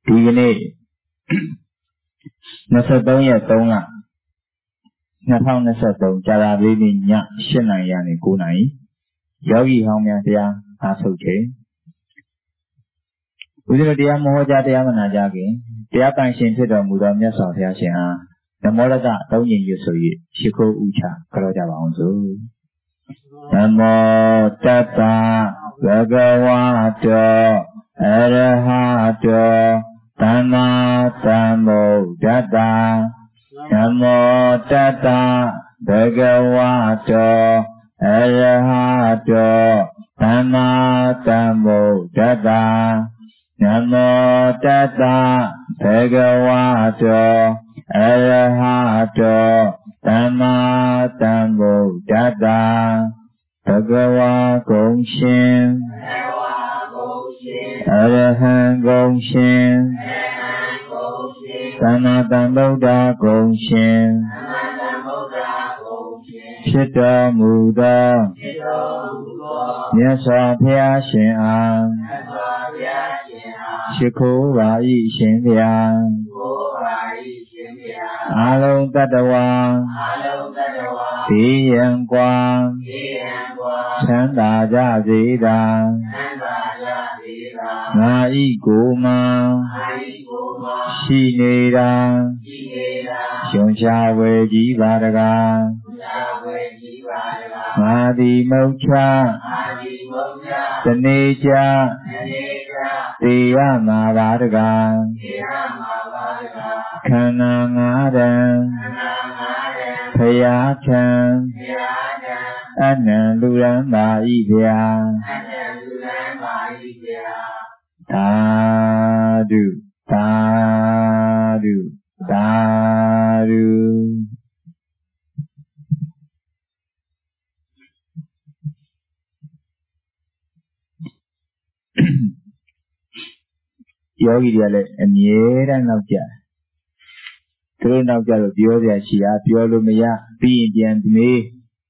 ဒီကနေ့23ရက်3လ2023ကြာသပတေးနေ့ည8:00 နာရီကနေ9:00 နာရီယောဂီဟောင်းများတရားအားထုတ်ခြင်းဦးဇင်းတို့တရားမဟောကြားတရားမနာကြခင်တရားပိုင်ရှင်ဖြစ်တော်မူသောမြတ်စွာဘုရားရှင်အားနမောတတသုံးညင်ရွတ်ဆို၍ရှိခိုးဥချကြောကြပါအောင်စို့နမောတတဘဂဝတောအရဟတောသမ္မာသမ္ဗုဒ္ဓတ္တနမောတတဘဂဝတောအရဟတောသမ္မာသမ္ဗုဒ္ဓတ္တနမောတတဘဂဝတောအရဟတောသမ္မာသမ္ဗုဒ္ဓတ္တဘဂဝါဂုံရှင်အရဟံဂုံရှင်သမ္မာသမ္ဗုဒ္ဓဂုံရှင်ဖြစ်တော်မူသောမြတ်စွာဘုရားရှင်အားရှိခိုးပါ၏ရှင်ဗျာအာလုံးတတ္တဝါသိယံကွာချမ်းသာကြစေသာငါဤကိုယ်မှာရှိနေတာရှင်ရှားဝေကြီးပါတကားငါသည်မုတ်ချတနေ့ချသေရမှာပါတကားခန္ဓာငါးတန်ဖယားထံအနံလူရန်ပါဤဗျာသာဓုသာဓုသာဓုယောဂီတွေကလည်းအမြဲတမ်းနောက်ကြသူတို့နောက်ကြလို့ပြောစရာရှိတာပြောလို့မရပြီးရင်ပြန်မေး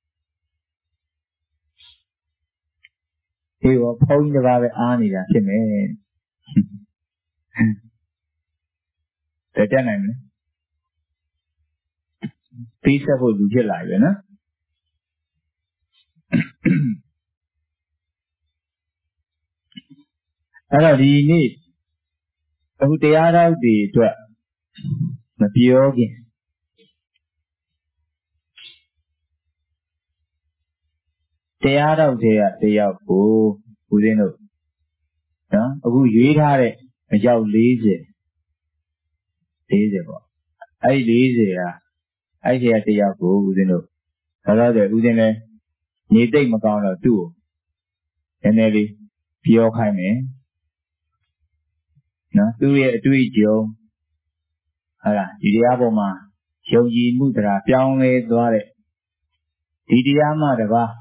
ဒီတော့ဘုန်းကြီးတစ်ပါးပဲအားနေတာဖြစ်မယ်တက်နိုင်မလဲပြီးဆက်ဖို့လူဖြစ်လာပြီနော်အဲ့တော့ဒီနေ့အခုတရားတော်တွေအတွက်မပြောခင်တရားတော်တွေကတယောက်ကိုဦးဇင်းတို့နော်အခုရွေးထားတဲ့အယောက်40ပေါ့အဲ့ဒီ40ကအဲ့ဒီတယောက်ကိုဦးဇင်းတို့ဒါတော့ဦးဇင်းလည်းညီတိတ်မကောင်းတော့သူ့ကိုနည်းနည်းလေးပြောခိုင်းမယ်နော်သူ့ရဲ့အတွေ့အကြုံဟုတ်လားဒီတရားပေါ်မှာယုံကြည်မှုတရားပြောင်းလဲသွားတဲ့ဒီတရားမှတပါး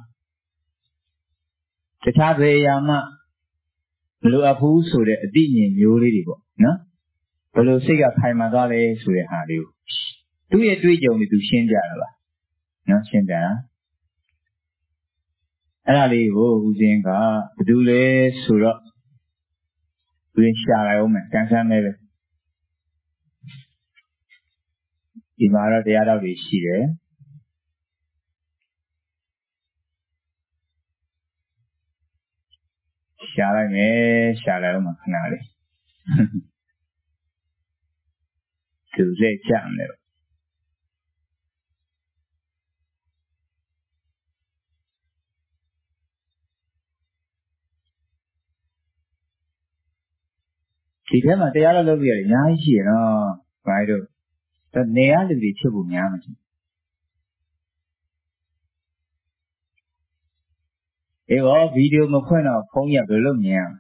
တခြားဘယ်အရာမှမလိုအပ်ဘူးဆိုတဲ့အသိဉာဏ်မျိုးလေးတွေပေါ့နော်ဘယ်လိုစိတ်ကခိုင်မာသွားလဲဆိုတဲ့ဟာလေးကိုသူ့ရဲ့တွေ့ကြုံတွေသူရှင်းပြတာပါနော်ရှင်းပြတာအဲ့ဒါလေးကိုဦးဇင်းကဘာလို့လဲဆိုတော့ဦးဇင်းရှာလိုက်အောင်မယ်ကန်ဆန်းလေးပဲဒီမှာတော့တရားတော်တွေရှိတယ်ရှာလိုက်မယ်ရှာလိုက်အောင်ခဏလေးသူလက်ချမ်းတယ်ဒီထဲမှာတရားတော်လုပ်ပြရတယ်အများကြီးရှိရနော်ဘာလို့နေရလူတွေဖြစ်ဖို့များမှာအေးဗီဒီယိုမဖွင့်တော့ဖုန်းရဘယ်လိုမြင်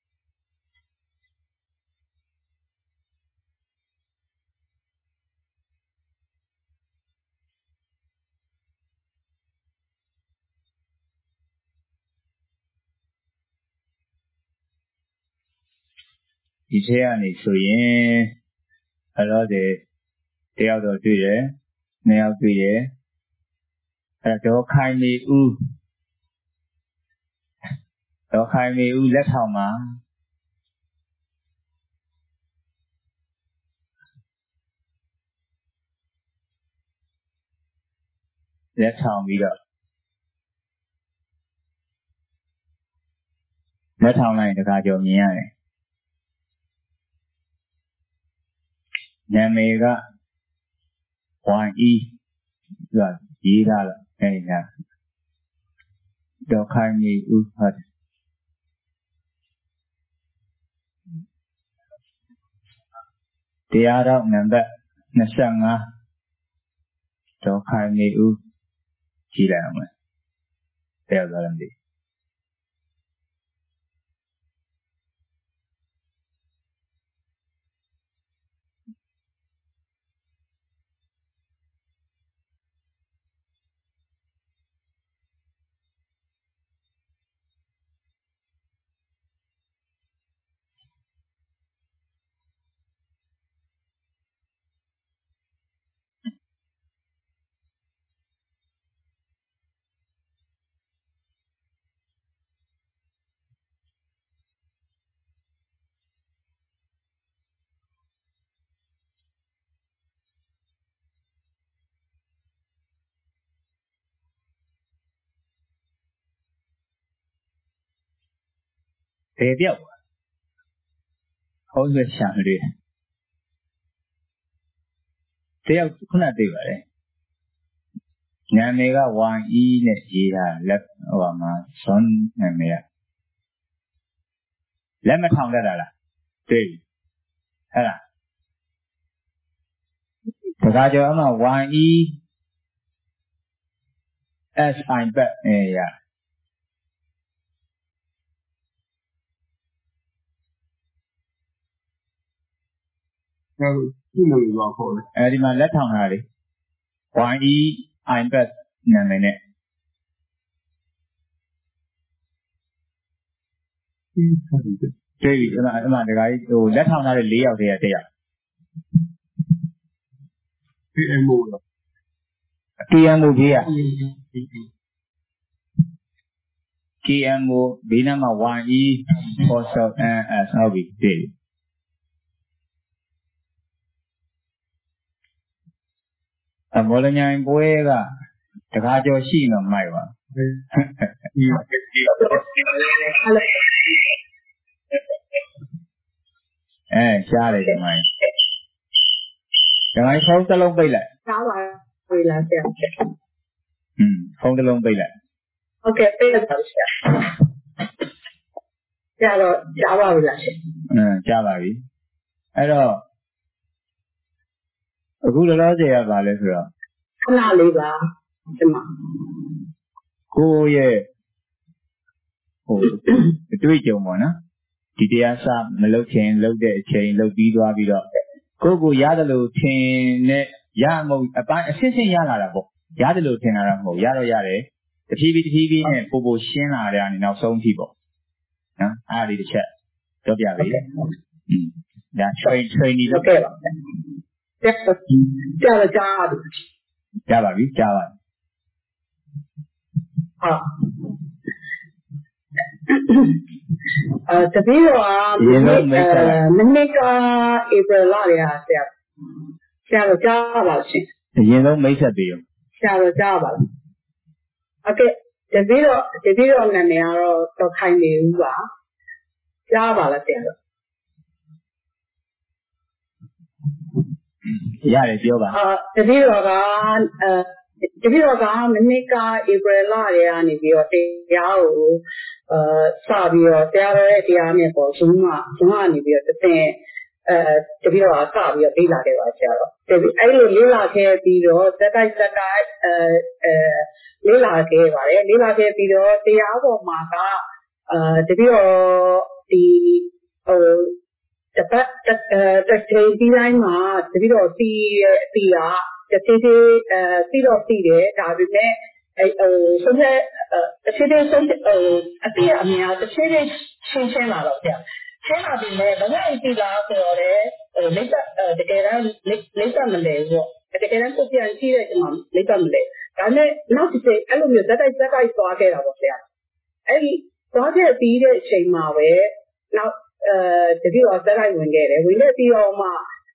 ဒီထဲကနေဆိုရင်အဲ့တော့တယောက်တော့တွေ့တယ်နှစ်ယောက်တွေ့တယ်အဲ့တော့ခိုင်နေဦးလက်ထောင်မှာလက်ထောင်ပြီးတော့လက်ထောင်လိုက်တခါကြောမြင်ရတယ်နာမည်က1E ဆိုတာရေးထားတော့အဲဒီကဒေါ်ခိုင်နေဦးဟုတ်တရားတော်နံပါတ်25ဒေါ်ခိုင်နေဦးကြည့်လိုက်အောင်မယ်တရားတော်လည်းဘယ်ပြောက်ဟုတ်ဆွရှာတွေတယောက်ခုနသိပါတယ်နာမည်က 1E နဲ့ရေးတာလက်ဟိုမှာဇွန်နာမည်ကလက်မထောင်တတ်တာလားတွေ့ဟဲ့လားတခါကျော်အမှ 1E SI ပတ်ရဒီလိုမျိုးခေါ်တယ်အဲဒီမှာလက်ထောင်တာလေ 1E iPad နာမည်နဲ့တွေ့ပြီအမှတခါကြီးဟိုလက်ထောင်ထားတဲ့4ယောက်တည်းရတယောက် PMO လား PMO ဘေးက KMO ဘေးနားမှာ 1E also NS ဟုတ်ပြီတွေ့ပြီမော်လမြိုင်ပွဲကတခါကျော်ရှိတော့မိုက်ပါရှားတယ်ဒီမိုင်းဖုန်းတစ်လုံးပိတ်လိုက်ရှားပါပြီလားဆရာဖုန်းတစ်လုံးပိတ်လိုက်ဟုတ်ကဲ့ပိတ်လိုက်ပါဆရာဆရာတော့ကြားပါပြီလားရှင်ကြားပါပြီအဲ့တော့အခုလောလောဆယ်ရပါလဲဆိုတော့ခဏလေးပါဒီမှာကိုရဲ့ဟိုအတွေ့အကြုံပေါ့နော်ဒီတရားစမလုပ်ခင်လုပ်တဲ့အချိန်လုပ်ပြီးသွားပြီးတော့ကိုရတယ်လို့ထင်နဲ့ရမဟုတ်အပိုင်းအစစ်စစ်ရလာတာပေါ့ရတယ်လို့ထင်လာတာမဟုတ်ရတော့ရတယ်တဖြည်းဖြည်းနဲ့ပိုရှင်းလာတဲ့အနေနောက်ဆုံးထိပေါ့နော်အားဒီတစ်ချက်ပြောပြပေးဒါ training လုပ်ခဲ့ပါကြားပါပြီကြားပါတပည့်တော်ကမနေ့က April လတွေကဆရာတော့ကြားပါရှင်အရင်ဆုံးမိတ်ဆက်ပေးရောဆရာတော့ကြားပါလားဟုတ်ကဲ့တပည့်တော်နာမည်ကတော့ဒေါ်ခိုင်နေဦးပါကြားပါလားဆရာတော့ရတယ်ပြောပါတပည့်တော်ကမနေ့က April လတွေကနေပြီးတော့တရားကိုစပြီးတော့တရားတော်ရဲ့တရားနဲ့ပေါ့ဇုံကနေပြီးတော့တစ်ဆင့်တပည့်တော်ကစပြီးတော့လေ့လာခဲ့ပါဆရာတော့အဲ့လိုလေ့လာခဲ့ပြီးတော့တက်တိုက်လေ့လာခဲ့ပါတယ်လေ့လာခဲ့ပြီးတော့တရားပေါ်မှာကတပည့်တော်ဒီတပတ်တစ်ချိန်ပြီးတိုင်းမှာတပည့်တော်စီကတဖြည်းဖြည်းပြီးတော့ပြီးတယ်ဒါပေမဲ့ဆုံးဖြတ်တဖြည်းဖြည်းဆုံးအပြည့်အများတဖြည်းဖြည်းရှင်းလာတော့ဗျာရှင်းလာပြီမဲ့ဘယ်နဲ့ပြီးလားဆိုတော့လေလက်တကယ်တမ်းလက်တမလဲပေါ့တကယ်တမ်းကိုပြန်ကြည့်တဲ့ကျွန်တော်လက်တမလဲဒါနဲ့နောက်တစ်ချိန်အဲ့လိုမျိုးဇက်တိုက်သွားခဲ့တာပေါ့ဗျာအဲ့ဒီသွားခဲ့ပြီးတဲ့အချိန်မှာပဲနောက်တပည့်တော်ဇက်တိုက်ဝင်ခဲ့တယ်ဝင်ခဲ့ပြီးတော့မှ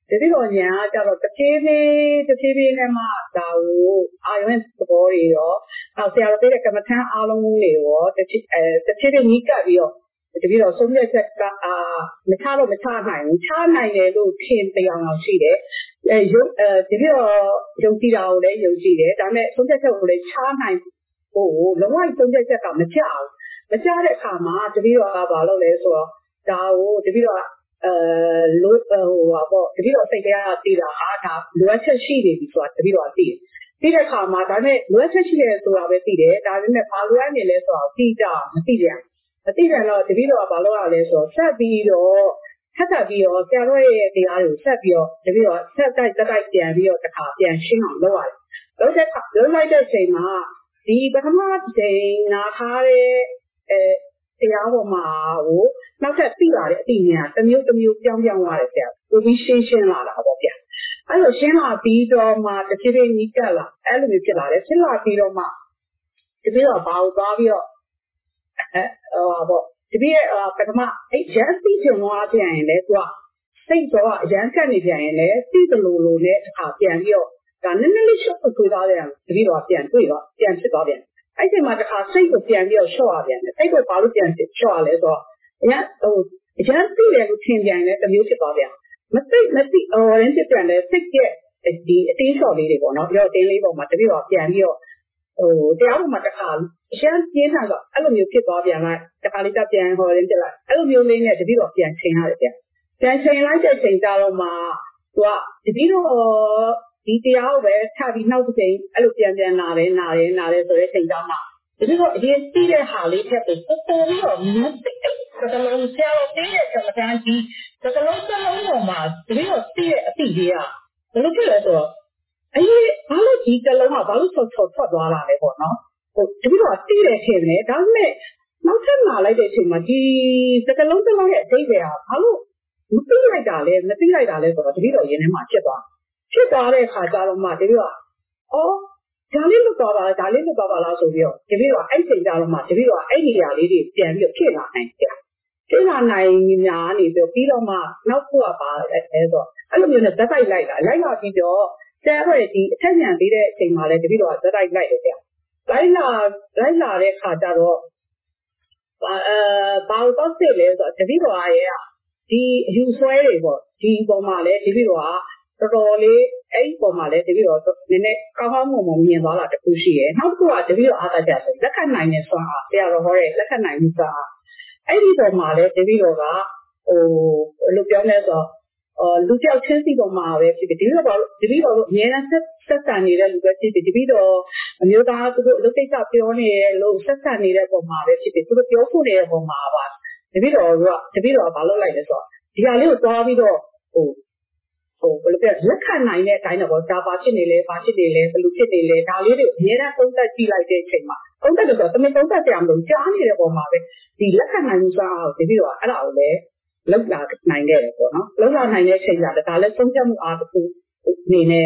တတိတော်ညာကြတော့တစ်ဖြည်းဖြည်းနဲ့မှဒါကိုအာရုံသဘောတွေရောဆရာတော်တဲ့ကမ္မထမ်းအားလုံးတွေရောတစ်ဖြည်းဖြည်းနီးကပ်ပြီးတော့တတိတော်ဆုံးဖြတ်ချက်ကမချတော့မချနိုင်ဘူးချနိုင်တယ်လို့ထင်တရားအောင်ရှိတယ်တတိတော်ယုံကြည်တာကိုလည်းယုံကြည်တယ်ဒါပေမဲ့ဆုံးဖြတ်ချက်ကိုလည်းချနိုင်ဖို့လုံးဝဆုံးဖြတ်ချက်ကမချအောင်မချတဲ့အခါမှာတတိတော်ကဘာလုပ်လဲဆိုတော့ဒါကိုတတိတော်လို့ပေါ့တတိတော်စိတ်ထဲကသိတာဟာဒါလိုအပ်ချက်ရှိနေပြီဆိုတာတတိတော်သိတယ်သိတဲ့အခါမှာဒါပေမဲ့လိုအပ်ချက်ရှိတယ်ဆိုတာပဲသိတယ်ဒါပေမဲ့ဘာလိုအပ်နေလဲဆိုတာသိကြမသိကြမသိကြတော့တတိတော်ကဘာလုပ်ရလဲဆိုတော့ဆက်ပြီးတော့ထပ်ပြီးတော့ဆရာတော်ရဲ့တရားတွေကိုဆက်ပြီးတော့တတိတော်ဆက်တိုက်ပြန်ပြီးတော့တစ်ခါပြန်ရှင်းအောင်လုပ်ရတယ်လုပ်လိုက်တဲ့အချိန်မှာဒီပထမချိန်နာထားတဲ့တရားပေါ်မှာကိုနောက်ထပ်သိလာတဲ့အသိဉာဏ်တစ်မျိုးပြောင်းသွားတယ်ဆရာကိုပြီးရှင်းလာတာပေါ့ဗျာအဲ့လိုရှင်းလာပြီးတော့မှတစ်ဖြည်းဖြည်းနီးကပ်လာအဲ့လိုမျိုးဖြစ်လာတယ်ဖြစ်လာပြီးတော့မှဒီပြီးတော့ဘာကိုသွားပြီးတော့ပေါ့ဒီပြီးပထမအဲ့ရန်သိချင်သွားပြန်ရင်လည်းသူကစိတ်တော့အရန်ကပ်နေပြန်ရင်လည်းသိသလိုလိုနဲ့တစ်ခါပြန်ပြီးတော့ဒါနည်းနည်းလေးရှုပ်ထွေးသွားတယ်ဒီပြီးတော့ပြန်တွေ့တော့ပြန်ဖြစ်သွားပြန်အဲ့ဒီမှာတစ်ခါစိတ်ကိုပြန်ပြီးတော့ရှော့ရပြန်တယ်စိတ်ကိုဘာလို့ပြန်ရှော့ရလဲဆိုတော့အရန်သိတယ်လို့ထင်ပြန်တယ်တစ်မျိုးဖြစ်သွားပြန်မသိရင်းဖြစ်ပြန်တယ်စိတ်ရဲ့ဒီအတင်းလျှော့လေးတွေပေါ့နော်ပြောတင်းလေးပေါ်မှာတပြည့်တော့ပြန်ပြီးတော့တရားပေါ်မှာတစ်ခါအရှမ်းပြင်းထန်တော့အဲ့လိုမျိုးဖြစ်သွားပြန်လိုက်တစ်ခါလေးတက်ပြန်ဟောရင်းတက်လိုက်အဲ့လိုမျိုးလေးနဲ့တပြည့်တော့ပြန်ချိန်ရတယ်ပြန်ချိန်လိုက်တဲ့ချိန်ကြတော့မှသူကတပြည့်တော့ဒီတရားကိုပဲထပ်ပြီးနောက်တစ်ချိန်အဲ့လိုပြန်နာတယ်ဆိုတဲ့ချိန်ကြမှာတပြည့်တော့အရင်သိတဲ့ဟာလေးထက်ပိုပြီးတော့မသိကတလုံးဆရာတော်သိတဲ့ကမ္မထမ်းကြီးကတလုံးပေါ်မှာတပြည့်တော့သိတဲ့အသိကြီးကဘယ်လိုဖြစ်လဲဆိုတော့အေးဘာလို့ဒီကလုံးကဘာလို့ထွက်သွားတာလဲပေါ့နော်တပြည့်တော့သိတယ်ထင်တယ်ဒါပေမဲ့နောက်ထပ်နာလိုက်တဲ့အချိန်မှာဒီကလုံးရဲ့အဓိပ္ပာယ်ကဘာလို့မသိလိုက်တာလဲဆိုတော့တပြည့်တော့ရင်းထဲမှာဖြစ်သွားတဲ့အခါကျတော့မှတပြည့်တော့ဒါလေးလွတ်သွားပါလားဆိုပြီးတော့တပည့်တော်အဲ့ချိန်ကြတော့မှတပည့်တော်အဲ့ဒီနေရာလေးတွေပြန်ပြီးဖြစ်လာနိုင်ကြဖြစ်လာနိုင်များနေပြီးတော့မှနောက်ခုကပါလဲဆိုတော့အဲ့လိုမျိုးနဲ့ဇက်တိုက်လိုက်လာပြီးတော့ဆရာတော်ရဲ့ဒီအထက်ညံသေးတဲ့အချိန်မှာလဲတပည့်တော်ကဇက်တိုက်လိုက်တယ်ကြာလိုက်လာတဲ့ခါကျတော့ဘာလို့တော့ဖြစ်လဲဆိုတော့တပည့်တော်ရဲ့ဒီအယူဆွဲတွေပေါ့ဒီပုံမှာလဲတပည့်တော်ကတော်တော်လေးအဲ့ဒီပုံမှာလဲတပည့်တော်နည်းနည်းကောင်းမွန်မြင်သွားတာတခုရှိတယ်နောက်တစ်ခုကတပည့်တော်အားသာကြဆိုလက်ခံနိုင်တဲ့စွမ်းအားဆရာတော်ဟောတဲ့လက်ခံနိုင်မှုစွမ်းအားအဲ့ဒီပုံမှာလဲတပည့်တော်ကလို့ပြောလဲဆိုလူကြောက်ချင်းစီပုံမှာပဲဖြစ်ဖြစ်တပည့်တော်တို့အများနဲ့ဆက်ဆံနေတဲ့လူပဲဖြစ်ဖြစ်တပည့်တော်အမျိုးသားသူတို့အလုပ်ကိစ္စပြောနေတယ်လို့ဆက်ဆံနေတဲ့ပုံမှာပဲဖြစ်ဖြစ်သူတို့ပြောဖို့နေတဲ့ပုံမှာပါတပည့်တော်ကဘာလုပ်လိုက်လဲဆိုတော့ဒီဟာလေးကိုသွားပြီးတော့ဘယ်လိုပြောလက်ခံနိုင်တဲ့အတိုင်းတော့ဒါဘာဖြစ်နေလဲဘယ်လိုဖြစ်နေလဲဒါလေးတွေအများနဲ့သုံးသပ်ကြည့်လိုက်တဲ့အချိန်မှာသုံးသပ်လို့ဆိုတော့သမီးသုံးသပ်ကြအောင်လို့ကြားနေတဲ့ပုံမှာပဲဒီလက်ခံနိုင်မှုစွမ်းအားကိုတပည့်တော်အဲ့ဒါကိုလည်းလောက်လာနိုင်ခဲ့တယ်ပေါ့နော်လောက်လာနိုင်တဲ့အချိန်ကဒါလည်းသုံးချက်မှုအားတစ်ခုအနေနဲ့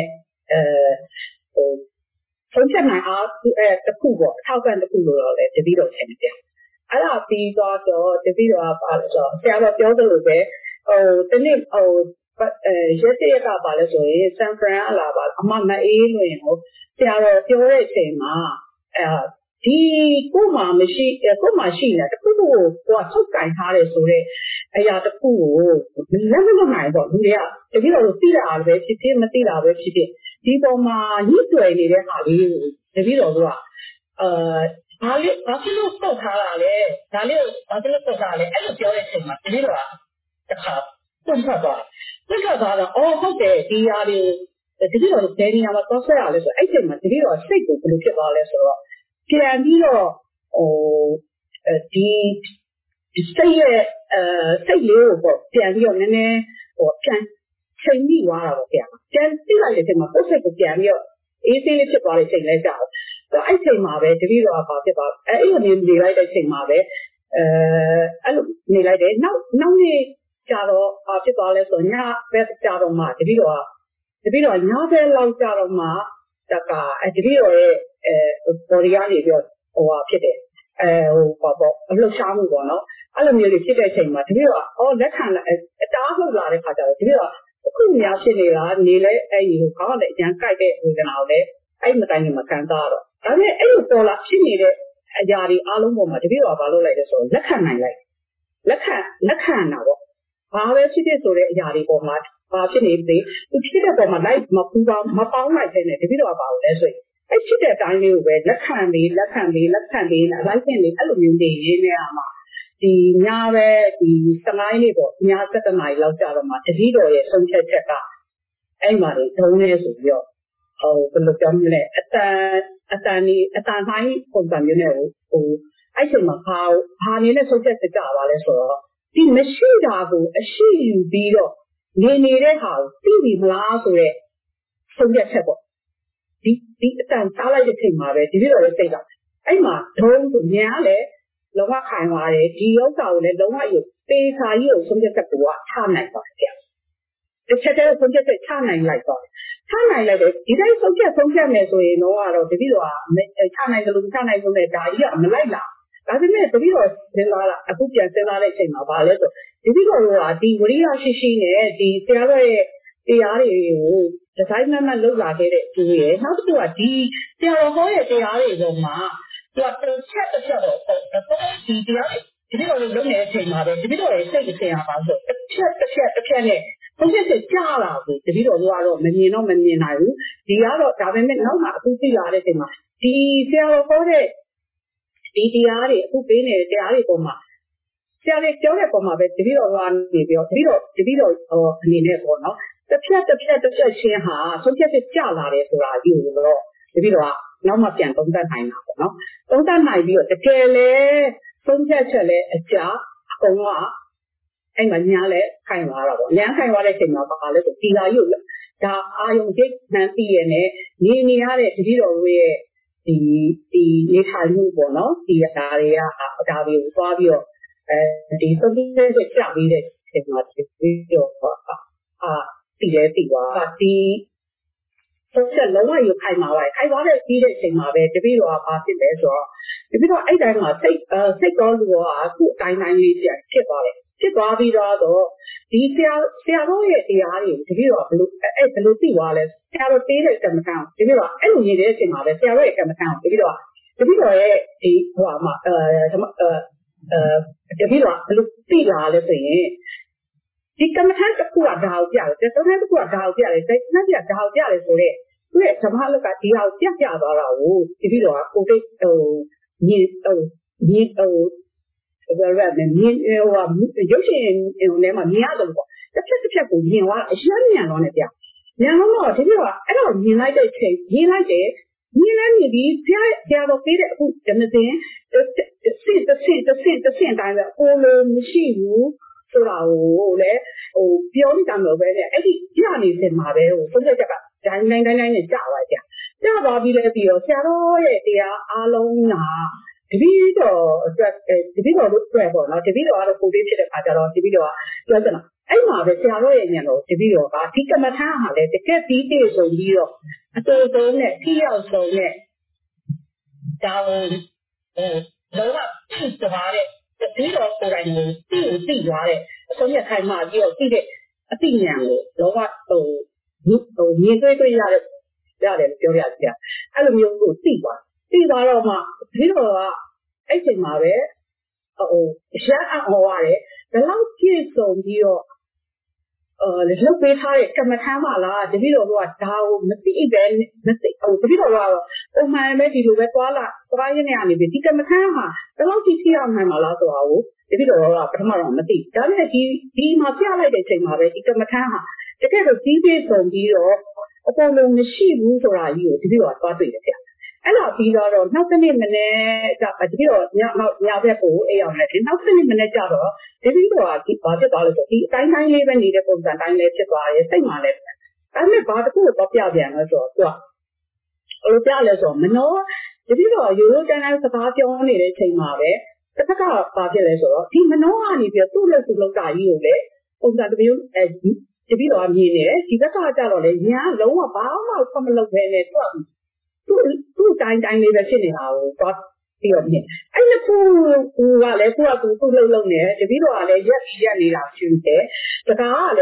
သုံးချက်နိုင်အားတစ်ခုပေါ့အထောက်ပံ့တစ်ခုလို့တော့လည်းတပည့်တော်ထင်တယ်အဲ့ဒါပြီးတော့တပည့်တော်ကပါလို့ဆိုဆရာတော်ပြောသလိုပဲတနေ့ရက်တရက်ကပါလဲဆိုရင်ဆန်ဖရန်အလာပါအမမအေးလို့ရင်ဟိုဆရာတော်ပြောတဲ့အချိန်မှာဒီကိုမှရှိနေတာတခုကိုထုတ်ကင်ထားတယ်ဆိုတော့အရာတခုကိုလက်မလွတ်နိုင်ပေါ့လူတွေကတကယ်တော့သိတာပဲဖြစ်ဖြစ်မသိတာပဲဖြစ်ဖြစ်ဒီပေါ်မှာညှိတွယ်နေတဲ့ဟာလေးကိုတကယ်တော့ဘာဖြစ်လို့ပုတ်ထားတာလဲဒါလေးကိုဘာဖြစ်လို့ပုတ်ထားလဲအဲ့လိုပြောတဲ့အချိန်မှာတကယ်တော့တစ်ခါတွန့်ထွက်သွားတော့ဟုတ်တယ်ဒီဟာလေးတကယ်တော့ဘယ်နေရာမှာသွားဆွဲရလဲဆိုအဲ့ချိန်မှာတကယ်တော့စိတ်ကိုဘယ်လိုဖြစ်သွားလဲဆိုတော့ပြန်ပြီးတော့ဒီစိတ်ရဲ့စိတ်လေးကိုပေါ့ပြန်ပြီးတော့နည်းနည်းပြန်ချိန်မိသွားတာပေါ့ဗျာပြန်သိလိုက်တဲ့အချိန်မှာကိုယ်စိတ်ကိုပြန်ပြီးတော့အေးသေးလေးဖြစ်သွားတဲ့ချိန်လဲကြာတော့အဲ့ချိန်မှာပဲတကယ်တော့ဘာဖြစ်သွားအဲ့လိုနေလိုက်တဲ့ချိန်မှာပဲအဲ့လိုနေလိုက်တယ်နောက်နေ့ကြတော့ဘာဖြစ်သွားလဲဆိုညဘက်ကြတော့မှတပည့်တော်ညဘက်လောက်ကြတော့မှတကတပည့်တော်ရဲ့body ကနေပြီးတော့ဖြစ်တယ်အလှရှားမှုပေါ့နော်အဲ့လိုမျိုးတွေဖြစ်တဲ့အချိန်မှာတပည့်တော်လက်ခံအတားလှုပ်လာတဲ့ခါကျတော့တပည့်တော်ခုများဖြစ်နေတာနေလဲအဲ့ဒီကိုခေါင်းနဲ့အကျန်းကြိုက်တဲ့ဝေဒနာကိုလည်းအဲ့မတိုင်းမှာခံစားတော့ဒါပေမဲ့အဲ့လိုပေါ်လာဖြစ်နေတဲ့အရာတွေအားလုံးပေါ်မှာတပည့်တော်ကဘာလုပ်လိုက်လဲဆိုတော့လက်ခံနိုင်လိုက်လက်ခံတာပေါ့ဘာပဲဖြစ်ဖြစ်ဆိုတဲ့အရာတွေပေါ်မှာဘာဖြစ်နေသေးသူဖြစ်တဲ့ပေါ်မှာလိုက်မပူပါမပေါင်းလိုက်တဲ့နဲ့တပည့်တော်ကဘာလို့လဲဆိုရင်အဲ့ဖြစ်တဲ့အတိုင်းလေးကိုပဲလက်ခံလေးလိုက်ဆင့်လေးအဲ့လိုမျိုးနေရင်းနဲ့အမှဒီညပဲဒီ15ရက်နေ့ပေါ့ည7နာရီလောက်ကြာတော့မှတပည့်တော်ရဲ့ဆုံးဖြတ်ချက်ကအဲ့မှာတွေတုံးနေဆိုပြီးတော့ဘယ်လိုပြောမလဲအတန်တိုင်းပုံစံမျိုးနဲ့ဟိုအဲ့ချိန်မှာဘာနေနဲ့ဆုံးဖြတ်ချက်ကြပါလဲဆိုတော့ဒီမရှိတာကိုအရှိယူပြီးတော့နေတဲ့ဟာကိုသိပြီမလားဆိုတော့ဆုံးဖြတ်ချက်ပေါ့ဒီအတန်စားလိုက်တဲ့ချိန်မှာပဲဒီလိုလည်းစိတ်ကအဲ့မှာဒုံးဆိုညာလဲလောကခိုင်သွားတယ်ဒီဥစ္စာကိုလည်းလုံးဝယူပေစာကြီးကိုဆုံးဖြတ်ချက်ကိုချနိုင်ပါတယ်ဗျတစ်ချက်တည်းဆုံးဖြတ်ချက်ချနိုင်လိုက်တော့ချနိုင်လိုက်တယ်ဒီတိုင်းဆုံးဖြတ်မယ်ဆိုရင်တော့တပည့်တော်ကချနိုင်တယ်လို့ချနိုင်လို့လည်းဒါကြီးကမလိုက်လားဒါပေမဲ့တပည့်တော်စဉ်းစားလာအခုပြန်စဉ်းစားတဲ့အချိန်မှာဘာလဲဆိုတပည့်တော်ကဒီဝိရိယရှိနဲ့ဒီဆရာတော်ရဲ့တရားတွေကိုဒီဇိုင်းမှတ်လုပ်လာခဲ့တဲ့သူရဲ့နောက်တစ်ခုကဒီဆရာတော်ဟောရဲ့တရားတွေပေါ်မှာသူကတစ်ချက်တော့ဒီတရားတွေတပည့်တော်လုပ်နေတဲ့အချိန်မှာပဲတပည့်တော်ရဲ့စိတ်အစဉ်အားပါဆိုတစ်ချက်နဲ့ဆုံးဖြတ်ချက်ကြလာပြီတပည့်တော်ကတော့မမြင်နိုင်ဘူးဒီကတော့ဒါပေမဲ့နောက်မှအခုသိလာတဲ့အချိန်မှာဒီဆရာတော်ဟောတဲ့ဒီတရားတွေအခုပေးနေတဲ့တရားတွေပေါ်မှာဆရာလေးပြောတဲ့ပုံမှာပဲတပည့်တော်ကနေပြီးတော့တပည့်တော်အနေနဲ့ပေါ့နော်တစ်ဖြတ်ချင်းဟာဆုံးဖြတ်ချက်ကြလာတယ်ဆိုတာကြီးကိုတော့တပည့်တော်ကနောက်မှပြန်သုံးသပ်နိုင်တာပေါ့နော်သုံးသပ်နိုင်ပြီးတော့တကယ်လဲဆုံးဖြတ်ချက်လဲအကြအကုန်ကအဲ့မှာညာလဲခိုင်သွားတာပေါ့ညာခိုင်သွားတဲ့အချိန်မှာပါလဲဆိုဒီလာကြီးကိုဒါအာယုံစိတ်နှမ်းသိရနဲ့နေရတဲ့တပည့်တော်ရဲ့ဒီနေထိုင်မှုပေါ့နော်ဒီဒါတွေကဒါတွေကိုသွားပြီးတော့ဒီဆုံးဖြတ်ချက်ကြပြီးတဲ့အချိန်မှာပြီးတော့တည်သွားဒီဆုံးဖြတ်လုံးဝရခိုင်မှာပါခိုင်သွားတဲ့ပြီးတဲ့အချိန်မှာပဲတပည့်တော်ကဘာဖြစ်လဲဆိုတော့တပည့်တော်အဲ့တိုင်းမှာစိတ်တော်လူကအခုအတိုင်းလေးဖြစ်သွားတယ်ဖြစ်သွားပြီးတော့ဒီဆရာတော်ရဲ့တရားတွေတပည့်တော်ကဘယ်လိုသိသွားလဲဆရာတော်ပေးတဲ့ကမ္မထံတပည့်တော်အဲ့လိုနေတဲ့အချိန်မှာပဲဆရာတော်ရဲ့ကမ္မထံတပည့်တော်ရဲ့ဒီဟိုမှာတပည့်တော်ဘယ်လိုသိလာလဲဆိုရင်ဒီကမ္မထံတစ်ခုကဒါကိုပြတယ်တကယ်တစ်ခုကဒါကိုပြတယ်စိတ်နှက်ပြဒါကိုပြတယ်ဆိုတော့သူရဲ့ဓမ္မလောကဒီဟာကိုပြသွားတာကိုတပည့်တော်ကကိုတိတ်မြင်ဘယ်လိုလဲမြင်ရုပ်ရှင်ထဲမှာမြင်ရတယ်ပေါ့တစ်ချက်ကိုမြင်သွားအရင်မြင်တော့လည်းပြဉာဏ်လုံးတော့တပည့်တော်အဲ့တော့မြင်လိုက်တဲ့အချိန်မြင်လိုက်တယ်မြင်လိုက်ပြီးဆရာတော်ပေးတဲ့အခုဓမ္မသင်စစ်တိုင်းပဲကိုလိုမရှိဘူးဆိုတာကိုလည်းပြောနေတာမျိုးပဲနဲ့အဲ့ဒီပြနေစင်မှာပဲဆုံးဖြတ်ချက်ကဒိုင်းနဲ့ကြာသွားကြသွားပြီးလဲပြီးတော့ဆရာတော်ရဲ့တရားအားလုံးကတပည့်တော်အတွက်တပည့်တော်တို့အတွက်ပေါ့နော်တပည့်တော်ကတော့ကိုလေးဖြစ်တဲ့အခါကျတော့တပည့်တော်ကပြောချင်တာအဲ့မှာပဲဆရာတော်ရဲ့ဉာဏ်တော်တပည့်တော်ကဒီကမ္မထာဟာလည်းတကယ်ပြီးတည်ဆုံးပြီးတော့အတူဆုံးနဲ့ထိရောက်ဆုံးနဲ့ဒါလုံးဝဖြစ်သွားတဲ့တပည့်တော်ကိုယ်တိုင်ကိုသိသွားတဲ့အဆုံးရခိုင်မှပြီးတော့သိတဲ့အသိဉာဏ်ကိုလုံးဝမြင်တွေ့ရတယ်ပြောရစီအဲ့လိုမျိုးကိုသိသွားတော့မှဒီတော့ကအဲ့ချိန်မှာပဲရန်အောင်ရတယ်ဘယ်လောက်ပြည့်စုံပြီးတော့လုပ်ပေးထားတဲ့ကမ္မထမ်းပါလားတပည့်တော်တို့ကဒါကိုမသိပဲတပည့်တော်ကတော့ပုံမှန်ပဲဒီလိုပဲသွားရင်းနဲ့ကနေပြီးဒီကမ္မထမ်းဟာဘယ်လောက်ထိရောက်နိုင်မှာလားဆိုတာကိုတပည့်တော်ကပထမတော့မသိဒါပေမဲ့ဒီမှာပြလိုက်တဲ့အချိန်မှာပဲဒီကမ္မထမ်းဟာတကယ်တော့ကြီးပြည့်စုံပြီးတော့အပေါ်လုံးမရှိဘူးဆိုတာကြီးကိုတပည့်တော်ကသွားတွေ့တယ်ဗျအဲ့တော့ပြီးတော့နောက်တစ်နေ့မနေ့ကတပည့်တော်ညဘက်ကိုအိမ်အောင်လိုက်နောက်တစ်နေ့မနေ့ကျတော့တပည့်တော်ကဘာဖြစ်သွားလဲဆိုဒီအတိုင်းလေးပဲနေတဲ့ပုံစံတိုင်းလေးဖြစ်သွားတယ်စိတ်မှလည်းအဲ့မဲ့ဘာတစ်ခုတော့ပြပြန်လဲဆိုတော့သူကဘယ်လိုပြလဲဆိုတော့မနောတပည့်တော်ရိုးရိုးတန်းတန်းစကားပြောနေတဲ့အချိန်မှာပဲတစ်ခါကဘာဖြစ်လဲဆိုတော့ဒီမနောကနေပြီးသူ့လက်စုလောက်တာကြီးကိုလေပုံစံတစ်မျိုးတပည့်တော်ကမြင်နေတယ်ဒီဘက်ကကြတော့လေညာလုံးဝဘာမှဆက်မလုပ်ဘဲနဲ့သူ့တိုင်းလေးပဲဖြစ်နေတာကိုသွားပြီးတော့မြင်အဲ့ဒီခုကလည်းသူ့လှုပ်နေတယ်တပည့်တော်ကလည်းရက်နေတာရှိတယ်စကားကလည်း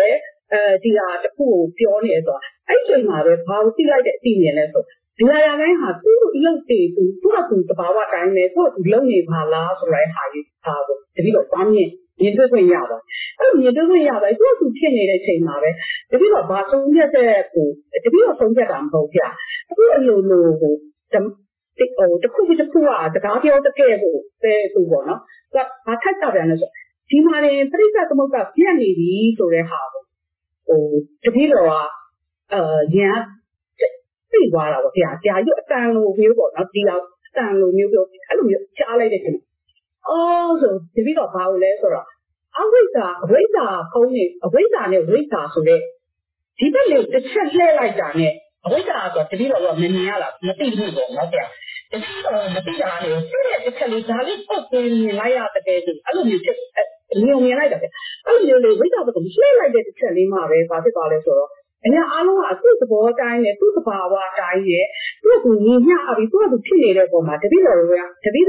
ဒီဟာတစ်ခုကိုပြောနေဆိုတော့အဲ့ဒီချိန်မှာပဲဘာလို့သိလိုက်တဲ့အသိဉာဏ်လဲဆိုဒီဟာတိုင်းဟာသူ့လုံတည်သူ့အကူတဘာဝတိုင်းပဲသူ့အကူလုံနေပါလားဆိုတဲ့ဟာကြီးဒါကိုတတိတော့ဘာမြင်တွေ့ခွင့်ရပါအဲ့မြင်တွေ့ခွင့်ရပါသူ့အကူဖြစ်နေတဲ့ချိန်မှာပဲတတိတော့ဘာဆုံးဖြတ်တဲ့ကိုတတိတော့ဆုံးဖြတ်တာမဟုတ်ကြအခုအလိုလိုဟိုတစ်ခုကတကားပြောတကယ်ကိုပဲသူပေါ့နော်သူကဘာထက်တာပြန်လဲဆိုဒီမှာနေပြိဿသမုပ္ပါပြတ်နေပြီဆိုတဲ့ဟာကိုတတိတော့ကညာသိသွားတာပေါ့ဗျာကြာရွအတန်လိုမျိုးပေါ့နော်ဒီလောက်အတန်လိုမျိုးပြောအဲ့လိုမျိုးကြားလိုက်တဲ့ချိန်ဆိုတတိတော့ဘာလို့လဲဆိုတော့အဝိဇ္ဇာဖုံးနေအဝိဇ္ဇာနဲ့ဝိဇ္ဇာဆိုတဲ့ဒီဘက်လေးတစ်ချက်လှည့်လိုက်တာနဲ့အဝိဇ္ဇာဆိုတတိတော့မမြင်ရလားမသိဘူးပေါ့နော်ဗျာတတိတော့မသိတာလေသူ့ရဲ့တစ်ချက်လေးဒါလေးပုတ်ပြင်းမြင်လိုက်ရတဲ့ကဲဆိုအဲ့လိုမျိုးချက်မြင်လိုက်တာဗျအဲ့လိုမျိုးလေဝိဇ္ဇာဘက်ကလှည့်လိုက်တဲ့တစ်ချက်လေးမှာပဲဘာဖြစ်သွားလဲဆိုတော့အများအားလုံးကသူ့သဘောတိုင်းနဲ့သူ့သဘာဝတိုင်းနဲ့သူ့ကိုညီမျှပြီးသူ့ကိုဖြစ်နေတဲ့ပုံမှာတတိတော်တို့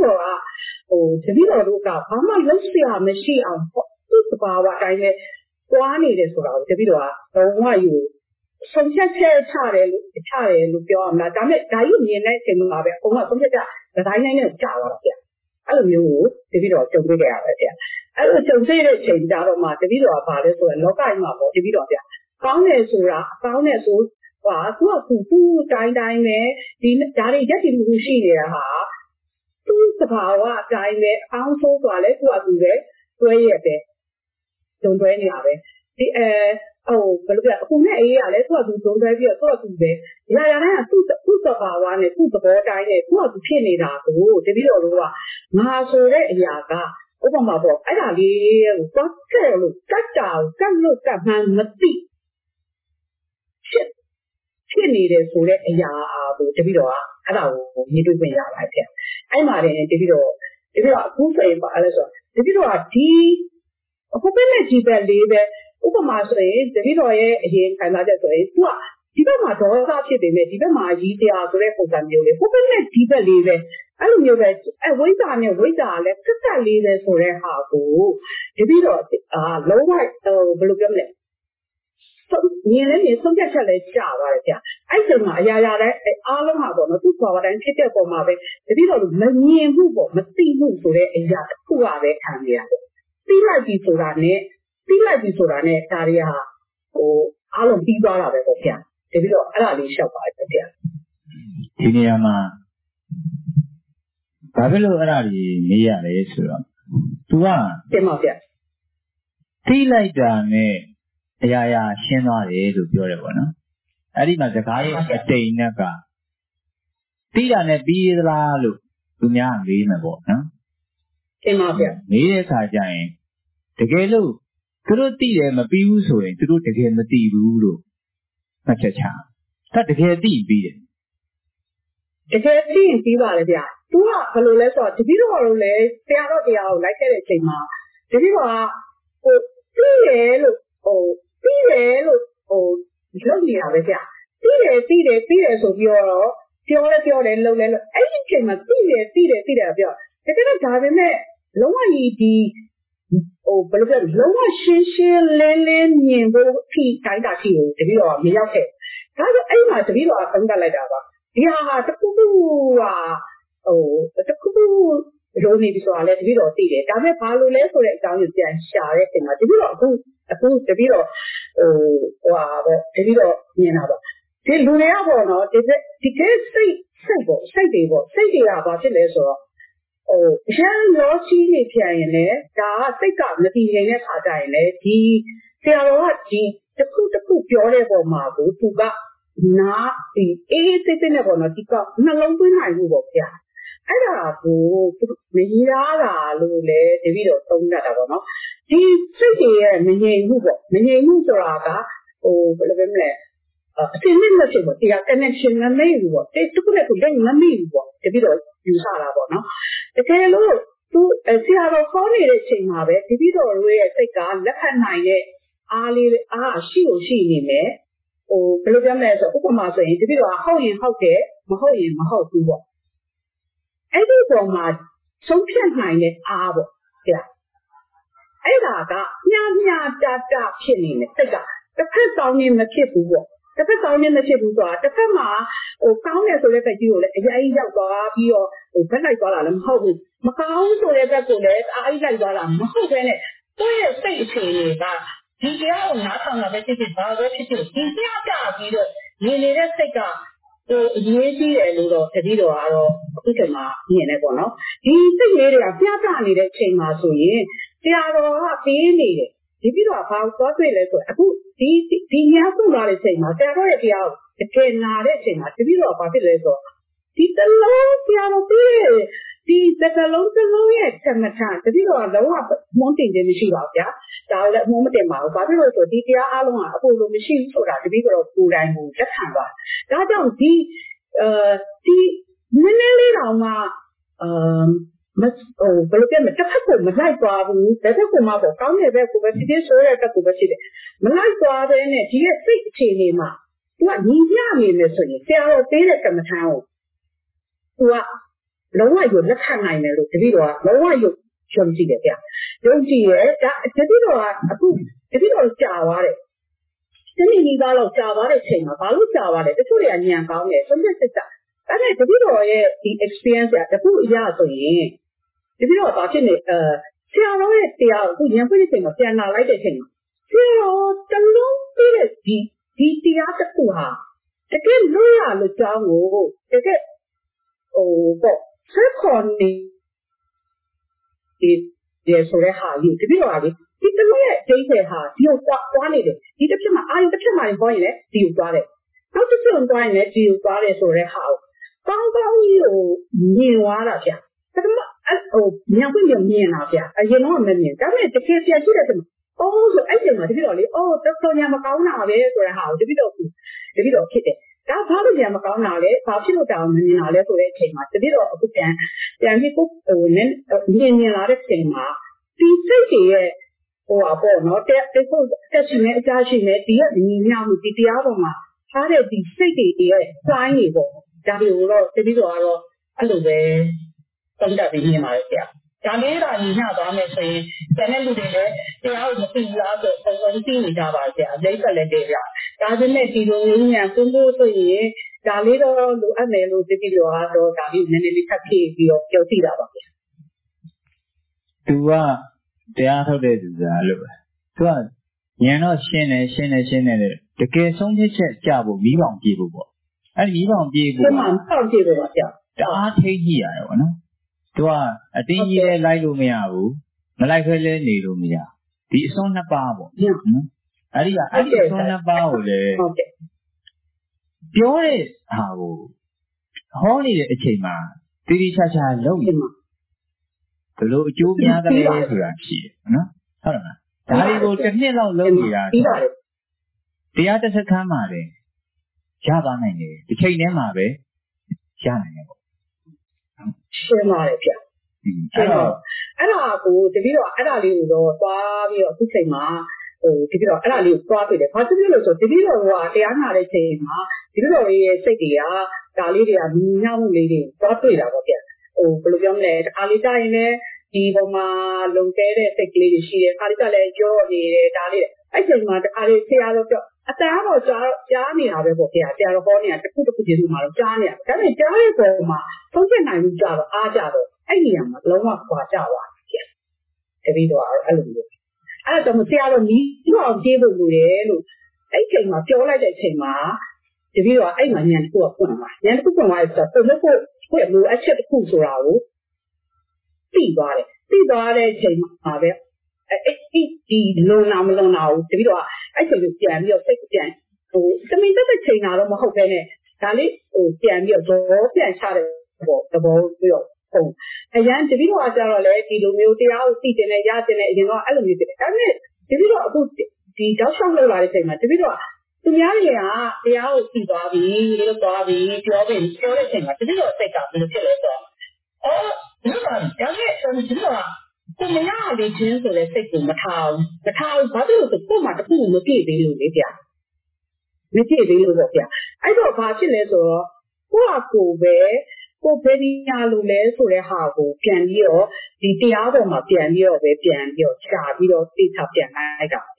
ကဘာမှလုံးစရာမရှိအောင်သူ့သဘာဝတိုင်းနဲ့တွားနေတယ်ဆိုတာကိုတတိတော်ကဘဝယူဆုံးဖြတ်ချက်ချတယ်လို့ပြောရမှာဒါပေမဲ့ဒါကြီးမြင်တဲ့အချိန်မှာပဲအကုန်လုံးဆုံးဖြတ်ချက်ဒီဇိုင်းနဲ့ကြာသွားတာဗျအဲ့လိုမျိုးကိုတတိတော်ကြုံတွေ့ကြရပါဗျအဲ့လိုကြုံတွေ့တဲ့အချိန်ကြတော့မှတတိတော်ကဘာလဲဆိုတော့လောကကြီးမှာပေါ့တတိတော်ဗျကောင်းတယ်ဆိုတာအကောင်းနဲ့ဆိုဟာသူကသူ့တိုင်းပဲဒီဒါတွေရက်တည်မှုရှိနေတာဟာသူ့သဘာဝအတိုင်းပဲအကောင်းဆိုးသွားလဲသူကသူပဲတွဲရက်ပဲဒုံတွဲနေတာပဲဒီဘယ်လိုပြအခုနဲ့အေးရလဲသူကသူဒုံတွဲပြီးတော့သူကသူပဲရာတိုင်းကသူ့သဘာဝနဲ့သူ့သဘောတိုင်းနဲ့သူကသူဖြစ်နေတာကိုတတိတော်တို့ကငါဆိုတဲ့အရာကဥပမာပေါ့အဲ့ဒါလေးကိုသွားခဲ့လို့ကတ်တာကိုကတ်လို့ကတ်မှန်းမသိဖြစ်နေတယ်ဆိုတဲ့အရာကိုတပိတော့အဲ့ဒါကိုမြင်တွေ့ခွင့်ရပါတယ်ဗျအဲ့မှာလည်းတပိတော့အခုဆိုရင်ပါလဲဆိုတပိတော့ဒီအခုပဲနဲ့ဒီဘက်လေးပဲဥပမာဆိုရင်တပိတော့ရဲ့အရင်ခံစားချက်ဆိုရင်သူကဒီဘက်မှာဒေါသဖြစ်ပေမဲ့ဒီဘက်မှာရည်တရားဆိုတဲ့ပုံစံမျိုးလေးဟိုဘက်နဲ့ဒီဘက်လေးပဲအဲ့လိုမျိုးပဲဝိဇ္ဇာနဲ့ဝိဇ္ဇာလည်းကတ်လေးပဲဆိုတဲ့ဟာကိုတပိတော့လုံးဝဘယ်လိုပြောမလဲမြင်လည်းဆုံးဖြတ်ချက်လည်းကြာပါတယ်ဗျအဲ့ဒီမှာအရာတိုင်းအားလုံးဟာပေါ့နော်သူ့ဘာဝတိုင်းဖြစ်တဲ့ပုံမှာပဲတတိတော့မမြင်မှုပေါ့မသိမှုဆိုတဲ့အရာတစ်ခုကပဲခံရရတယ်သိလိုက်ပြီဆိုတာနဲ့ဒါတွေဟာအားလုံးပြီးသွားတာပဲပေါ့ဗျတတိတော့အဲ့ဒါလေးရှောက်ပါတယ်ဗျဒီနေရာမှာဘာဖြစ်လို့အဲ့ဒါကြီးမေးရလဲဆိုတော့ तू ကတင်ပါဗျသိလိုက်တာနဲ့အရာရှင်းသွားတယ်လို့ပြောတယ်ပေါ့နော်အဲ့ဒီမှာစကားရဲ့အတိမ်နဲ့ကသိတာနဲ့ပြီးသလားလို့သူများမေးမှာပေါ့နော်တင်ပါဗျမေးတဲ့အခါကျရင်တကယ်လို့သူတို့သိတယ်မပြီးဘူးဆိုရင်သူတို့တကယ်မသိဘူးလို့မှတ်ချက်ချတကယ်သိပြီးတယ်တကယ်သိရင်ပြီးပါလေဗျသူကဘယ်လိုလဲဆိုတော့တပည့်တော်တို့လည်းတရားကိုလိုက်ခဲ့တဲ့အချိန်မှာတပည့်တော်ကသိတယ်လို့လုပ်နေတာပဲဗျသိတယ်ဆိုပြီးတော့ပြောတယ်လုပ်လဲလို့အဲ့ဒီအချိန်မှာသိတယ်ပြောတကယ်တော့ဒါပေမဲ့လုံးဝကြီးဒီဘယ်လိုပြောလုံးဝရှင်းလင်းမြင်ဖို့အထိတိုင်းတာရှိကိုတပည့်တော်ကမရောက်ခဲ့ဒါဆိုအဲ့မှာတပည့်တော်ကသုံးသပ်လိုက်တာပါဒီဟာတခုလိုနေပြီဆိုတာလဲတပည့်တော်သိတယ်ဒါပေမဲ့ဘာလို့လဲဆိုတဲ့အကြောင်းကိုပြန်ရှာတဲ့အချိန်မှာတပည့်တော်အခုတပည့်တော်တပည့်တော်မြင်တာပါဒီလူတွေကပေါ့နော်ဒီကိစိတ်တွေကဘာဖြစ်လဲဆိုတော့ရန်လောရှိနေပြန်ရင်လည်းဒါကစိတ်ကမတည်ငြိမ်တဲ့ခါကြရင်လည်းဒီဆရာတော်ကဒီတစ်ခုပြောတဲ့ပုံမှာကိုသူကနားဒီအေးစိတ်နဲ့ပေါ့နော်ဒီကနှလုံးသွင်းနိုင်မှုပေါ့ဗျာအဲ့ဒါကိုမရတာလို့လေတပည့်တော်သုံးတတ်တာပေါ့နော်ဒီစိတ်တွေရဲ့မငြိမ်မှုဆိုတာကဘယ်လိုပဲမလဲအစင်းနဲ့မဖြစ်ဘူးတရား connection မမေ့ဘူးပေါ့တခုနဲ့ခုလက်မမေ့ဘူးပေါ့တပည့်တော်ယူဆတာပေါ့နော်တကယ်လို့သူဆရာတော်ခေါ်နေတဲ့ချိန်မှာပဲတပည့်တော်တို့ရဲ့စိတ်ကလက်ခံနိုင်တဲ့အားရှိနေမယ်ဘယ်လိုပြောမလဲဆိုဥပမာဆိုရင်တပည့်တော်ကဟုတ်ရင်ဟုတ်တယ်မဟုတ်ရင်မဟုတ်ဘူးပေါ့အဲ့ဒီပုံမှာဆုံးဖြတ်နိုင်တဲ့အားပေါ့ဗျာအဲ့ဒါကညတဖြစ်နေတယ်စိတ်ကတစ်ဖက်ဆောင်နေမဖြစ်ဘူးပေါ့တစ်ဖက်ဆောင်နေမဖြစ်ဘူးဆိုတာတစ်ဖက်မှာကောင်းတယ်ဆိုတဲ့ဘက်ကြီးကိုလည်းအရင်ရောက်သွားပြီးတော့ဘက်လိုက်သွားတာလည်းမဟုတ်ဘူးမကောင်းဆိုတဲ့ဘက်ကိုလည်းအားလိုက်သွားတာမဟုတ်ဘဲနဲ့သူ့ရဲ့စိတ်အခြေအနေကဒီတရားကိုနားထောင်တာပဲဖြစ်ဖြစ်ဘာပဲဖြစ်ဖြစ်ဒီတရားကြပြီးတော့နေနေတဲ့စိတ်ကအရေးကြီးတယ်လို့တော့တတိတော်ကတော့အခုချိန်မှာမြင်နေပေါ့နော်ဒီစိတ်လေးတွေကပြသနေတဲ့အချိန်မှာဆိုရင်တရားတော်ကပေးနေတယ်ဒီပြီးတော့ဘာလို့သွားတွေ့လဲဆိုအခုဒီညဆုံးလာတဲ့အချိန်မှာတရားတော်ရဲ့တရားကိုတကယ်နာတဲ့အချိန်မှာတတိတော်ဘာဖြစ်လဲဆိုတော့ဒီတလုံးတရားတော်ပေးတယ်ဒီတကလုံးရဲ့သမထတတိတော်ကလုံးဝမွန်းတင်ခြင်းမရှိပါဘူးဗျာဒါလည်းအမှုမတင်ပါဘူးဘာဖြစ်လို့ဆိုဒီတရားအလုံးကအဖို့လို့မရှိဘူးဆိုတာတတိတော်ကိုယ်တိုင်ကိုလက်ခံပါဒါကြောင့်ဒီနည်းနည်းလေးတောင်မှဘယ်လိုပြောမလဲတစ်ဖက်ကိုမလိုက်သွားဘူးဘယ်ဘက်ကိုမှပေါ့ကောင်းတဲ့ဘက်ကိုပဲဖြစ်ဖြစ်ဆိုတဲ့ဘက်ကိုပဲဖြစ်တယ်မလိုက်သွားတဲ့နဲ့ဒီရဲ့စိတ်အခြေအနေမှာသူကညီမျှနေမယ်ဆိုရင်ဆရာတော်ပေးတဲ့ကမ္မထာကိုသူကလုံးဝယူလက်ခံနိုင်တယ်လို့တတိတော်ကလုံးဝယူယုံကြည်တယ်ဗျယုံကြည်ရဲ့ဒါတတိတော်ကအခုတတိတော်ကြာသွားတယ်တနည်းနည်းတော့ကြာသွားတဲ့ချိန်မှာဘာလို့ကြာသွားလဲတချို့တွေကညံကောင်းတယ်ဆုံးဖြတ်စစ်တာအဲ့ဒါတတိတော်ရဲ့ဒီ experience ကတခုအရာဆိုရင်တတိတော်ကဘာဖြစ်နေဆရာတော်ရဲ့တရားကိုညံဖွင့်တဲ့ချိန်မှာပြန်လာလိုက်တဲ့ချိန်မှာဆရာတော်တလုံးပြည့်တဲ့ဒီတရားတစ်ခုဟာတကယ်လို့ရလို့ကြောင်းကိုတကယ်ပေါ့ဆက်ခေါ်နေဒီဆိုတဲ့ဟာကြီးတတိတော်ကလေဒီတလုံးရဲ့ဒိဋ္ဌိဟာဒီကိုသွားနေတယ်ဒီတစ်ဖြစ်မှာအာရုံတစ်ဖြစ်မှာဟောရင်လည်းဒီကိုသွားတယ်နောက်တစ်ဖြစ်သွားရင်လည်းဒီကိုသွားတယ်ဆိုတဲ့ဟာကိုကောင်းကြီးကိုမြင်သွားတာဗျာဒါကညံခွင့်မြင်တာဗျာအရင်တော့မမြင်ဒါပေမဲ့တကယ်ပြန်ကြည့်တဲ့အခါဆိုအဲ့ဒီမှာတတိတော်လေတော်တော်ညာမကောင်းတာပဲဆိုတဲ့ဟာကိုတတိတော်ဖြစ်တယ်ဒါဘာလို့ညာမကောင်းတာလဲဘာဖြစ်လို့တောင်မမြင်တာလဲဆိုတဲ့အချိန်မှာတတိတော်အခုပြန်ပြီးကိုမြင်လာတဲ့ချိန်မှာဒီစိတ်တွေရဲ့ပေါ့နော်တက်ရှိနေအကြရှိနေဒီကညီမျှမှုဒီတရားပေါ်မှာထားတဲ့ဒီစိတ်တွေရဲ့စိုင်းတွေပေါ့ဒါတွေကိုတော့တတိတော်ကတော့အဲ့လိုပဲသုံးသပ်ပြီးမြင်ပါတယ်ဗျာဒါလေးကညီမျှသွားမယ်ဆိုရင်ကျန်တဲ့လူတွေလည်းတရားကိုမသိဘူးလားဆိုပုံစံသိနေကြပါဗျာအလေးကလည်းတည်းဗျာဒါပေမဲ့ဒီလိုမျိုးညာသုံးဖို့ဆိုရင်ဒါလေးတော့လိုအပ်မယ်လို့တတိတော်ကတော့ဒါလေးနည်းနည်းလေးထပ်ဖြည့်ပြီးတော့ပြောသိတာပါဗျာသူကတရားထုတ်တဲ့သူကလို့ပဲသူကဉာဏ်တော့ရှင်းတယ်တကယ်ဆုံးဖြတ်ချက်ကြဖို့မိဘအောင်ပြေဖို့ပေါ့အဲ့ဒီမိဘအောင်ပြေဖို့မှစောင့်ကြည့်ဖို့ပါဗျာတအားထိကြည့်ရတယ်ပေါ့နော်သူကအတင်းကြီးလည်းလိုက်လို့မရဘူးမလိုက်ခဲလည်းနေလို့မရဒီအစွန်းနှစ်ပါးပေါ့နော်အဲ့ဒီအစွန်းနှစ်ပါးကိုလည်းပြောတဲ့ဟာကိုဟောနေတဲ့အချိန်မှာတိတိကျကျလုပ်နေမှာဘယ်လိုအကျိုးများသလဲဆိုတာရှိတယ်နော်ဟုတ်လားဒါတွေကိုတစ်နှစ်လောက်လုပ်နေတာတရားတစ်စခန်းမှာလည်းရပါနိုင်တယ်ဒီချိန်ထဲမှာပဲရနိုင်တယ်ပေါ့ရှင်းပါတယ်ဗျအဲ့ဒါကိုတပည့်တော့အဲ့ဒါလေးကိုတော့သွားပြီးတော့အခုချိန်မှာတပည့်တော့အဲ့ဒါလေးကိုသွားပြတယ်ဘာဖြစ်လို့ဆိုတပည့်တော်ကတရားနာတဲ့ချိန်မှာတပည့်တော်ရဲ့စိတ်တွေကဒါလေးတွေကညှောင်းမှုလေးတွေသွားတွေ့တာပေါ့ဗျဘယ်လိုပြောမလဲတခါလေးကြာရင်လည်းဒီပေါ်မှာလုံကျဲတဲ့စိတ်ကလေးတွေရှိတယ်ခါလေးကလည်းကြောနေတယ်ဒါလေးအဲ့ချိန်မှာတခါလေးဆရာတော်ပြောအတန်းတော့ကြားနေတာပဲပေါ့ဆရာတော်ဟောနေတာတစ်ခုကျေးဇူးမှာတော့ကြားနေတာဒါပေမဲ့ကြားတဲ့ပုံမှာသုံးချက်နိုင်မှုကြတော့အားကြတော့အဲ့ဒီနေရာမှာလုံးဝခွာကြသွားတယ်တပည့်တော်အဲ့လိုမျိုးအဲ့တော့ဆရာတော်နီးအောင်ကျေးဖို့လိုတယ်လို့အဲ့ချိန်မှာပြောလိုက်တဲ့အချိန်မှာတပည့်တော်အဲ့မှာညံတစ်ခုကပွင့်သွားညံတစ်ခုပွင့်သွားဆိုတော့ပုံလို့ကိုယ့်လိုအချက်တစ်ခုဆိုတာကိုသိသွားတဲ့အချိန်မှာပဲဒီလုံနာမလုံနာဘူးတပည့်တော်အဲ့ချိန်ကိုပြန်ပြီးတော့စိတ်ပြန်သမင်သက်ချိန်တာတော့မဟုတ်ဘဲနဲ့ဒါလေးပြန်ပြီးတော့ပြန်ချတဲ့သဘောပြီးတော့အရန်တပည့်တော်ကကြတော့လေဒီလိုမျိုးတရားကိုသိတင်နဲ့ရတင်နဲ့အရင်တော့အဲ့လိုမျိုးဖြစ်တယ်ဒါပေမဲ့တပည့်တော်အခုဒီတောက်လျှောက်လောက်လာတဲ့ချိန်မှာတပည့်တော်သူများတွေကတရားကိုသိသွားပြီလို့သွားပြီပြောတဲ့အချိန်မှာတပည့်တော်စိတ်ကဘယ်လိုဖြစ်လဲဆိုတော့ဒီမှာဒါနဲ့တပည့်တော်ကိုမရလေးချင်းဆိုတဲ့စိတ်ကိုမထားဘူးဘာလို့လဲဆိုကို့မှာတခုမပြည့်သေးလို့လေဗျာမပြည့်သေးလို့ပေါ့ဗျာအဲ့တော့ဘာဖြစ်လဲဆိုတော့ကိုဘယ်ဒီညာလို့လဲဆိုတဲ့ဟာကိုပြန်ပြီးတော့ဒီတရားပေါ်မှာပြန်ပြီးတော့ရှာပြီးတော့သိချပြန်လိုက်တာဗျာ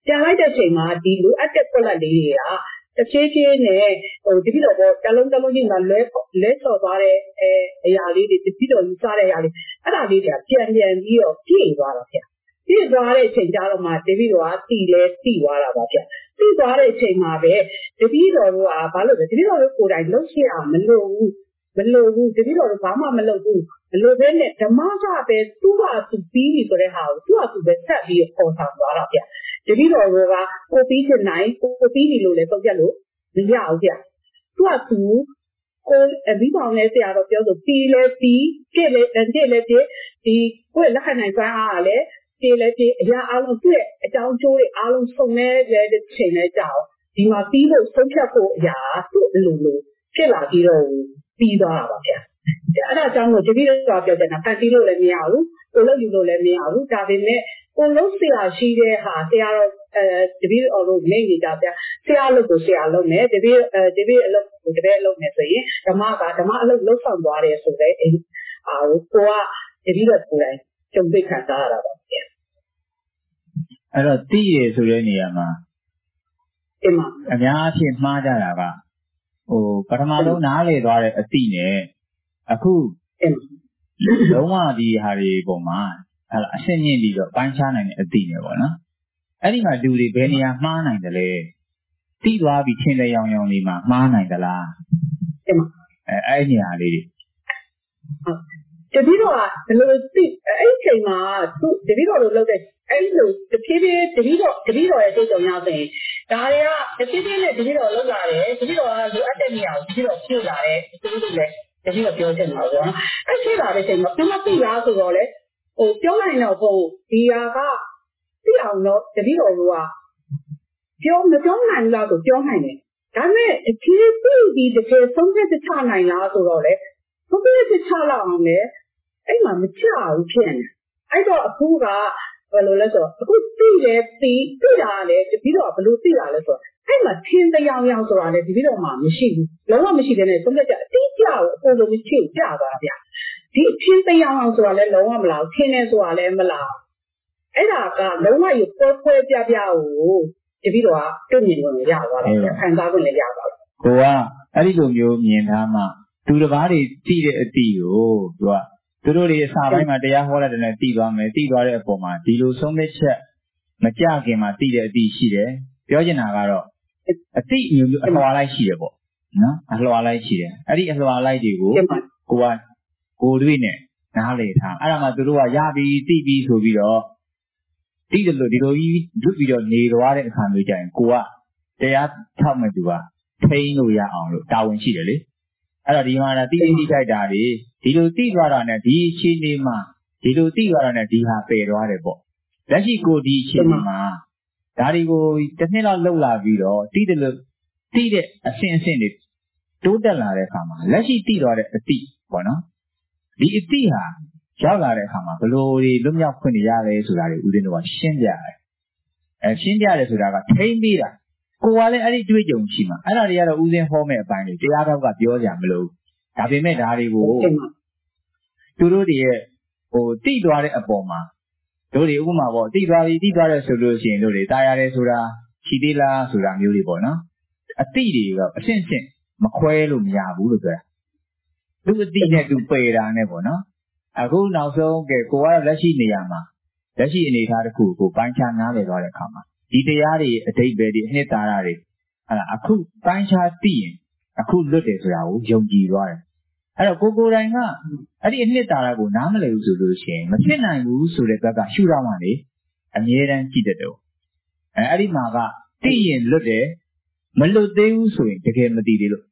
ပြန်လိုက်တဲ့အချိန်မှာဒီလိုအပ်တဲ့ကွက်လက်လေးတွေကတစ်ဖြည်းဖြည်းနဲ့တပိတော့တလုံးချင်းကလဲဆော်သွားတဲ့အရာလေးတွေတပိတော့ယူစားတဲ့အရာလေးအဲ့ဒါလေးတွေကပြန်ပြီးတော့ပြည့်သွားတာဗျပြည့်သွားတဲ့အချိန်ကျတော့မှတပိတော့ကတီသွားတာပါဗျတီသွားတဲ့အချိန်မှာပဲတပိတော့ကဘာလို့လဲတပိတော့ကိုယ်တိုင်လှုပ်ရှားမလို့ဘူးတပိတော့ဘာမှမလုပ်ဘူးဘလို့ပဲနဲ့ဓမ္မကပဲသူ့ဟာသူပြီးပြီဆိုတဲ့ဟာကိုသူ့ဟာသူပဲဆက်ပြီးပေါ်ဆောင်သွားတာဗျတပိတော့ကကိုပြီးချင်နိုင်ကိုပြီးပြီလို့လည်းသုံးပြလို့မရဘူးဗျသူကသူကိုမိပေါင်းနဲ့ဆရာတော်ပြောဆိုပြီးလဲပြီးကြည့်လဲကြည့်ဒီကိုလက်ခံနိုင်စွမ်းအားကလည်းကြည့်လဲကြည့်အရာအလုံးသူ့ရဲ့အကြောင်းကျိုးတွေအလုံးစုံလဲတဲ့ချိန်လဲကြောက်ဒီမှာပြီးလို့ဆုံးဖြတ်ဖို့အရာသူ့အလိုလိုဖြစ်လာပြီးတော့ပြီးသွားတာပါဗျအဲ့ဒါကြောင့်မို့တပည့်တော်ပြောတဲ့ကဖန်တီးလို့လည်းမရဘူးကိုလို့ယူလို့လည်းမရဘူးဒါပေမဲ့ကိုလို့ဆရာရှိတဲ့ဟာဆရာတော်တပည့်တော်တို့နေနေကြဗျဆရာအလုပ်ကိုဆရာလုပ်မယ်တပည့်အလုပ်ကိုတပည့်အလုပ်မယ်ဆိုရင်ဓမ္မအလုပ်လုပ်ဆောင်သွားတယ်ဆိုတဲ့ကိုကတပည့်တော်ကိုယ်တိုင်ကြုံတွေ့ခံစားရတာပါဗျအဲ့တော့သိရဆိုတဲ့နေရာမှာအများအဖြစ်မှားကြတာကပထမဆုံးနားလေသွားတဲ့အသိနဲ့အခုလုံးဝဒီဟာတွေပုံမှာအရှင်းမြင့်ပြီးတော့ပိုင်းခြားနိုင်တဲ့အသိနဲ့ပေါ့နော်အဲ့ဒီမှာလူတွေဘယ်နေရာမှားနိုင်တယ်လဲသိသွားပြီးချင်းတဲ့ရောင်နေမှာမှားနိုင်သလားအဲ့နေရာလေးတွေတပည့်တော်ကဘယ်လိုသိအဲ့ချိန်မှာသူတပည့်တော်တို့လုပ်တဲ့အဲ့လိုတဖြည်းဖြည်းတပည့်တော်ရဲ့စိတ်ကြုံရဆိုရင်ဒါတွေကတဖြည်းဖြည်းနဲ့တပည့်တော်လုပ်လာတယ်တပည့်တော်ကလိုအပ်တဲ့နေရာကိုတပည့်တော်ပြုလာတယ်သူတို့လည်းတပည့်တော်ပြောချင်တာပေါ့နော်အဲ့ဖြစ်လာတဲ့ချိန်မှာသူမသိလားဆိုတော့လေပြောလိုက်တော့ဘုံဒီဟာကသိအောင်တော့တပည့်တော်ကမပြောနိုင်လားဆိုပြောနိုင်တယ်ဒါပေမဲ့တဖြည်းဖြည်းဒီတကယ်ဆုံးဖြတ်ချနိုင်လားဆိုတော့လေဆုံးဖြတ်ချလောက်အောင်လေအဲ့မှာမချဘူးဖြစ်နေအဲ့တော့အခုကဘယ်လိုလဲဆိုတော့အခုသိတာလေတပည့်တော်ကဘယ်လိုသိတာလဲဆိုတော့အဲ့မှာထင်းတရားဆိုတာလေတပည့်တော်မှမရှိဘူးလုံးဝမရှိတဲ့နဲ့ဆုံးဖြတ်ချက်အတိအကျကိုအကုန်လုံးမရှိကြပါဗျာဒီထင်းတရားဆိုတာလည်းလုံးဝမလားထင်းနေဆိုတာလည်းမလားအဲ့ဒါကလုံးဝရပွဲပြကိုတပည့်တော်ကတွေ့မြင်လို့ရသွားတယ်ခံစားခွင့်လည်းရသွားတယ်ကိုကအဲ့ဒီလိုမျိုးမြင်ထားမှသူတစ်ပါးတွေသိတဲ့အတိကိုသူတို့တွေအစာပိုင်းမှာတရားဟောတဲ့နဲ့သိသွားမယ်သိသွားတဲ့အပေါ်မှာဒီလိုဆုံးဖြတ်ချက်မကြခင်မှာသိတဲ့အတိရှိတယ်ပြောချင်တာကတော့အတိမျိုးအလွှာလိုက်ရှိတယ်ပေါ့နော်အလွှာလိုက်ရှိတယ်အဲ့ဒီအလွှာလိုက်တွေကိုကိုတွေ့နဲ့နားလေထားအဲ့ဒါမှသူတို့ကရပြီးသိပြီးဆိုပြီးတော့သိတယ်လို့ဒီလိုကြီးလွတ်ပြီးတော့နေသွားတဲ့အခါမျိုးကြရင်ကိုကတရားထောက်မဲ့သူကထိန်းလို့ရအောင်လို့တာဝန်ရှိတယ်လေအဲ့တော့ဒီမှာတိတိကြိုက်တာတွေဒီလိုသိသွားတာနဲ့ဒီအခြေအနေမှာဒီလိုသိသွားတာနဲ့ဒီဟာပယ်သွားတယ်ပေါ့လက်ရှိကိုဒီအခြေအနေမှာဒါတွေကိုတစ်နှစ်လောက်လှုပ်လာပြီးတော့သိတယ်လို့သိတဲ့အဆင့်တွေတိုးတက်လာတဲ့အခါမှာလက်ရှိသိသွားတဲ့အသိပေါ့နော်ဒီအသိဟာရောက်လာတဲ့အခါမှာဘလို့တွေလွတ်မြောက်ခွင့်ရလဲဆိုတာတွေဦးဇင်းတို့ကရှင်းပြတယ်ရှင်းပြတယ်ဆိုတာကထိမ့်ပြီးတာကိုကလည်းအဲ့ဒီတွေးကြုံရှိမှာအဲ့ဒါတွေကတော့ဦးဇင်းဟောမဲ့အပိုင်းတွေတရားတော်ကပြောကြမလို့ဒါပေမဲ့ဒါတွေကိုသူတို့တွေရဲ့တိသွားတဲ့အပေါ်မှာတို့တွေဥပမာပေါ့တိသွားတယ်ဆိုလို့ရှိရင်တို့တွေတာရတယ်ဆိုတာရှိသေးလားဆိုတာမျိုးတွေပေါ့နော်အတိတွေကအရှင်းရှင်းမခွဲလို့မရဘူးလို့ပြောတာသူအတိနဲ့သူပယ်တာနဲ့ပေါ့နော်အခုနောက်ဆုံးကဲကိုကတော့လက်ရှိနေရာမှာလက်ရှိအနေအထားတစ်ခုကိုပိုင်းခြားနားလည်သွားတဲ့အခါမှာဒီတရားတွေအတိတ်ပဲဒီအနှစ်သာရတွေအခုပိုင်းခြားသိရင်အခုလွတ်တယ်ဆိုတာကိုယုံကြည်သွားတယ်အဲ့တော့ကိုယ်တိုင်ကအဲ့ဒီအနှစ်သာရကိုနားမလည်ဘူးဆိုလို့ရှိရင်မဖြစ်နိုင်ဘူးဆိုတဲ့ဘက်ကရှုထောင့်မှလေအမြဲတမ်းကြည့်တတ်တယ်အဲ့ဒီမှာကသိရင်လွတ်တယ်မလွတ်သေးဘူးဆိုရင်တကယ်မသိသေးလို့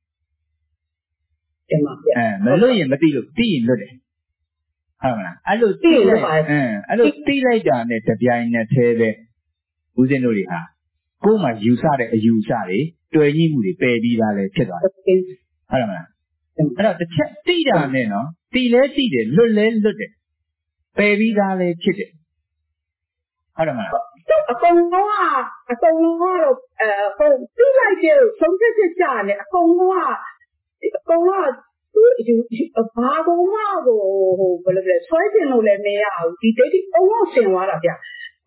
မလွတ်ရင်မသိလို့သိရင်လွတ်တယ်ဟုတ်မလားအဲ့လိုသိလိုက်အဲ့လိုသိလိုက်တာနဲ့တပြိုင်နက်တည်းပဲဦးဇင်းတို့တွေဟာကိုယ်မှယူဆတဲ့အယူဆတွေတွေ့ညှိမှုတွေပယ်ပြီးသားလဲဖြစ်သွားတယ်ဟုတ်မလားအဲ့တော့တစ်ချက်သိတာနဲ့နော်သိလဲသိတယ်လွတ်လဲလွတ်တယ်ပယ်ပြီးသားလဲဖြစ်တယ်ဟုတ်တယ်မလားအကုန်လုံးကတော့ဟုတ်သိလိုက်တဲ့ဆုံးဖြတ်ချက်ကြတယ်အကုန်လုံးသူဘာကုန်မှကိုဘယ်လိုလဲဆွဲတင်လို့လည်းမရဘူးဒီဒိဋ္ဌိအုံအောင်ဆင်သွားတာဗျ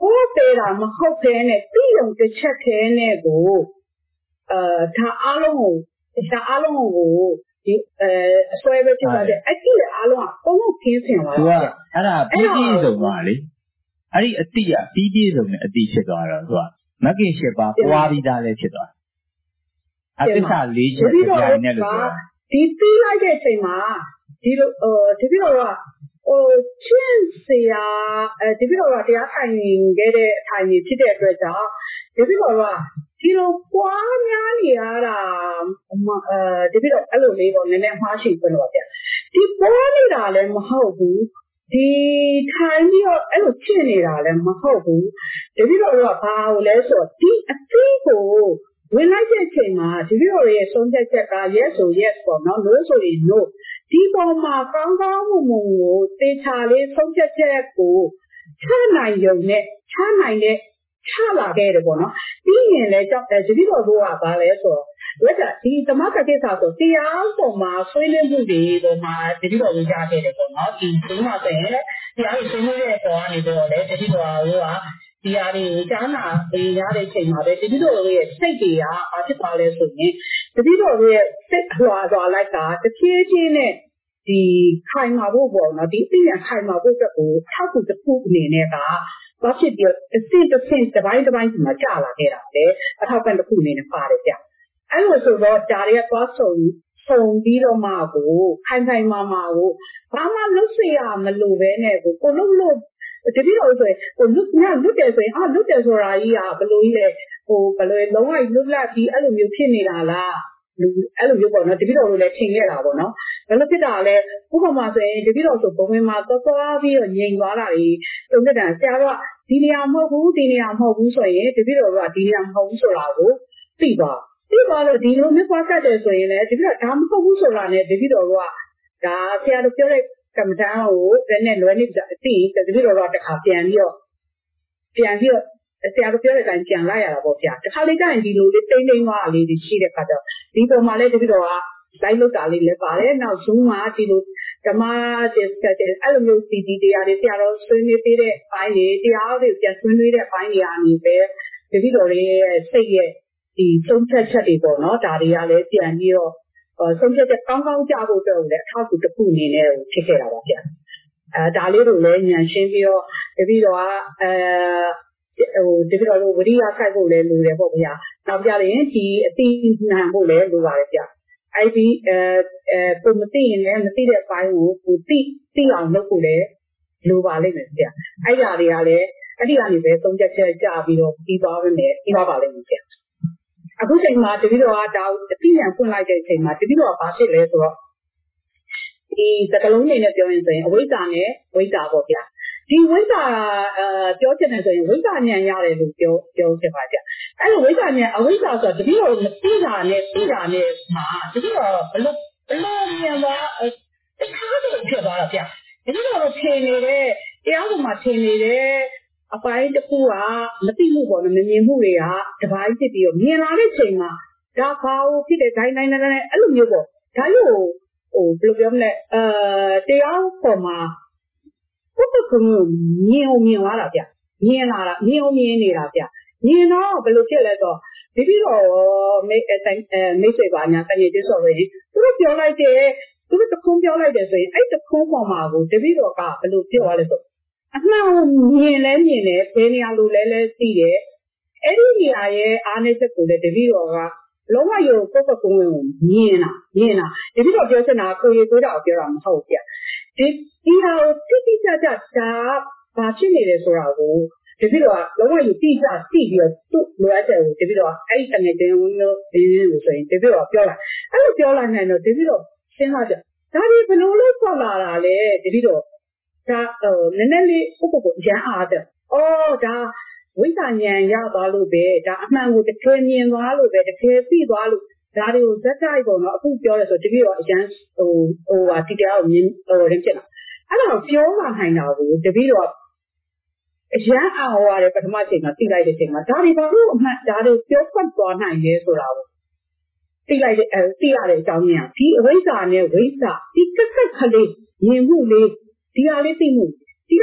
ပေါ်သေးတာမဟုတ်ခဲနဲ့ပြီးုံတစ်ချက်ခဲနဲ့ကိုဒါအားလုံးကိုဒီအစွဲပဲဖြစ်သွားတယ်အဲ့ဒီအားလုံးကပုံလို့ခင်းစင်သွားတာအဲ့ဒါပြီးပြည့်စုံသွားလေအဲ့ဒီအတိကပြီးပြည့်စုံတဲ့အတိဖြစ်သွားတော့သူကမဂ္ဂင်၈ပါးပွားပြီးသားလည်းဖြစ်သွားအသစ္စာ၄ချက်ပြပြနဲ့လို့ပြောဒီပြီးလိုက်တဲ့အချိန်မှာဒီလိုဒီပြီးတော့ချင်းစရာဒီပြီးတော့တရားထိုင်ခဲ့တဲ့အထိုင်ကြီးဖြစ်တဲ့အတွက်ကြောင့်ဒီပြီးတော့ဒီလိုပွားများနေရတာဒီပြီးတော့အဲ့လိုလေးပေါ့နည်းနည်းမှားရှိပြတော့ဗျဒီပွားနေတာလည်းမဟုတ်ဘူးဒီထိုင်ပြီးတော့အဲ့လိုဖြစ်နေတာလည်းမဟုတ်ဘူးဒီပြီးတော့ဘာကိုလဲဆိုတော့ဒီအသိကိုဝင်လိုက်တဲ့အချိန်မှာဒီပြီးတော့ရဲ့ဆုံးဖြတ်ချက်က yes ဆို yes ပေါ့နော် no ဆိုရင် no ဒီပေါ်မှာကောင်းကောင်းမွန်ကိုတေချာလေးဆုံးဖြတ်ချက်ကိုချနိုင်ရုံနဲ့ချနိုင်တဲ့ချလာခဲ့တယ်ပေါ့နော်ပြီးရင်လည်းကြောက်တယ်ဒီပြီးတော့ကဘာလဲဆိုတော့လက်ကြဒီသမဂ္ဂကိစ္စဆိုတရားပေါ်မှာဆွေးနွေးမှုတွေပေါ်မှာဒီပြီးတော့ကြားခဲ့တယ်ပေါ့နော်ဒီမှာဆိုရင်တရားဆွေးနွေးတဲ့ပေါ်ကနေတော့လေဒီပြီးတော့ဒီဟာတွေကိုကြားနာပေးရတဲ့အချိန်မှာပဲဒီပြီးတော့ရဲ့စိတ်တွေကဘာဖြစ်သွားလဲဆိုရင်ဒီပြီးတော့ရဲ့စိတ်လွှာသွားလိုက်ကတဖြည်းဖြည်းနဲ့ဒီခိုင်မာဖို့ပေါ့နော်ဒီအပြည့်ခိုင်မာဖို့အတွက်ကိုထောက်ကူတစ်ခုအနေနဲ့ကဘာဖြစ်ပြီးအစစ်တစ်ပိုင်းဒီမှာကြာလာခဲ့တာလေအထောက်ပံ့တစ်ခုအနေနဲ့ပါတယ်ဗျအဲ့လိုဆိုတော့ဒါတွေကသွားဆုံပြီးတော့မှကိုခိုင်မာကိုဘာမှလုပ်เสียမလို့ပဲနဲ့ကိုလို့တတိတော့ဆိုရင်လွတ်တယ်ဆိုရင်လွတ်တယ်ဆိုတာကြီးကဘယ်လိုကြီးလဲဘယ်လိုလုံးဝလွတ်လပ်ပြီးအဲ့လိုမျိုးဖြစ်နေတာလားအဲ့လိုမျိုးပေါ့နော်တတိတော်တို့လည်းထင်ခဲ့တာပေါ့နော်ဘယ်လိုဖြစ်တာလဲဥပမာဆိုရင်တတိတော်ဆိုဘဝင်မှာသွားပြီးတော့ငြိမ်သွားတာကြီးတုံးတက်တာဆရာတော့ဒီနေရာမဟုတ်ဘူးဆိုရင်တတိတော်ကဒီနေရာမဟုတ်ဘူးဆိုတာကိုသိသွားတော့ဒီလိုမျိုးပွားတတ်တယ်ဆိုရင်လည်းတတိတော်ဒါမဟုတ်ဘူးဆိုတာနဲ့တတိတော်ကဒါဆရာတို့ပြောတဲ့ကမ္မဋ္ဌာန်းကိုလည်းနဲ့လွယ်နေကြအသိတတိတော်ကတခါပြန်ပြီးတော့ဆရာတို့ပြောတဲ့အတိုင်းပြန်လိုက်ရတာပေါ့ဗျာတခါလေကျရင်ဒီလိုလေးတိမ့်သွားလေးရှိတဲ့ခါကျတော့ဒီပုံမှာလည်းတတိတော်ကလိုက်လို့တာလေးလည်းပါတယ်နောက် Zoom မှာဒီလိုဓမ္မ discussion အဲ့လိုမျိုးဒီတရားတွေဆရာတော်ဆွေးနွေးပေးတဲ့ဘိုင်းတွေတရားတွေပြန်ဆွေးနွေးတဲ့ဘိုင်းတွေအနေပဲတတိတော်ရဲ့စိတ်ရဲ့ဒီဆုံးဖြတ်ချက်တွေပေါ့နော်ဒါတွေကလည်းပြန်ပြီးတော့ဆုံးဖြတ်ချက်ကောင်းကြဖို့အတွက်လည်းအထောက်အကူတစ်ခုအနေနဲ့ဖြစ်ခဲ့တာပါဗျာဒါလေးတို့လည်းညံရှင်းပြီးတော့တတိတော်ကဒီလိုလိုဝိရိယခိုက်ဖို့လည်းလိုတယ်ပေါ့ဗျာနောက်ကြရင်ဒီအတိနှံဖို့လည်းလိုပါတယ်ဗျာအဲ့ဒီကိုမသိရင်လည်းမသိတဲ့အပိုင်းကိုသိအောင်လုပ်ဖို့လည်းလိုပါလိမ့်မယ်ဗျာအဲ့ဒါတွေကလည်းအဲ့ဒီကနေပဲသုံးချက်ကြပြီးတော့ပြီးသွားပါလိမ့်မယ်ဗျာအခုချိန်မှာတတိတော်ကဒါအတိညာဖွင့်လိုက်တဲ့အချိန်မှာတတိတော်ကဘာဖြစ်လဲဆိုတော့ဒီသကလုံးနေနဲ့ပြောရင်ဆိုရင်အဝိဇ္ဇာနဲ့ဝိဇ္ဇာပေါ့ဗျာဒီဝိဇ္ဇာပြောချင်တယ်ဆိုရင်ဝိဇ္ဇာဉာဏ်ရတယ်လို့ပြောချင်ပါဗျအဲ့လိုဝိဇ္ဇာဉာဏ်အဝိဇ္ဇာဆိုတော့တတိတော်မသိတာနဲ့မှာတတိတော်ဘလို့ဉာဏ်ပါတခြားလိုဖြစ်သွားတာဗျတတိတော်ထင်နေတဲ့တရားပေါ်မှာထင်နေတဲ့အပိုင်းတစ်ခုကမသိမှုပေါ့နော်မမြင်မှုတွေကတပိုင်းဖြစ်ပြီးတော့မြင်လာတဲ့ချိန်မှာဒါဘာလို့ဖြစ်တဲ့ဒိုင်းအဲ့လိုမျိုးပေါ့ဒါလို့ဘယ်လိုပြောမလဲတရားပေါ်မှာပုဂ္ဂိုလ်ကမြင်သွားတာဗျမြင်နေတာဗျမြင်တော့ဘယ်လိုဖြစ်လဲဆိုတော့ဒီပြီးတော့မိတ်ဆွေပါညာတကယ်ကြီးဆိုရင်သူတို့ပြောလိုက်တယ်သူတို့တခုံးပြောလိုက်တယ်ဆိုရင်အဲ့တခုံးပေါ်မှာကိုတပည့်တော်ကဘယ်လိုပြောရလဲဆိုအမှန်မြင်တယ်ဘယ်နေရာလိုလဲသိတယ်အဲ့ဒီနေရာရဲ့အားနည်းချက်ကိုလည်းတပည့်တော်ကလုံးဝရုပ်ပုဂ္ဂိုလ်ကိုမြင်တာတပည့်တော်ပြောချင်တာကိုယ်တာကိုပြောတာမဟုတ်ဗျဒီဟာကိုတိကျဒါဘာဖြစ်နေလဲဆိုတာကိုတပည့်တော်ကလုံးဝယူတိကျသိပြီးတော့သူ့လိုအပ်တဲ့ကိုတပည့်တော်အဲ့ဒီတငယ်ချင်းလို့ဆိုရင်တပည့်တော်ပြောလာအဲ့လိုပြောလာနိုင်တော့တပည့်တော်စဉ်းစားကြဒါဒီဘယ်လိုလုပ်ပေါ်လာတာလဲတပည့်တော်ဒါနည်းနည်းလေးပုဂ္ဂိုလ်ကိုရန်အားတယ်ဒါဝိဇ္ဇာဉာဏ်ရသွားလို့ပဲဒါအမှန်ကိုတကယ်မြင်သွားလို့ပဲတကယ်သိသွားလို့ဒါတွေကိုဇက်တိုက်ပေါ့နော်အခုပြောရဲဆိုတပည့်တော်အရန်ဒီတရားကိုမြင်ရင်းဖြစ်လာအဲ့ဒါကိုပြောလာနိုင်တာကိုတပည့်တော်အရန်အောင်ရတယ်ပထမချိန်မှာသိလိုက်တဲ့ချိန်မှာဒါတွေဘာလို့အမှန်ဒါတွေပြောဖွက်သွားနိုင်လဲဆိုတာကိုသိရတဲ့အကြောင်းရင်းဒီအဝိဇ္ဇာနဲ့ဝိဇ္ဇာဒီကက်ကလေးမြင်မှုလေးဒီဟာလေးသိမှုဒီဟာလေး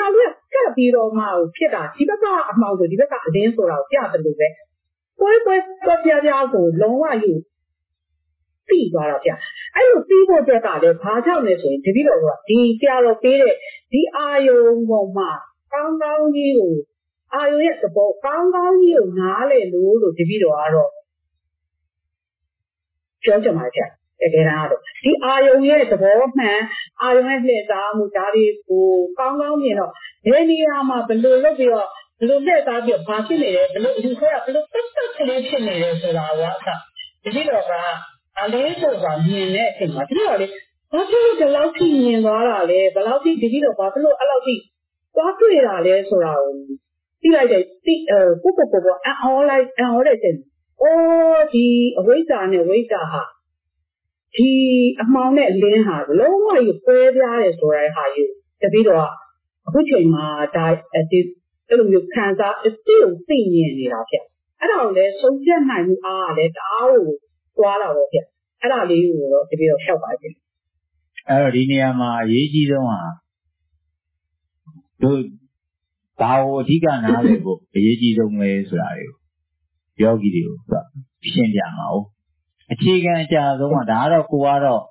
ကပ်ပြီးတော့မှဖြစ်တာဒီဘက်ကအမှောင်ဆိုဒီဘက်ကအလင်းဆိုတာကိုကြားတယ်လို့ပဲပွဲပြားကိုလုံးဝယူပြီးသွားတာဗျအဲ့လိုပြီးဖို့အတွက်ကလည်းဘာကြောင့်လဲဆိုရင်တပည့်တော်ကဒီဆရာတော်ပေးတဲ့ဒီအာယုံပေါ်မှာကောင်းကောင်းကြီးကိုအာယုံရဲ့သဘောကောင်းကောင်းကြီးကိုနားလည်လို့တပည့်တော်ကတော့ပြောကြမှာဗျတကယ်တော့ဒီအာယုံရဲ့သဘောမှန်အာယုံရဲ့လှည့်စားမှုဒါတွေကိုကောင်းကောင်းမြင်တော့ဘယ်နေရာမှာဘယ်လိုလုပ်ပြီးတော့ဘယ်လိုလှည့်စားပြီးဘာဖြစ်နေလဲဘယ်လိုဒီခွဲကဘယ်လိုတက်ကလေးဖြစ်နေလဲဆိုတာကတပည့်တော်ကအလေးဆိုတာမြင်တဲ့အချိန်မှာတပည့်တော်လေဘာဖြစ်လို့ဒီလောက်ထိမြင်သွားတာလဲဘယ်လောက်ထိတပည့်တော်ဘာဖြစ်လို့အဲ့လောက်ထိသွားတွေ့တာလဲဆိုတာကိုသိလိုက်တဲ့ပို့အော်တဲ့ချိန်အိုးဒီအဝိဇ္ဇာနဲ့ဝိဇ္ဇာဟာဒီအမှောင်နဲ့အလင်းဟာလုံးဝကြီးပွဲပြားတယ်ဆိုတဲ့ဟာယူတပည့်တော်ကအခုချိန်မှာဒါဒီအဲ့လိုမျိုးခံစားအစ်ကိုသိမြင်နေတာဗျအဲ့ဒါကိုလည်းဆုံးဖြတ်နိုင်မှုအားကလည်းတအားကိုသွားတာပေါ့ဗျအဲ့ဒါလေးကိုတော့တပည့်တော်လျှောက်ပါခြင်းအဲ့တော့ဒီနေရာမှာအရေးကြီးဆုံးဟာတို့ဘာကိုအဓိကနားလည်ဖို့အရေးကြီးဆုံးလဲဆိုတာတွေကိုယောဂီတွေကိုရှင်းပြမှာ哦အခြေခံအကြဆုံးကဒါကတော့ကိုကတော့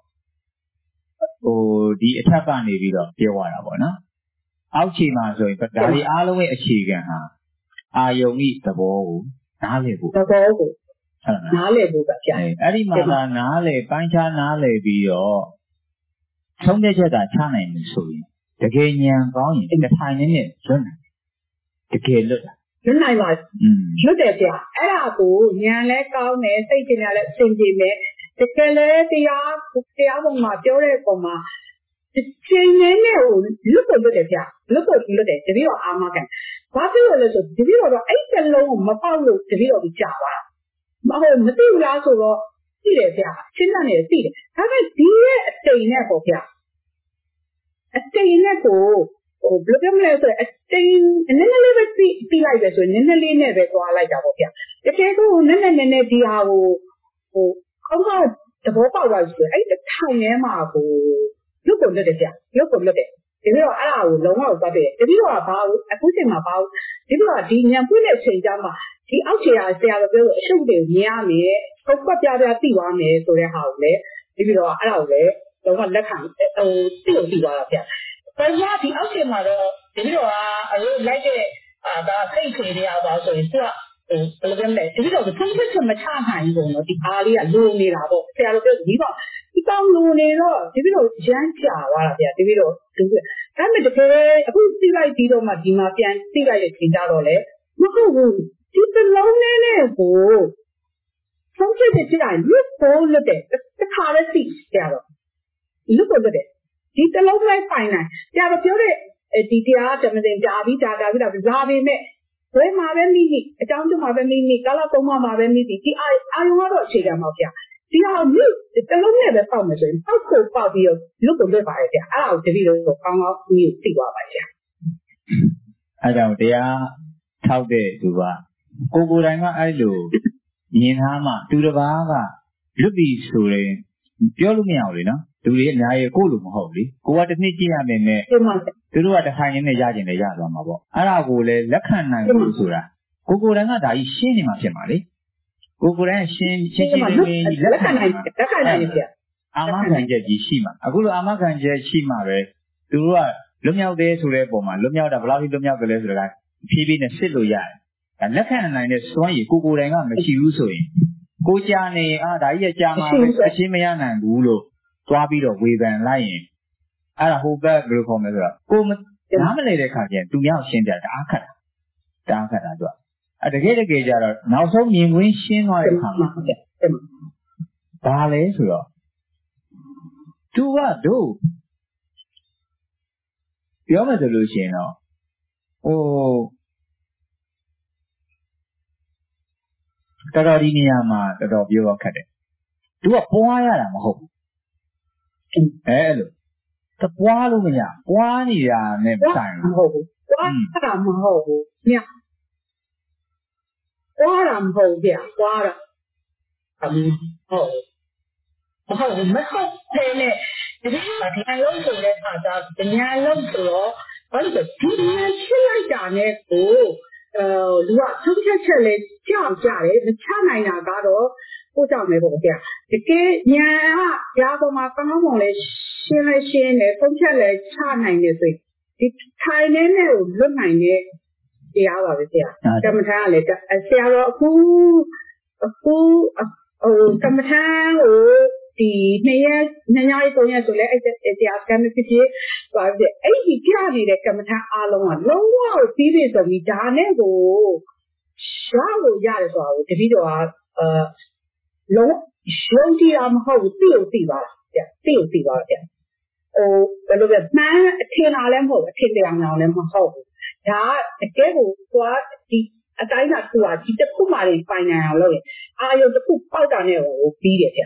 ဒီအထက်ကနေပြီးတော့ပြောရတာပေါ့နော်အောက်ခြေမှာဆိုရင်ဒါတွေအားလုံးရဲ့အခြေခံဟာအာယုံဤသဘောကိုနားလည်ဖို့သဘောကိုနားလည်ဖို့ကကြာအဲ့ဒီမှာသာနားလည်ပိုင်းခြားနားလည်ပြီးတော့ဆုံးဖြတ်ချက်သာချနိုင်လို့ဆိုရင်တကယ်ဉာဏ်ကောင်းရင်တစ်ထိုင်နဲ့လွတ်နိုင်တကယ်လွတ်တာလွတ်နိုင်ပါလွတ်တယ်ကြာအဲ့ဒါကိုဉာဏ်လည်းကောင်းတယ်စိတ်ပညာလည်းအဆင်ပြေမယ်တကယ်လည်းတရားပုံမှာပြောတဲ့ပုံမှာချိန်နဲ့ကိုလွတ်တယ်ကြာလွတ်တယ်တပည့်တော်အာမခံဘာဖြစ်လို့လဲဆိုတပည့်တော်တော့အဲ့တလုံးကိုမပေါက်လို့တပည့်တော်ကြီးကြာသွားတာမသိဘူးလားဆိုတော့သိတယ်ဗျာရှင်းတယ်သိတယ်ဒါပေမဲ့ဒီရဲ့အတိမ်နဲ့ပေါ့ဗျာအတိမ်နဲ့ကိုဘယ်လိုပြောမလဲဆိုအတိမ်နည်းနည်းလေးပဲပြီးလိုက်ပဲဆိုရင်နည်းနည်းလေးနဲ့ပဲသွားလိုက်တာပေါ့ဗျာတကယ်တော့နည်းနည်းဒီဟာကိုကောင်းကောင်းသဘောပေါက်သွားပြီဆိုအဲ့ဒီထိုင်ထဲမှာကိုလွတ်တယ်ဗျာလွတ်တယ်ဒီလိုအဲ့ဒါကိုလုံးဝပတ်တယ်တတိယကဘာလို့အခုချိန်မှာဘာလို့ဒီလိုကဒီညံပွင့်တဲ့အချိန်ကျမှဒီအောက်ခြေကဆရာတော်ပြောလို့အရှုပ်တွေကိုမြင်ရမယ်ပုတ်ပြသိသွားမယ်ဆိုတဲ့ဟာကိုလည်းဒီလိုကအဲ့ဒါကိုလည်းလုံးဝလက်ခံသိသွားတာဗျာပညာဒီအောက်ခြေမှာတော့ဒီလိုကအရိုးလိုက်တဲ့ဒါစိတ်တွေရပါဆိုရင်သူကဘယ်လိုလဲဒီလိုကဆုံးဖြတ်ချက်မချနိုင်ဘူးနော်ဒီအားလေးကလိုနေတာပေါ့ဆရာတော်ပြောဒီကောင်းလိုနေတော့ဒီလိုရမ်းကြာသွားတာဗျာဒီလိုဒါပေမဲ့တကယ်အခုသိလိုက်ပြီးတော့မှဒီမှာပြန်သိလိုက်တဲ့ချိန်ကြတော့လေမဟုတ်ဘူးဒီတလုံးနဲ့ကိုဆုံးဖြတ်ချက်ကြည့်ရင်လွတ်တယ်တစ်ခါလည်းသိဆရာတော်လွတ်တယ်ဒီတလုံးလိုက်ပိုင်နိုင်ဆရာတော်ပြောတဲ့ဒီတရားဓမ္မသင်ကြာပြီးလာပေမဲ့ဘယ်မှာပဲမိအကြောင်းကျမှာပဲမိကာလသုံးမှာပဲမိဒီအာယုံကတော့အခြေခံပါဗျာဒီဟာမြစ်တလုံးနဲ့ပဲပေါက်မယ်ဆိုရင်ပေါက်ပြီးတော့လွတ်ပါရဲ့ဗျာအဲ့ဒါကိုတပည့်တော်ကောင်းကောင်းကြီးသိသွားပါဗျာအဲ့ကြောင့်တရားထောက်တဲ့သူကကိုယ်တိုင်ကအဲ့လိုမြင်ထားမှသူတစ်ပါးကလွတ်ပြီဆိုရင်ပြောလို့မရဘူးလေနော်သူတွေအများကြီးကိုလိုမဟုတ်လေကိုကတစ်နှစ်ကြည့်ရမယ်နဲ့သူတို့ကတစ်ခိုင်နဲ့ရကျင်တယ်ရသွားမှာပေါ့အဲ့ဒါကိုလည်းလက်ခံနိုင်လို့ဆိုတာကိုယ်တိုင်ကဒါကြီးရှင်းနေမှာဖြစ်မှာလေကိုယ်တိုင်ရှင်းလက်ခံနိုင်ပြအာမခံချက်ကြီးရှိမှာအခုလိုအာမခံချက်ရှိမှာပဲသူတို့ကလွတ်မြောက်တယ်ဆိုတဲ့ပုံမှာလွတ်မြောက်တာဘယ်လောက်ထိလွတ်မြောက်တယ်လဲဆိုတာကဖြည်းဖြည်းနဲ့စစ်လို့ရတယ်ဒါလက်ခံနိုင်တဲ့စွမ်းရည်ကိုယ်တိုင်ကမရှိဘူးဆိုရင်ကိုကြာနေဒါကြီးကြာမှာအရှင်းမရနိုင်ဘူးလို့သွားပြီးတော့ဝေဖန်လိုက်ရင်အဲ့ဒါဟိုဘက်ဘယ်လိုခေါ်မလဲဆိုတော့ကိုနားမလည်တဲ့ခါကျရင်သူများရှင်းပြတအားခတ်တာသူကတကယ်ကြတော့နောက်ဆုံးမြင်ကွင်းရှင်းသွားတဲ့အခါမှာဘာလဲဆိုတော့သူကတို့ပြောမှဆိုလို့ရှိရင်တော့တော်တော်ဒီနေရာမှာတော်တော်ပြောခက်တယ်သူကပွားရတာမဟုတ်ဘူးအဲ့လိုတပွားလို့မရပွားနေတာနဲ့ဆိုင်မဟုတ်ဘူးပွားတာမဟုတ်ဘူးညပွားတာမဟုတ်ဗျာပွားတာမဟုတ်တယ်နဲ့ဒီအလုံးဆိုတဲ့အခါကျဉာဏ်လုံးဆိုတော့ဘာလို့လဲဒီနေ့ရှင်းလိုက်တာနဲ့ကိုလူကဆုံးဖြတ်ချက်လဲကြောက်ကြတယ်မချနိုင်တာကတော့ကိုကြောင့်ပဲပေါ့ဗျာတကယ်ညာကကြားပေါ်မှာကောင်းကောင်းလဲရှင်းတယ်ဆုံးဖြတ်လဲချနိုင်တယ်ဆိုရင်ဒီထိုင်နေနဲ့ကိုလွတ်နိုင်တဲ့တရားပါပဲဗျာကမ္မထာကလည်းဆရာတော်အခုကမ္မထာကိုဒီ2ရက်3ရက်ဆိုလဲအဲ့တရားကံဖြစ်ဖြစ်ပါပဲအဲ့ဒီပြနေတဲ့ကမ္မထာအားလုံးကလုံးဝပြီးပြီဆိုပြီးဒါနဲ့ကိုရလို့ရတယ်ဆိုတာကိုတတိတော်ကလုံးရှုံးကြည့်တာမဟုတ်ဘူးသိပါလားဗျသိပါဗျဘယ်လိုပဲမှန်းအထင်လာလည်းမဟုတ်အထင်တရားအောင်လည်းမဟုတ်ဘူးဒါတကယ်ကိုသွားဒီအတိုင်းသာသူကဒီတစ်ခုမှလည်းပိုင်နိုင်အောင်လုပ်ရင်အာယုတစ်ခုပေါက်တာနဲ့ဟိုပြီးတယ်ဗျ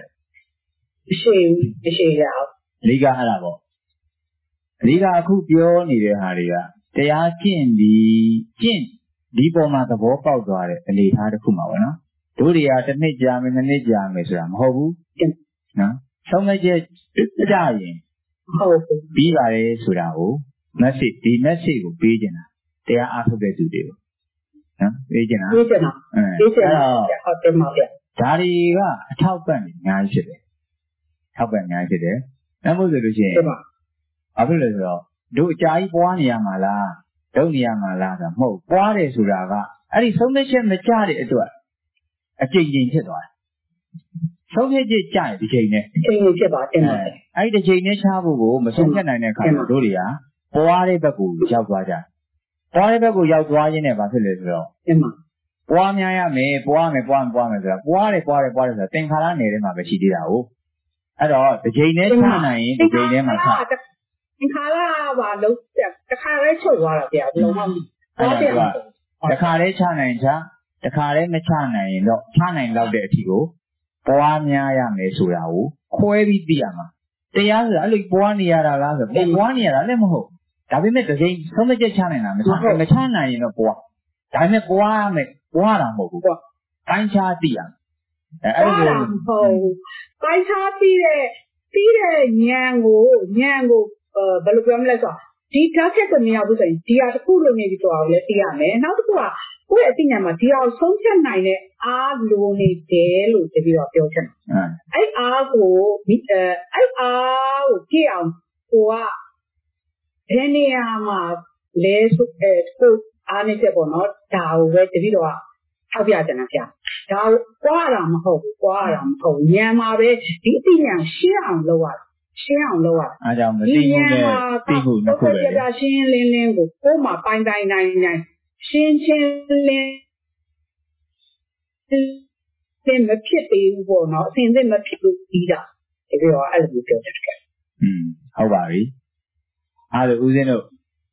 မရှိရအောင်အဓိကအဲ့ဒါပေါ့အဓိကအခုပြောနေတဲ့ဟာတွေကတရားကျင့်ဒီပေါ်မှာသဘောပေါက်သွားတဲ့အနေအထားတစ်ခုမှာပေါ့နော်တို့တွေကတစ်နှစ်ကြာမယ်နှစ်နှစ်ကြာမယ်ဆိုတာမဟုတ်ဘူးနော်ဆုံးမချက်ကြရင်ဟုတ်ပြီးပါတယ်ဆိုတာကို message ကိုပေးချင်တာတရားအားထုတ်တဲ့သူတွေကိုနော်ပေးချင်တာဟုတ်တယ်မှာဗျဒါတွေကအထောက်ပံ့နေအများကြီးဖြစ်တယ်ထောက်ပံ့အများကြီးဖြစ်တယ်အဲ့မို့ဆိုလို့ရှိရင်ဘာဖြစ်လဲဆိုတော့တို့အကြာကြီးပွားနေရမှာလားလုပ်နေရမှာလားဆိုတော့မဟုတ်ပွားတယ်ဆိုတာကအဲ့ဒီဆုံးဖြတ်ချက်မကျတဲ့အတွက်အကျဉ်းချင်းဖြစ်သွားတယ်ဆုံးဖြတ်ချက်ကျရင်ဒီချိန်နဲ့အကျဉ်းချင်းဖြစ်ပါတင်ပါတယ်အဲ့ဒီချိန်နဲ့ချဖို့ကိုမဆုံးဖြတ်နိုင်တဲ့အခါမှာတို့တွေကပွားတဲ့ဘက်ကိုရောက်သွားကြပွားတဲ့ဘက်ကိုရောက်သွားရင်းနဲ့ဘာဖြစ်လဲဆိုတော့ပွားများရမယ်ပွားမယ်ဆိုတာပွားတယ်ဆိုတာသင်္ခါရနယ်ထဲမှာပဲရှိသေးတာဟုတ်အဲ့တော့ဒီချိန်နဲ့ချနိုင်ရင်ဒီချိန်ထဲမှာချသင်္ခါရပါလုံးတစ်ခါလဲချုပ်သွားတာဗျာလုံးဝအဲ့ဒါကတစ်ခါလဲချနိုင်ချတစ်ခါလဲမချနိုင်ရင်တော့ချနိုင်တော့တဲ့အထိကိုပွားများရမယ်ဆိုတာကိုခွဲပြီးသိရမှာတရားဆိုတာအဲ့လိုပွားနေရတာလားဆိုပွားနေရတာလည်းမဟုတ်ဒါပေမဲ့တစ်ချိန်ဆုံးမချက်ချနိုင်တာမချနိုင်ရင်တော့ပွားဒါပေမဲ့ပွားတာမဟုတ်ဘူးတိုင်းခြားသိရအဲ့လိုမဟုတ်တိုင်းခြားသိတဲ့ဉာဏ်ကိုဘယ်လိုပြောမလဲဆိုတော့ဒီဓာတ်ချက်ကိုမရဘူးဆိုရင်ဒီဟာတစ်ခုလိုနေပြီဆိုတာကိုလည်းသိရမယ်နောက်တစ်ခုကကိုယ့်ရဲ့အသိဉာဏ်မှာဒီအောင်ဆုံးဖြတ်နိုင်တဲ့အားလိုနေတယ်လို့တပည့်တော်ပြောချင်တယ်အဲ့အားကိုကြည့်အောင်ကိုကဘယ်နေရာမှာလဲဆိုကိုအားနေချက်ပေါ့နော်ဒါကိုပဲတပည့်တော်ကထောက်ပြချင်တာဗျာဒါကိုပွားတာမဟုတ်ဘူးဉာဏ်မှာပဲဒီအသိဉာဏ်ရှင်းအောင်လုပ်ရအားကြောင့်မသိမှုနဲ့သိမှုနှစ်ခုပဲရှင်းလင်းကိုကိုယ်မှာပိုင်နိုင်ရှင်းလင်းမဖြစ်သေးဘူးပေါ့နော်အစဉ်သစ်မဖြစ်လို့ပြီးတာဒီလိုအဲ့လိုပြောတယ်ဟုတ်ပါပြီအားလို့ဦးဇင်းတို့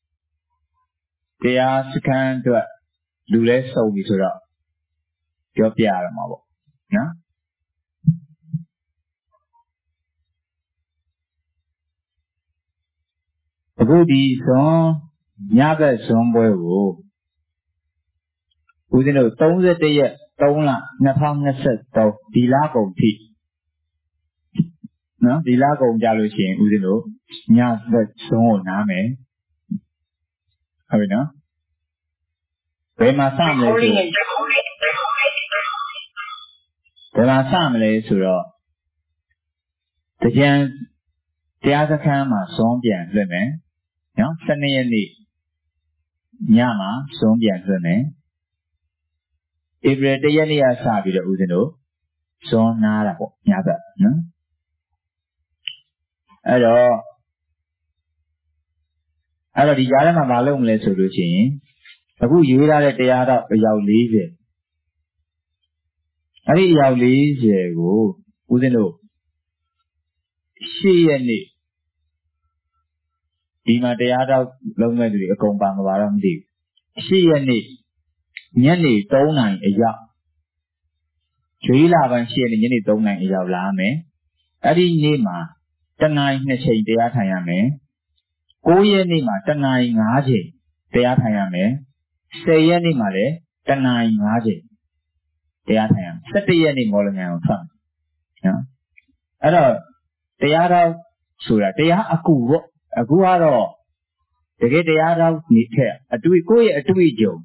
တရားစခန်းအတွက်လူလဲစုံပြီဆိုတော့ပြောပြရမှာပေါ့နော်အခုဒီဇွန်ညဘက်ဇွန်ပွဲကိုဦးဇင်းတို့31ရက်3လ2023ဒီလကုန်ထိနော်ဒီလကုန်ကြလို့ရှိရင်ဦးဇင်းတို့ညဘက်ဇွန်ကိုနားမယ်ဟုတ်ပြီနော်ဘယ်မှာစမလဲဆိုတော့တရားစခန်းမှာဇွန်ပြန်လွှင့်မယ်နော်12ရက်နေ့ညမှာဇွန်ပြန်လွှင့်မယ်ဧပြီ1ရက်နေ့ကစပြီးတော့ဦးဇင်းတို့ဇွန်နားတာပေါ့ညဘက်နော်အဲ့တော့ဒီကြားထဲမှာမလုပ်မလဲဆိုလို့ရှိရင်အခုရေးထားတဲ့တရားတော့အယောက်40အဲ့ဒီအယောက်40ကိုဦးဇင်းတို့8ရက်နေ့ဒီမှာတရားတော့လုံးမဲ့သူတွေအကုန်ပါမပါတော့မသိဘူး8ရက်နေ့ညနေ3နာရီအရောက်ရွေးလာပိုင်း8ရက်နေ့ညနေ3နာရီအရောက်လာမယ်အဲ့ဒီနေ့မှာတနာရီ2ချိန်တရားထိုင်ရမယ်9ရက်နေ့မှာတနာရီ5ချိန်တရားထိုင်ရမယ်10ရက်နေ့မှာလည်းတနာရီ5ချိန်တရားထိုင်ရမယ်17ရက်နေ့မော်လမြိုင်ကိုထွက်မယ်နော်အဲ့တော့တရားတော်ဆိုတာတရားအကူပေါ့အခုကတော့တတကယ်တရားတော်နေထက်အတွေ့ကိုယ့်ရဲ့အတွေ့အကြုံ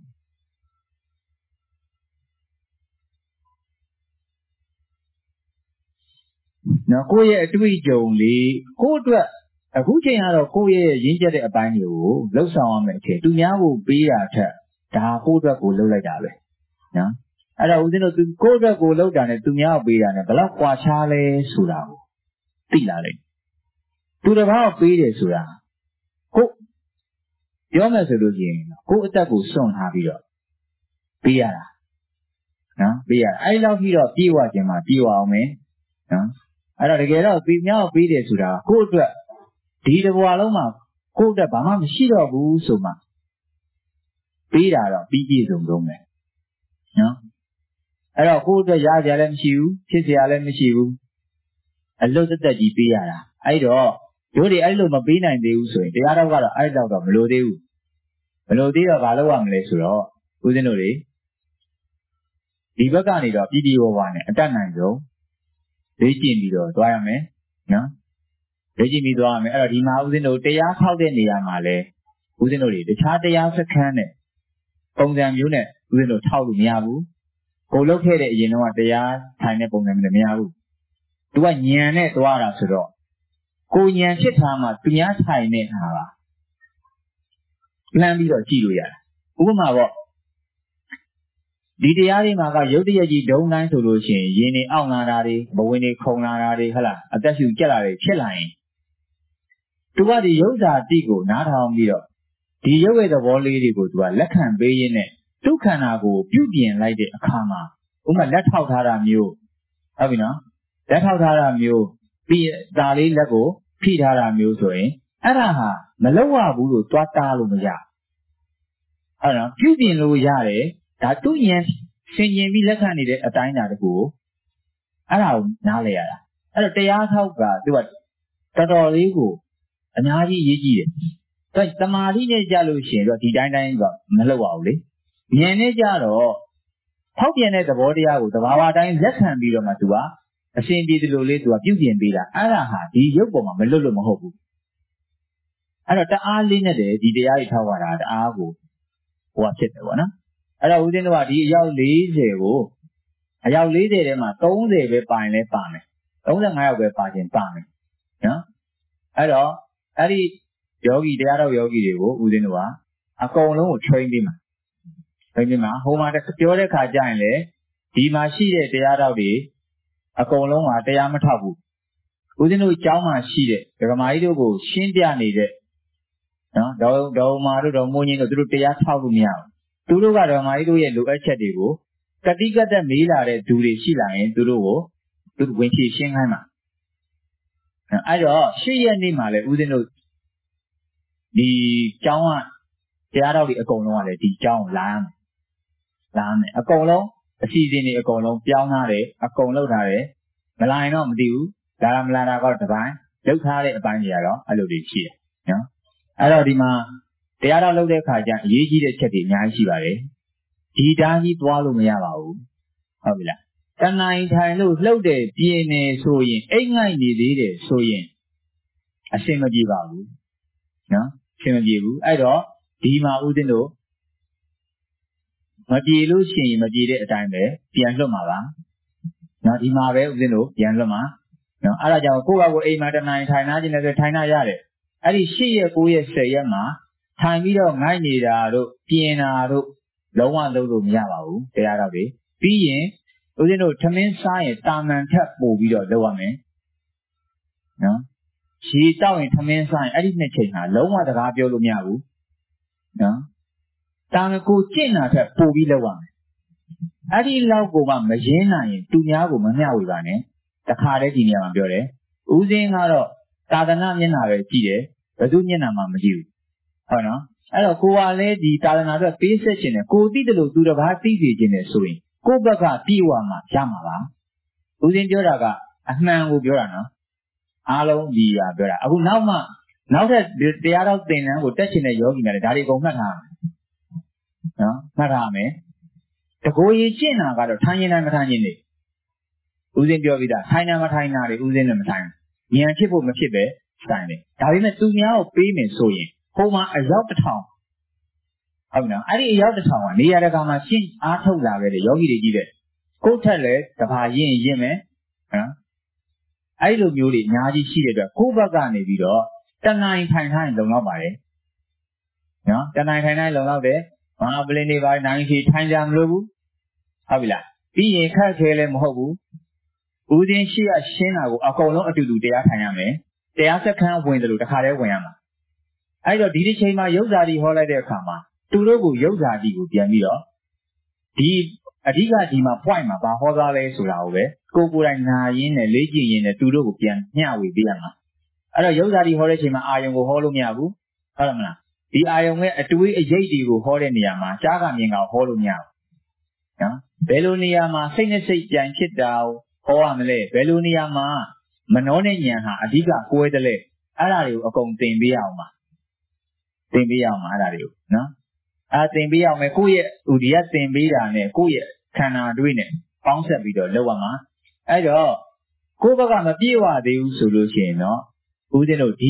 နော်ကိုယ့်ရဲ့အတွေ့အကြုံလေးကိုယ့်အတွက်အခုချိန်ကတော့ကိုယ့်ရဲ့ရင်းချက်တဲ့အပိုင်းတွေကိုလှုပ်ဆောင်ရမယ်အချိန်သူများကိုပေးတာထက်ဒါကိုယ့်အတွက်ကိုလှုပ်လိုက်တာပဲနော်အဲ့တော့ဦးဇင်းတို့ကိုယ့်အတွက်ကိုလှုပ်တာနဲ့သူများကိုပေးတာနဲ့ဘယ်လောက်ကွာခြားလဲဆိုတာကိုသိလာလိမ့်သူတစ်ပါးကိုပေးတယ်ဆိုတာကိုပြောမယ်ဆိုလို့ရှိရင်ကိုယ့်အသက်ကိုစွန့်ထားပြီးတော့ပေးရတာနော်ပေးရအဲ့လောက်ပြီးတော့ပြေဝခြင်းမှာပြေဝအောင်မယ်နော်အဲ့တော့တကယ်တော့ပေးများကိုပေးတယ်ဆိုတာကိုယ့်အတွက်ဒီတစ်ဘဝလုံးမှာကိုယ့်အတွက်ဘာမှမရှိတော့ဘူးဆိုမှပေးတာတော့ပြီးပြည့်စုံဆုံးပဲနော်အဲ့တော့ကိုယ့်အတွက်ရကြလည်းမရှိဘူးဖြစ်เสียလည်းမရှိဘူးအလွတ်သက်ကြီးပေးရတာအဲ့တော့တို့တွေအဲ့လိုမပေးနိုင်သေးဘူးဆိုရင်တရားတော်ကတော့အဲ့လောက်တော့မလိုသေးဘူးမလိုသေးတော့ဘာလုပ်ရမလဲဆိုတော့ဦးဇင်းတို့တွေဒီဘက်ကနေတော့ပြည်ပြည်ဝဝနဲ့အတတ်နိုင်ဆုံးလေ့ကျင့်ပြီးတော့သွားရမယ်နော်လေ့ကျင့်ပြီးသွားရမယ်အဲ့တော့ဒီမှာဦးဇင်းတို့တရားထောက်တဲ့နေရာမှာလဲဦးဇင်းတို့တွေတခြားတရားစခန်းနဲ့ပုံစံမျိုးနဲ့ဦးဇင်းတို့ထောက်လို့မရဘူးကိုလုပ်ခဲ့တဲ့အရင်တော့တရားထိုင်တဲ့ပုံစံမျိုးနဲ့မရဘူးသူကညံနဲ့သွားတာဆိုတော့ကိုညံဖြစ်ထားမှသူများထိုင်တဲ့ဟာပါလှမ်းပြီးတော့ကြည့်လို့ရတာဥပမာပေါ့ဒီတရားတွေမှာကရုပ်တရက်ကြီးဒုံတိုင်းဆိုလို့ရှိရင်ရင်တွေအောင့်လာတာတွေဘဝင်တွေခုန်လာတာတွေဟုတ်လားအသက်ရှူကျက်လာတွေဖြစ်လာရင်သူကဒီရုပ်ဓာတိကိုနားထောင်ပြီးတော့ဒီရုပ်ရဲ့သဘောလေးတွေကိုသူကလက်ခံပေးရင်းနဲ့ဒုက္ခနာကိုပြုပြင်လိုက်တဲ့အခါမှာဥပမာလက်ထောက်ထားတာမျိုးဟုတ်ပြီနော်လက်ထောက်ထားတာမျိုးပြီးဒါလေးလက်ကိုဖိထားတာမျိုးဆိုရင်အဲ့ဒါဟာမလောက်ရဘူးလို့သွားတားလို့မရအဲ့တော့ပြုပြင်လို့ရတယ်ဒါသူ့ဉာဏ်ဆင်ခြင်ပြီးလက်ခံနေတဲ့အတိုင်းအတာတကူအဲ့ဒါကိုနားလဲရတာအဲ့တော့တရားထောက်ကသူကတော်တော်လေးကိုအများကြီးရေးကြည့်တယ်ဒါသမာဓိနဲ့ကြလို့ရှိရင်တော့ဒီတိုင်းကမလောက်ပါဘူးလေဉာဏ်နဲ့ကြတော့ထောက်ပြန်တဲ့သဘောတရားကိုသဘာဝတိုင်းလက်ခံပြီးတော့မှသူကအရှင်ပြည်သူလိုလေးသူကပြုပြင်ပေးတာအဲ့ဒါဟာဒီရုပ်ပေါ်မှာမလွတ်လို့မဟုတ်ဘူးအဲ့တော့တအားလေးနဲ့တည်းဒီတရားတွေထောက်ရတာတအားကိုဟိုဖြစ်တယ်ပေါ့နော်အဲ့တော့ဦးဇင်းတို့ကဒီအယောက်40ကိုအယောက်40ထဲမှာ30ပဲပါရင်လည်းပါမယ်35ယောက်ပဲပါခြင်းပါမယ်နော်အဲ့တော့အဲ့ဒီယောဂီတရားတော်ယောဂီတွေကိုဦးဇင်းတို့ကအကုန်လုံးကို train ပေးမှာဟိုမှာပြောတဲ့ခါကျရင်လေဒီမှာရှိတဲ့တရားတော်တွေအကုန်လုံးကတရားမထောက်ဘူးဦးဇင်းတို့အကြောင်းမှာရှိတဲ့ဒကမာကြီးတို့ကိုရှင်းပြနေတဲ့နော်ဒေါ်မာတို့ဒေါ်မိုးညင်းတို့သူတို့တရားထောက်လို့မရဘူးသူတို့ကဒကမာကြီးတို့ရဲ့လိုအပ်ချက်တွေကိုကတိကတ်သက်မေးလာတဲ့သူတွေရှိလာရင်သူတို့ကိုသူဝင်ဖြေရှင်းခိုင်းမှာအဲ့တော့ရှေ့ရက်နေ့မှာလေဦးဇင်းတို့ဒီကျောင်းကတရားတော်တွေအကုန်လုံးကလည်းဒီကျောင်းကိုလာမယ်အကုန်လုံးအစီအစဉ်တွေအကုန်လုံးပြောင်းထားတယ်အကုန်လုပ်ထားတယ်မလာရင်တော့မသိဘူးလာမလာတာကတော့တပိုင်းလုပ်ထားတဲ့အပိုင်းတွေကတော့အဲ့လိုတွေရှိတယ်နော်အဲ့တော့ဒီမှာတရားတော်လုပ်တဲ့အခါကျအရေးကြီးတဲ့ချက်တွေအများကြီးရှိပါတယ်ဒီဓာတ်ကြီးသွားလို့မရပါဘူးဟုတ်ပြီလားတဏှာထိုင်လို့လှုပ်တယ်ပြင်းနေဆိုရင်အိတ်ငိုက်နေသေးတယ်ဆိုရင်အရှင်းမပြေပါဘူးနော်အရှင်းမပြေဘူးအဲ့တော့ဒီမှာဦးဇင်းတို့မပြေလို့ရှိရင်မပြေတဲ့အတိုင်းပဲပြန်လွတ်မှာပါနော်ဒီမှာပဲဦးဇင်းတို့ပြန်လွတ်မှာနော်အဲ့ဒါကြောင့်ကိုယ့်ဘာကိုအိမ်မှာတဏှာထိုင်နာခြင်းလည်းဆိုထိုင်နာရတယ်အဲ့ဒီ8ရက်9ရက်10ရက်မှာထိုင်ပြီးတော့ငိုက်နေတာတို့ပြင်းတာတို့လုံးဝလုပ်လို့မရပါဘူးတရားတော်တွေပြီးရင်ဦးဇင်းတို့ထမင်းစားရင်တာမန်ထက်ပို့ပြီးတော့လုပ်ရမယ်နော်ရေတောက်ရင်ထမင်းစားရင်အဲ့ဒီနှစ်ချိန်ဟာလုံးဝစကားပြောလို့မရဘူးနော်တာမန်ကိုကျင့်တာထက်ပို့ပြီးလုပ်ရမယ်အဲ့ဒီလောက်ကိုမှမရင်းနိုင်ရင်သူများကိုမမျှဝေပါနဲ့တခါတည်းဒီနေရာမှာပြောတယ်ဦးဇင်းကတော့သာသနာမျက်နှာပဲကြည့်တယ်ဘယ်သူမျက်နှာမှမကြည့်ဘူးဟုတ်နော်အဲ့တော့ကိုကလည်းဒီသာသနာအတွက်ပေးဆက်ခြင်းနဲ့ကိုသိတယ်လို့သူတစ်ပါးသိစေခြင်းနဲ့ဆိုရင်ကိုယ့်ဘက်ကပြေဝမှာရမှာပါဦးဇင်းပြောတာကအမှန်ကိုပြောတာနော်အားလုံးဒီဟာပြောတာအခုနောက်ထပ်တရားတော်သင်တန်းကိုတက်ချင်တဲ့ယောဂီများလည်းဒါတွေအကုန်မှတ်ထားရမယ်နော်မှတ်ထားရမယ်တကိုယ်ရည်ကျင့်တာကတော့ထိုင်ရင်တိုင်းမထိုင်ရင်နေဦးဇင်းပြောပြီးသားထိုင်တာမထိုင်တာတွေဦးဇင်းနဲ့မထိုင်ဉာဏ်ဖြစ်ဖို့မဖြစ်ပဲဆိုင်တယ်ဒါပေမဲ့သူများကိုပေးမယ်ဆိုရင်ဟိုမှာအယောက်တစ်ထောင်ဟုတ်နော်အဲ့ဒီအယောက်တစ်ထောင်ကနေရာတကာမှာရှင်းအားထုတ်လာခဲ့တဲ့ယောဂီတွေကြီးတဲ့ကိုယ်ထက်လည်းတပါရင်းမယ်နော်အဲ့လိုမျိုးတွေအများကြီးရှိတဲ့အတွက်ကိုယ့်ဘက်ကနေပြီးတော့တဏှာရင်ထိုင်ထားရင်လုံလောက်ပါတယ်နော်တဏှာထိုင်ထားရင်လုံလောက်တယ်ဘာပလင်းတွေပါနိုင်ရှိထိုင်ကြမလို့ဘူးဟုတ်ပြီလားပြီးရင်ခက်ခဲလည်းမဟုတ်ဘူးဦးသိင်းရှိရရှင်းတာကိုအကုန်လုံးအတူတူတရားထိုင်ရမယ်တရားစခန်းဝင်တယ်လို့တခါတည်းဝင်ရမှာအဲ့တော့ဒီတစ်ချိန်မှာယုတ်ဇာတိဟောလိုက်တဲ့အခါမှာသူတို့ကိုယုတ်ဇာတိကိုပြန်ပြီးတော့ဒီအဓိကဒီမှာ point မှာဘာဟောသားလဲဆိုတာကိုပဲကိုယ်တိုင်နာရင်းနဲ့လေ့ကျင့်ရင်းနဲ့သူတို့ကိုပြန်မျှဝေပေးရမှာအဲ့တော့ယုတ်ဇာတိဟောတဲ့ချိန်မှာအာယုံကိုဟောလို့မရဘူးဟုတ်လားမလားဒီအာယုံရဲ့အတွေးအရိပ်တွေကိုဟောတဲ့နေရာမှာကြားကမြင်ကဟောလို့မရဘူးနော်ဘယ်လိုနေရာမှာစိတ်နဲ့စိတ်ပြန်ဖြစ်တာဟောရမလဲဘယ်လိုနေရာမှာမနောနဲ့ဉာဏ်ဟာအဓိကကွဲတယ်လေအဲ့ဒါတွေကိုအကုန်သင်ပေးရအောင်ပါသင်ပေးရအောင်ပါအဲ့ဒါတွေကိုနော်သင်ပေးရအောင်မယ်ကိုယ့်ရဲ့ဥဒီကသင်ပေးတာနဲ့ကိုယ့်ရဲ့ခန္ဓာတွေးနဲ့ပေါင်းဆက်ပြီးတော့လုပ်ရမှာအဲ့တော့ကိုယ့်ဘက်ကမပြည့်ဝသေးဘူးဆိုလို့ရှိရင်တော့ဦးဇင်းတို့ဒီ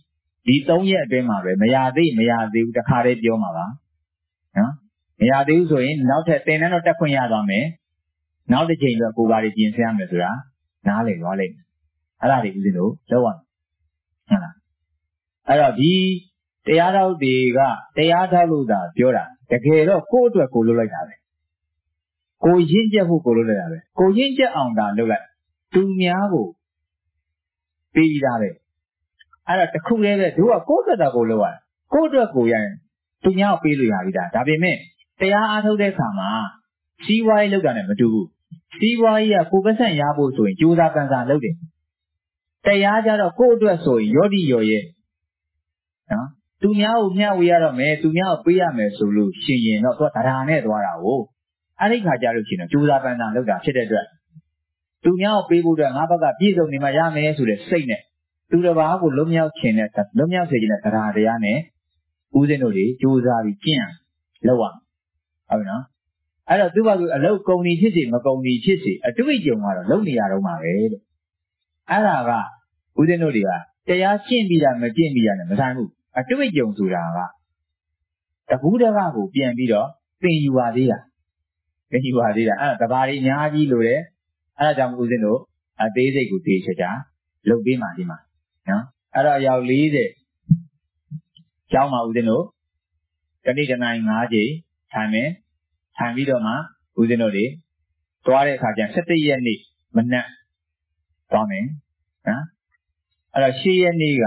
3ရက်အတွင်းမှာပဲမရသေးဘူးတခါတည်းပြောမှာပါနော်မရသေးဘူးဆိုရင်နောက်ထပ်သင်တန်းတော့တက်ခွင့်ရသွားမယ်နောက်တစ်ချိန်တော့ကိုယ်ပါတွေပြင်ဆင်ရမယ်ဆိုတာနားလည်သွားလိမ့်မယ်အဲ့ဒါတွေဦးဇင်းတို့လုပ်ရမယ်ဟုတ်လားအဲ့တော့ဒီတရားတော်တွေကတရားတော်လို့သာပြောတာတကယ်တော့ကိုယ့်အတွက်ကိုလုပ်လိုက်တာပဲကိုရင့်ကျက်ဖို့ကိုလုပ်လိုက်တာပဲကိုရင့်ကျက်အောင်သာလုပ်လိုက်သူများကိုပေးပြီးသားပဲအဲ့တော့တခုတည်းပဲတို့ကကိုယ့်အတွက်ကိုလုပ်ရကိုယ့်အတွက်ကိုရရင်သူများကိုပေးလို့ရပြီဒါပေမဲ့တရားအားထုတ်တဲ့အခါမှာစီးပွားရေးလုပ်တာနဲ့မတူဘူးစီးပွားရေးကကိုယ်ပတ်စံရဖို့ဆိုရင်ကြိုးစားပန်းစားလုပ်တယ်တရားကြတော့ကိုယ့်အတွက်ဆိုရင်ရော့တိရော်ရဲ့နော်သူများကိုမျှဝေရတော့မယ်သူများကိုပေးရမယ်ဆိုလို့ရှင်ရင်တော့သူကတရားနဲ့သွားတာကိုအဲ့ဒီခါကြလို့ရှိရင်တော့ကြိုးစားပန်းစားလုပ်တာဖြစ်တဲ့အတွက်သူများကိုပေးဖို့အတွက်ငါဘက်ကပြည့်စုံနေမှရမယ်ဆိုတဲ့စိတ်နဲ့သူတစ်ပါးကိုလွတ်မြောက်စေခြင်းနဲ့တရားနဲ့ဦးဇင်းတို့တွေကြိုးစားပြီးကျင့်လုပ်ရဟုတ်ပြီနော်အဲ့တော့သူ့ဘာသူအလုတ်ကုန်နေဖြစ်စေမကုန်နေဖြစ်စေအတွေ့အကြုံကတော့လုပ်နေရတော့မှာပဲလို့အဲ့ဒါကဦးဇင်းတို့တွေကတရားကျင့်ပြီးတာမကျင့်ပြီးတာနဲ့မဆိုင်ဘူးအတွေ့အကြုံဆိုတာကတကူးတကကိုပြန်ပြီးတော့သင်ယူပါသေးတာအဲ့ဒါတဘာတွေအများကြီးလိုတယ်အဲ့ဒါကြောင့်ဦးဇင်းတို့အသေးစိတ်ကိုသိချာလုပ်ပေးမှဒီမှာနော်အဲ့တော့ရောက်40ကျောင်းမှာဦးဇင်းတို့တနေ့တနိုင်5ချိန်ထိုင်မယ်ထိုင်ပြီးတော့မှဦးဇင်းတို့တွေသွားတဲ့အခါကျ17ရက်နေ့မနက်သွားမယ်နော်အဲ့တော့10ရက်နေ့က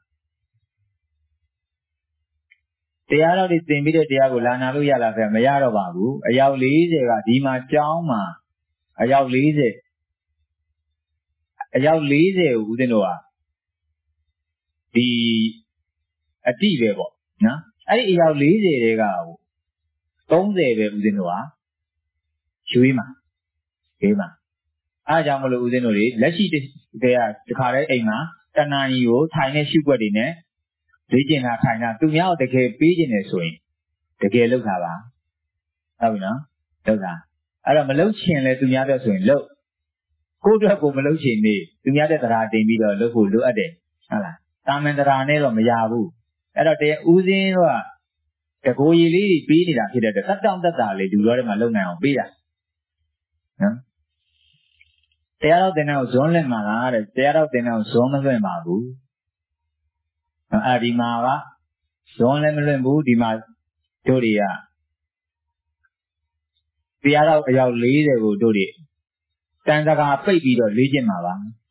တရားတော်တွေသင်ပြီးတဲ့တရားကိုလာနာလို့ရလားဆိုမရတော့ပါဘူးအယောက်40ကဒီမှာကျောင်းမှာအယောက်40ကိုဦးဇင်းတို့ကဒီအတိပဲပေါ့နော်အဲ့ဒီအယောက်40တွေက30ပဲဦးဇင်းတို့ကရွေးမှာအားကြောင့်မလို့ဦးဇင်းတို့တွေလက်ရှိတည်းကတခါတည်းအိမ်မှာတဏှာကြီးကိုထိုင်တဲ့ရှုွက်တွေနဲ့လေ့ကျင့်တာထိုင်တာသူများကိုတကယ်ပေးခြင်းနဲ့ဆိုရင်တကယ်လုပ်တာပါဟုတ်ပြီနော်လုပ်တာအဲ့တော့မလုပ်ချင်လဲသူများတဲ့ဆိုရင်လုပ်ကိုယ့်အတွက်ကိုမလုပ်ချင်နေသူများတဲ့တရားတင်ပြီးတော့လုပ်ဖို့လိုအပ်တယ်ဟုတ်လားတာမန်တရားနဲ့တော့မရဘူးအဲ့တော့တရားဦးစင်းကတကိုယ်ရည်လေးပြီးနေတာဖြစ်တဲ့အတွက်သက်တောင့်သက်တာလေးလူတော်တွေမှာလုံနိုင်အောင်ပေးတာနော်တရားတော်တင်တဲ့ကိုဇွန်းလက်မှာလားတဲ့တရားတော်တင်တဲ့ကိုဇွန်းမလွင့်ပါဘူးဒီမှာကဇွန်းလည်းမလွင့်ဘူးဒီမှာတို့တွေကတရားတော်အယောက်40ကိုတို့တွေတန်စကာပိတ်ပြီးတော့လေ့ကျင့်မှာပါ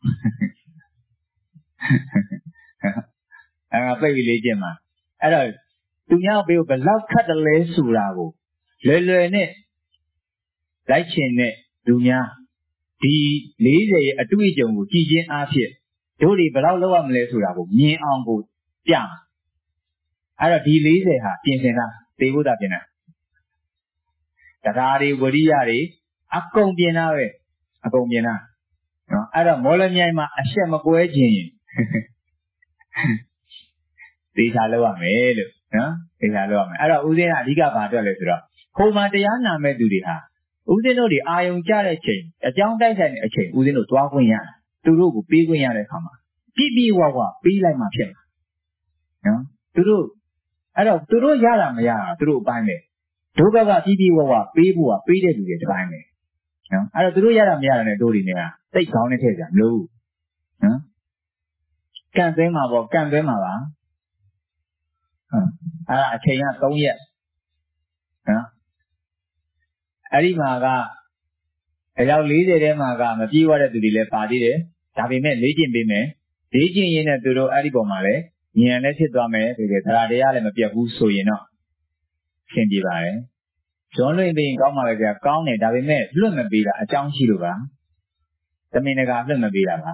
ပိတ်ပြီးလေ့ကျင့်မှာအဲ့တော့သူများပေးဖို့ဘယ်လောက်ခက်တယ်လဲဆိုတာကိုလွယ်လွယ်နဲ့လိုက်ချင်တဲ့လူများဒီ40ရဲ့အတွေ့အကြုံကိုကြည်ချင်းအားဖြင့်တို့တွေဘယ်လောက်လောက်ရမလဲဆိုတာကိုမြင်အောင်ကိုပြမှာအဲ့တော့ဒီ40ဟာပြင်ဆင်တာသိဖို့တာပြင်တာတရားတွေဝရိယတွေအကုန်ပြင်တာပဲအကုန်ပြင်တာနော်အဲ့တော့မော်လမြိုင်မှာအရှက်မကွဲခြင်းသေချာလောက်ရမယ်လို့နော်သေချာလောက်ရမယ်အဲ့တော့ဦးဇင်းကအဓိကဘာအတွက်လဲဆိုတော့ဟိုမှာတရားနာမဲ့သူတွေဟာဦးဇင်းတို့တွေအာယုံကြတဲ့ချိန်အကြောင်းတိုက်ဆိုင်တဲ့အချိန်ဦးဇင်းတို့သွားခွင့်ရသူတို့ကိုပေးခွင့်ရတဲ့အခါမှာပြည့်ပြည့်ဝဝပေးလိုက်မှဖြစ်မှာနော်သူတို့အဲ့တော့သူတို့ရတာမရတာသူတို့အပိုင်းပဲဒုက္ခကပြီးပြီးဝဝပေးဖို့ကပေးတဲ့လူတွေတစ်ပိုင်းပဲနော်အဲ့တော့သူတို့ရတာမရတာနဲ့တို့တွေနဲ့တိတ်ခေါင်းနဲ့ထည့်ကြမလို့နော်ကန့်သွင်းမှာပေါ့ကန့်သွင်းမှာပါအဲ့ဒါအချိန်က3ရက်နော်အဲ့ဒီမှာကအယောက်40ထဲမှာကမပြေးရတဲ့သူတွေလည်းပါသေးတယ်ဒါပေမဲ့လေ့ကျင့်ပေးမယ်လေ့ကျင့်ရင်းနဲ့သူတို့အဲ့ဒီပုံမှာလည်းဉာဏ်နဲ့ဖြစ်သွားမယ်ဆိုတဲ့တရားတရားလည်းမပြတ်ဘူးဆိုရင်တော့ရှင်းပြပါတယ်ဇွန်လွင်သိရင်ကောင်းပါလေကြာကောင်းတယ်ဒါပေမဲ့လွတ်မပေးတာအကြောင်းရှိလို့ပါသမင်္ဂါလွတ်မပေးတာပါ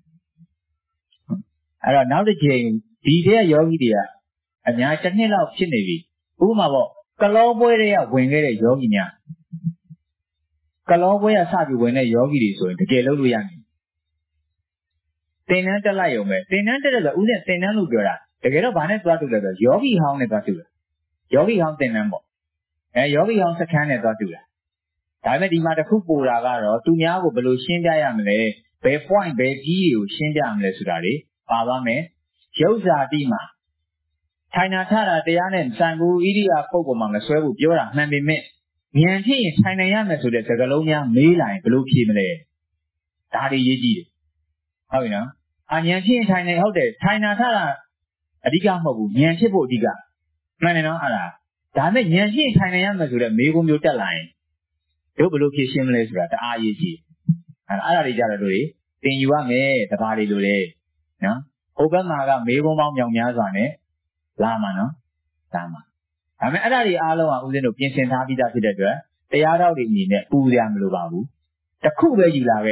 အဲ့တော့နောက်တစ်ချိန်ဒီတဲ့ယောဂီတွေကအများတစ်နှစ်လောက်ဖြစ်နေပြီဥပမာပေါ့ကလောပွဲတွေကဝင်ခဲ့တဲ့ယောဂီများကလောပွဲကစပြီးဝင်တဲ့ယောဂီတွေဆိုရင်တကယ်လုပ်လို့ရမယ်သင်္นานတက်လိုက်ရုံပဲသင်္นานတက်တယ်ဆိုဦးနဲ့သင်္นานလို့ပြောတာတကယ်တော့ဘာနဲ့သွားတူလဲဆိုယောဂီဟောင်းနဲ့သွားတူတာယောဂီဟောင်းသင်္นานပေါ့ယောဂီဟောင်းစခန်းနဲ့သွားတူတာဒါပေမဲ့ဒီမှာတစ်ခုပို့တာကတော့သူများကိုဘယ်လိုရှင်းပြရမလဲဘယ် point ဘယ်ကြီးတွေကိုရှင်းပြရမလဲဆိုတာတွေပါသွားမယ်ရုပ်ဇာတိမှာထိုင်နာထတာတရားနဲ့စံကူဣရိယာပုဂ္ဂိုလ်မှာမဆွဲဘူးပြောတာမှန်ပေမဲ့ဉာဏ်ဖြစ်ရင်ထိုင်နိုင်ရမယ်ဆိုတဲ့စကားလုံးများမေးလာရင်ဘယ်လိုဖြေမလဲဒါတွေရေးကြည့်တယ်ဟုတ်ပြီနော်ဉာဏ်ဖြစ်ရင်ထိုင်နိုင်ဟုတ်တယ်ထိုင်နာထတာအဓိကမဟုတ်ဘူးဉာဏ်ဖြစ်ဖို့အဓိကမှန်တယ်နော်အဲ့ဒါဒါပေမဲ့ဉာဏ်ဖြစ်ရင်ထိုင်နိုင်ရမယ်ဆိုတဲ့မေးခွန်းမျိုးတက်လာရင်တို့ဘယ်လိုဖြေရှင်းမလဲဆိုတာတအားရေးကြည့်အဲ့ဒါတွေကြတော့တို့သင်ယူရမယ်တပါးတွေလိုလေနော်ဟိုဘက်မှာကမေးခွန်းပေါင်းမြောင်များစွာနဲ့လာမှာနော်လာမှာဒါပေမဲ့အဲ့ဒါတွေအားလုံးကဦးဇင်းတို့ပြင်ဆင်ထားပြီးသားဖြစ်တဲ့အတွက်တရားတော်တွေအနေနဲ့ပူစရာမလိုပါဘူးတစ်ခုပဲယူလာခဲ့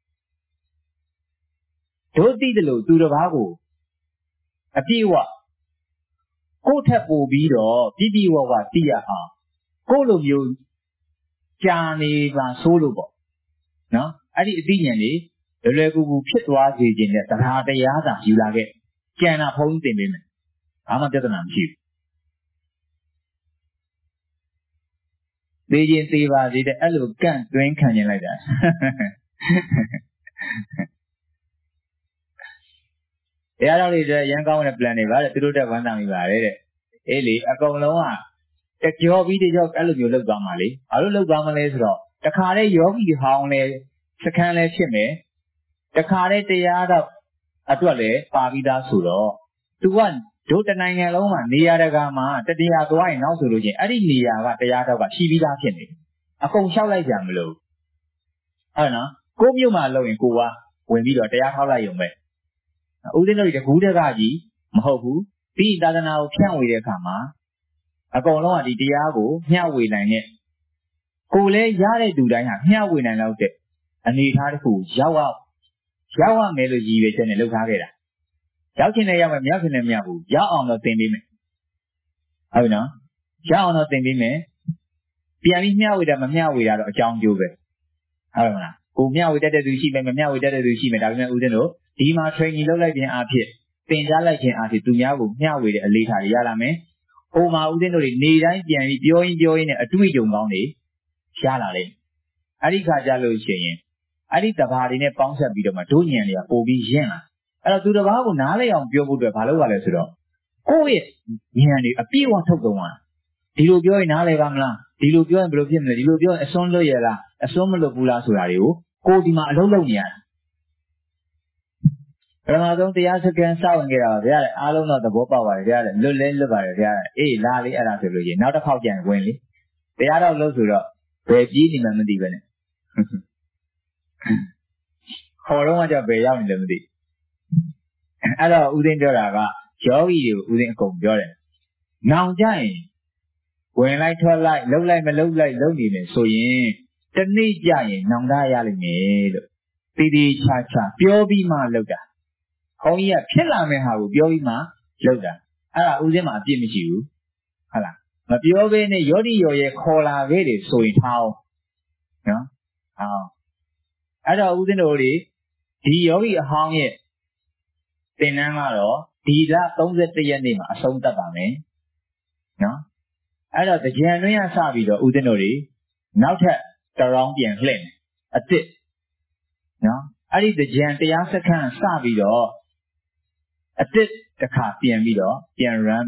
တို့သိတယ်လို့သူတစ်ပါးကိုအပြည့်အဝကိုယ့်ထက်ပိုပြီးတော့ပြည့်ပြည့်ဝဝသိရအောင်ကိုယ့်လိုမျိုးကြာနေပါဆိုးလို့ပေါ့နော်အဲ့ဒီအသိဉာဏ်တွေလွယ်လွယ်ကူကူဖြစ်သွားစေခြင်းနဲ့တရားတရားသာယူလာခဲ့ကျန်တာဖုံးသင်ပေးမယ်ဘာမှပြဿနာမရှိဘူးသိခြင်းသိပါစေတဲ့အဲ့လိုကန့်တွင်းခံနေလိုက်တာတရားတော်တွေရန်ကောင်းတဲ့ plan တွေပါတဲ့သူတို့တက်ဝမ်းသာမိပါတယ်တဲ့အေးလေအကုန်လုံးကတကြောပြီးတကြောအဲ့လိုမျိုးလောက်သွားမှာလေဘာလို့လောက်သွားမလဲဆိုတော့တခါတည်းယောဂီဟောင်းလဲစခန်းလဲဖြစ်မယ်တခါတည်းတရားတော့အတွက်လဲပါပြီးသားဆိုတော့သူကတို့တနိုင်ငံလုံးမှာနေရာတကာမှာတတရားသွားရင်နောက်ဆိုလို့ချင်းအဲ့ဒီနေရာကတရားတော့ကရှိပြီးသားဖြစ်နေအကုန်လျှောက်လိုက်ကြမလို့ဟုတ်နော်ကိုမြို့မှာလုံရင်ကိုကဝင်ပြီးတော့တရားထောက်လိုက်ရုံပဲဦးဇင်းတို့တကူးတကကြီးမဟုတ်ဘူးဒီသာသနာကိုဖြန့်ဝေတဲ့အခါမှာအကုန်လုံးကဒီတရားကိုမျှဝေနိုင်တဲ့ကိုလည်းရတဲ့သူတိုင်းဟာမျှဝေနိုင်လောက်တဲ့အနေအထားတစ်ခုရောက်ရမယ်လို့ရည်ရွယ်ချက်နဲ့လုပ်ထားခဲ့တာရောက်ချင်တယ်ရောက်မယ်မရောက်ချင်တယ်မရောက်ဘူးရောက်အောင်တော့သင်ပေးမယ်ဟုတ်ပြီနော်ရောက်အောင်တော့သင်ပေးမယ်ပြန်ပြီးမျှဝေတာမမျှဝေတာတော့အကြောင်းကျိုးပဲဟုတ်မလားကိုမျှဝေတတ်တဲ့သူရှိမယ်မမျှဝေတတ်တဲ့သူရှိမယ်ဒါပေမဲ့ဦးဇင်းတို့ဒီမှာ training လုပ်လိုက်ခြင်းအဖြစ်သင်ကြားလိုက်ခြင်းအဖြစ်သူများကိုမျှဝေတဲ့အလေးထားရရလာမယ်ဟိုမှာဦးဇင်းတို့တွေနေတိုင်းပြန်ပြီးပြောရင်းနဲ့အတွေ့အကြုံကောင်းတွေရလာလိမ့်အဲ့ဒီခါကြလို့ရှိရင်အဲ့ဒီတဘာတွေနဲ့ပေါင်းဆက်ပြီးတော့မှတို့ဉာဏ်တွေကပို့ပြီးရင့်လာအဲ့တော့သူတစ်ပါးကိုနားလည်အောင်ပြောဖို့အတွက်ဘာလုပ်ရလဲဆိုတော့ကိုယ့်ရဲ့ဉာဏ်တွေအပြည့်အဝထုတ်သုံးရဒီလိုပြောရင်နားလည်ပါမလားဒီလိုပြောရင်ဘယ်လိုဖြစ်မလဲဒီလိုပြောရင်အစွန်းလွတ်ရလားအစွန်းမလွတ်ဘူးလားဆိုတာတွေကိုကိုယ်ဒီမှာအလုံးလုံးနေရတာပထမဆုံးတရားစကန်စဝင်ခဲ့တာပါဗျာတဲ့အားလုံးတော့သဘောပေါက်ပါတယ်ဗျာတဲ့လွတ်လဲလွတ်ပါတယ်ဗျာအေးလာလေအဲ့ဒါဆိုလို့ရင်နောက်တစ်ခေါက်ပြန်ဝင်လေတရားတော့လို့ဆိုတော့ဘယ်ပြေးနေမှမသိပဲနဲ့ခေါ်တော့မှကြောက်ဘယ်ရောက်နေလဲမသိအဲ့တော့ဦးသိန်းပြောတာကယောဂီတွေကိုဦးသိန်းအကုန်ပြောတယ်နောင်ကြရင်ဝင်လိုက်ထွက်လိုက်လှုပ်လိုက်မလှုပ်လိုက်လုပ်နေတယ်ဆိုရင်တနေ့ကြရင်နောင်တရလိမ့်မယ်လို့တည်တည်ချာချာပြောပြီးမှလုပ်တာခေါင်းကြီးကဖြစ်လာမယ့်ဟာကိုပြောပြီးမှလုပ်တာအဲ့ဒါဦးသိန်းမှာအပြစ်မရှိဘူးဟုတ်လားမပြောဘဲနဲ့ယောတိယောရဲ့ခေါ်လာခဲ့တယ်ဆိုရင်ထားအောင်နော်အဲ့တော့ဦးသိန်းတို့တွေဒီယောဂီအဟောင်းရဲ့သင်္นานကတော့ဒီလ31ရက်နေ့မှာအဆုံးသတ်ပါမယ်နော်အဲ့တော့ကြံတွင်းရစပြီးတော့ဦးသိန်းတို့တွေနောက်ထပ်တရောင်းပြန်လှည့်မယ်အစ်စ်နော်အဲ့ဒီကြံတရားစခန်းစပြီးတော့အစ်စ်တစ်ခါပြန်ပြီးတော့ပြန် run မယ်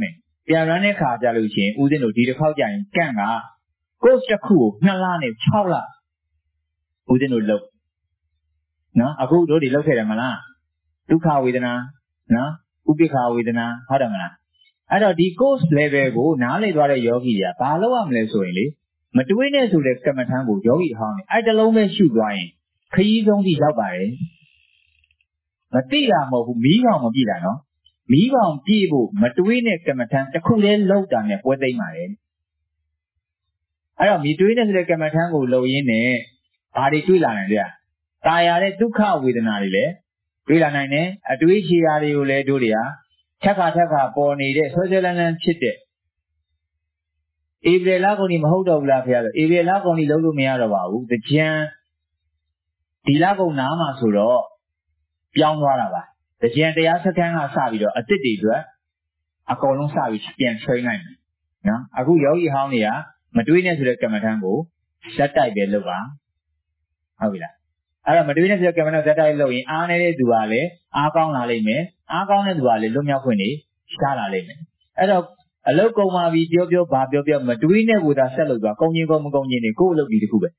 ပြန်ရတဲ့ခါကြလို့ရှိရင်ဦးဇင်းတို့ဒီတစ်ခေါက်ကြရင်ကန့်က course တစ်ခုကို2လနဲ့6လဦးဇင်းတို့လုပ်နော်အခုတို့ဒီလုပ်ခဲ့တယ်မလားဒုက္ခဝေဒနာနော်ဥပိ္ပခာဝေဒနာဟုတ်တယ်မလားအဲ့တော့ဒီ course level ကိုနားလည်သွားတဲ့ယောဂီတွေကဘာလုပ်ရမလဲဆိုရင်လေမတွေးနဲ့ဆိုတဲ့ကမ္မထမ်းကိုယောဂီအဟောင်းနေအဲ့တလုံးပဲရှုသွားရင်ခရီးဆုံးထိရောက်ပါတယ်မသိတာမဟုတ်ဘူးမီးကောင်မပြည့်တာနော်မီးကောင်ပြည့်ဖို့မတွေးနဲ့ကမ္မထမ်းတစ်ခုတည်းလောက်တာနဲ့ပွဲသိမ်းပါတယ်အဲ့တော့မီးတွေးနဲ့ဆိုတဲ့ကမ္မထမ်းကိုလုပ်ရင်းနဲ့ဘာတွေတွေးလာနိုင်လဲตายရတဲ့ဒုက္ခဝေဒနာတွေလည်းတွေးလာနိုင်တယ်အတွေးချရာတွေကိုလည်းတို့တွေကထက်ခါပေါ်နေတဲ့ဆွဲဆွဲလန်းလန်းဖြစ်တဲ့ဧပြီလကုန်ကြီးမဟုတ်တော့ဘူးလားဖေဆိုဧပြီလကုန်ကြီးလုံးလို့မရတော့ပါဘူးတကြံဒီလကုန်နားမှာဆိုတော့ပြောင်းသွားတာပါတကြံတရားစခန်းကစပြီးတော့အစ်စ်တွေအတွက်အကုန်လုံးစပြီးပြန်ဆွဲနိုင်တယ်နော်အခုယောဂီဟောင်းတွေကမတွေးနဲ့ဆိုတဲ့ကမ္မထမ်းကိုဇက်တိုက်ပဲလုပ်ပါဟုတ်ပြီလားအဲ့တော့မတွေးနဲ့ဆိုတဲ့ကမ္မထမ်းဇက်တိုက်လုပ်ရင်အားနေတဲ့သူကလည်းအားကောင်းလာလိမ့်မယ်အားကောင်းတဲ့သူကလည်းလွတ်မြောက်ခွင့်တွေရှားလာလိမ့်မယ်အဲ့တော့အလုတ်ကုန်ပါပြီပြောဘာပြောမတွေးနဲ့ကိုသာဆက်လုပ်သွားကုန်ချင်းကုန်မကုန်ချင်းတွေကိုယ်အလုပ်ဒီတစ်ခုပဲ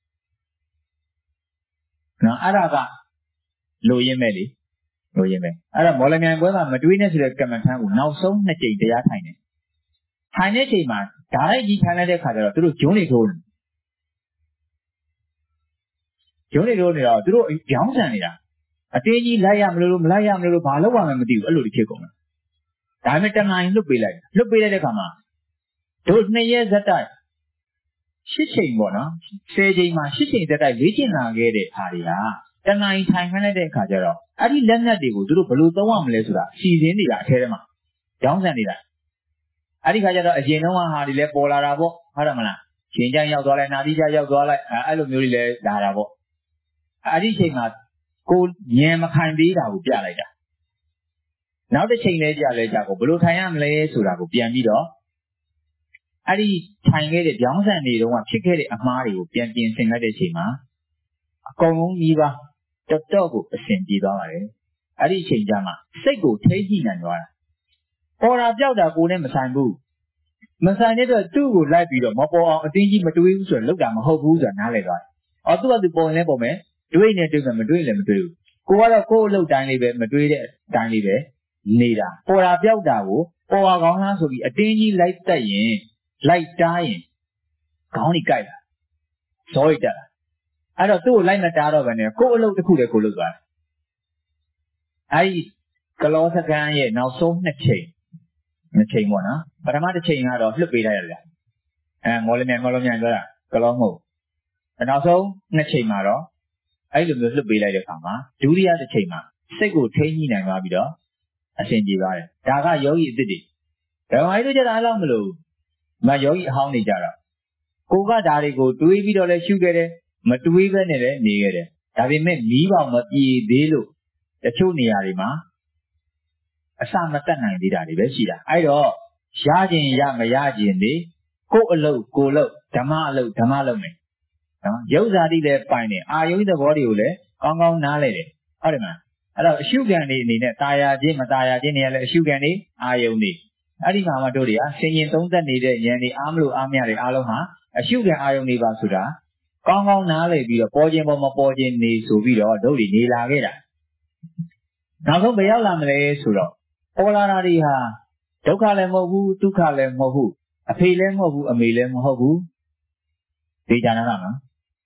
နော်အဲ့ဒါကလိုရင်းမဲ့လေလိုရင်းမဲ့အဲ့တော့မော်လမြိုင်ပွဲမှာမတွေးနဲ့ဆိုတဲ့ကမ္မထမ်းကိုနောက်ဆုံး2ကြိမ်တရားထိုင်တယ်ထိုင်တဲ့ချိန်မှာဓာတ်ကြီးထိုင်လိုက်တဲ့ခါကျတော့သူတို့ဂျုံးတွေထိုးတယ်ဂျုံးတွေထိုးနေတော့သူတို့ကြောင်းဆန်နေတာအတင်းကြီးလိုက်ရမလို့မလိုက်ရမလို့ဘာလုပ်ရမှမသိဘူးအဲ့လိုတွေဖြစ်ကုန်တယ်ဒါပေမဲ့တဏှာရင်လွတ်ပေးလိုက်တဲ့ခါမှာတို့2ရက်ဇက်တိုက်8ချိန်ပေါ့နော်10ချိန်မှာ8ချိန်ဇက်တိုက်4ချိန်လာခဲ့တဲ့အားတွေကတဏှာရင်ထိုင်ခိုင်းလိုက်တဲ့အခါကျတော့အဲ့ဒီလက်နက်တွေကိုသူတို့ဘယ်လိုသုံးရမလဲဆိုတာစီစဉ်နေတာအထဲထဲမှာကြောင်းဆန်နေတာအဲ့ဒီခါကျတော့အရင်တော့ဟာတွေလည်းပေါ်လာတာပေါ့ဟုတ်တယ်မလားရှင်ကျန်းရောက်သွားလိုက်နာတိကျရောက်သွားလိုက်အဲ့လိုမျိုးတွေလည်းလာတာပေါ့အဲ့ဒီချိန်မှာကိုညံမခံသေးတာကိုပြလိုက်တာနောက်တစ်ချိန်လဲကြာကိုဘယ်လိုထိုင်ရမလဲဆိုတာကိုပြန်ပြီးတော့အဲ့ဒီထိုင်ခဲ့တဲ့ကြောင်းဆန်တွေတုန်းကဖြစ်ခဲ့တဲ့အမှားတွေကိုပြန်ပြင်ဆင်လိုက်တဲ့အချိန်မှာအကုန်လုံးကြီးပါတော်ကိုအဆင်ပြေသွားပါတယ်အဲ့ဒီအချိန်ကျမှစိတ်ကိုထိကြည့်နိုင်သွားတာပေါ်တာပြောက်တာကိုနဲ့မဆိုင်ဘူးမဆိုင်တဲ့တော့သူ့ကိုလိုက်ပြီးတော့မပေါ်အောင်အတင်းကြီးမတွေးဘူးဆိုတော့လောက်တာမဟုတ်ဘူးဆိုတာနားလည်သွားတယ်အော်သူကသူပေါ်ရင်လည်းပေါ်မယ်တွေးနေတွေးမယ်မတွေးလည်းမတွေးဘူးကိုကတော့ကိုယ့်အလုပ်တိုင်းလေးပဲမတွေးတဲ့အတိုင်းလေးပဲနေတာပေါ်တာပြောက်တာကိုပေါ်ပါကောင်းလားဆိုပြီးအတင်းကြီးလိုက်တက်ရင်လိုက်တားရင်ခေါင်းကြီးကြိုက်လာဇောရိတက်လာအဲ့တော့သူ့ကိုလိုက်မတားတော့ဘဲနဲ့ကိုယ့်အလုပ်တစ်ခုတည်းကိုလုပ်သွားတယ်အဲ့ဒီကလောစကန်ရဲ့နောက်ဆုံး2ချိန်ပေါ့နော်ပထမတစ်ချိန်ကတော့လှုပ်ပေးလိုက်ရတယ်မော်လမြိုင်ပြောတာကလောမဟုတ်နောက်ဆုံး2ချိန်မှာတော့အဲ့လိုမျိုးလှုပ်ပေးလိုက်တဲ့အခါမှာဒုတိယတစ်ချိန်မှာစိတ်ကိုထိန်းညှိနိုင်သွားပြီးတော့အဆင်ပြေသွားတယ်ဒါကယောဂီအစ်စ်တွေဓမ္မကြီးတို့ကြတာအဲ့လောက်မလို့မယောဂီအဟောင်းနေကြတော့ကိုကဓာတွေကိုတွေးပြီးတော့လည်းရှုခဲ့တယ်မတွေးဘဲနဲ့လည်းနေခဲ့တယ်ဒါပေမဲ့မီးပေါင်မပြေသေးလို့တချို့နေရာတွေမှာအစမတက်နိုင်သေးတာတွေပဲရှိတာအဲ့တော့ရခြင်းရမရခြင်းတွေကိုယ့်အလုပ်ကိုလုပ်ဓမ္မအလုပ်ဓမ္မလုပ်မယ်နော်ရုပ်ဇာတိလည်းပိုင်တယ်အာယုသဘောတွေကိုလည်းကောင်းကောင်းနားလည်တယ်ဟုတ်တယ်မလားအဲ့တော့အရှုခံတွေအနေနဲ့တာယာခြင်းမတာယာခြင်းတွေကလည်းအရှုခံတွေအာယုတွေအဲ့ဒီမှာတို့တွေကဆင်ញင်သုံးသက်နေတဲ့ဉာဏ်တွေအားမလို့အားမရတွေအားလုံးဟာအရှုခံအာယုတွေပါဆိုတာကောင်းကောင်းနားလည်ပြီးတော့ပေါ်ခြင်းပေါ်မပေါ်ခြင်းနေဆိုပြီးတော့တို့တွေနေလာခဲ့တာနောက်ဆုံးဘယ်ရောက်လာမလဲဆိုတော့ပေါ်လာတာတွေဟာဒုက္ခလည်းမဟုတ်ဘူးဒုက္ခလည်းမဟုတ်ဘူးအဖေလည်းမဟုတ်ဘူးအမေလည်းမဟုတ်ဘူးသိကြလားနော်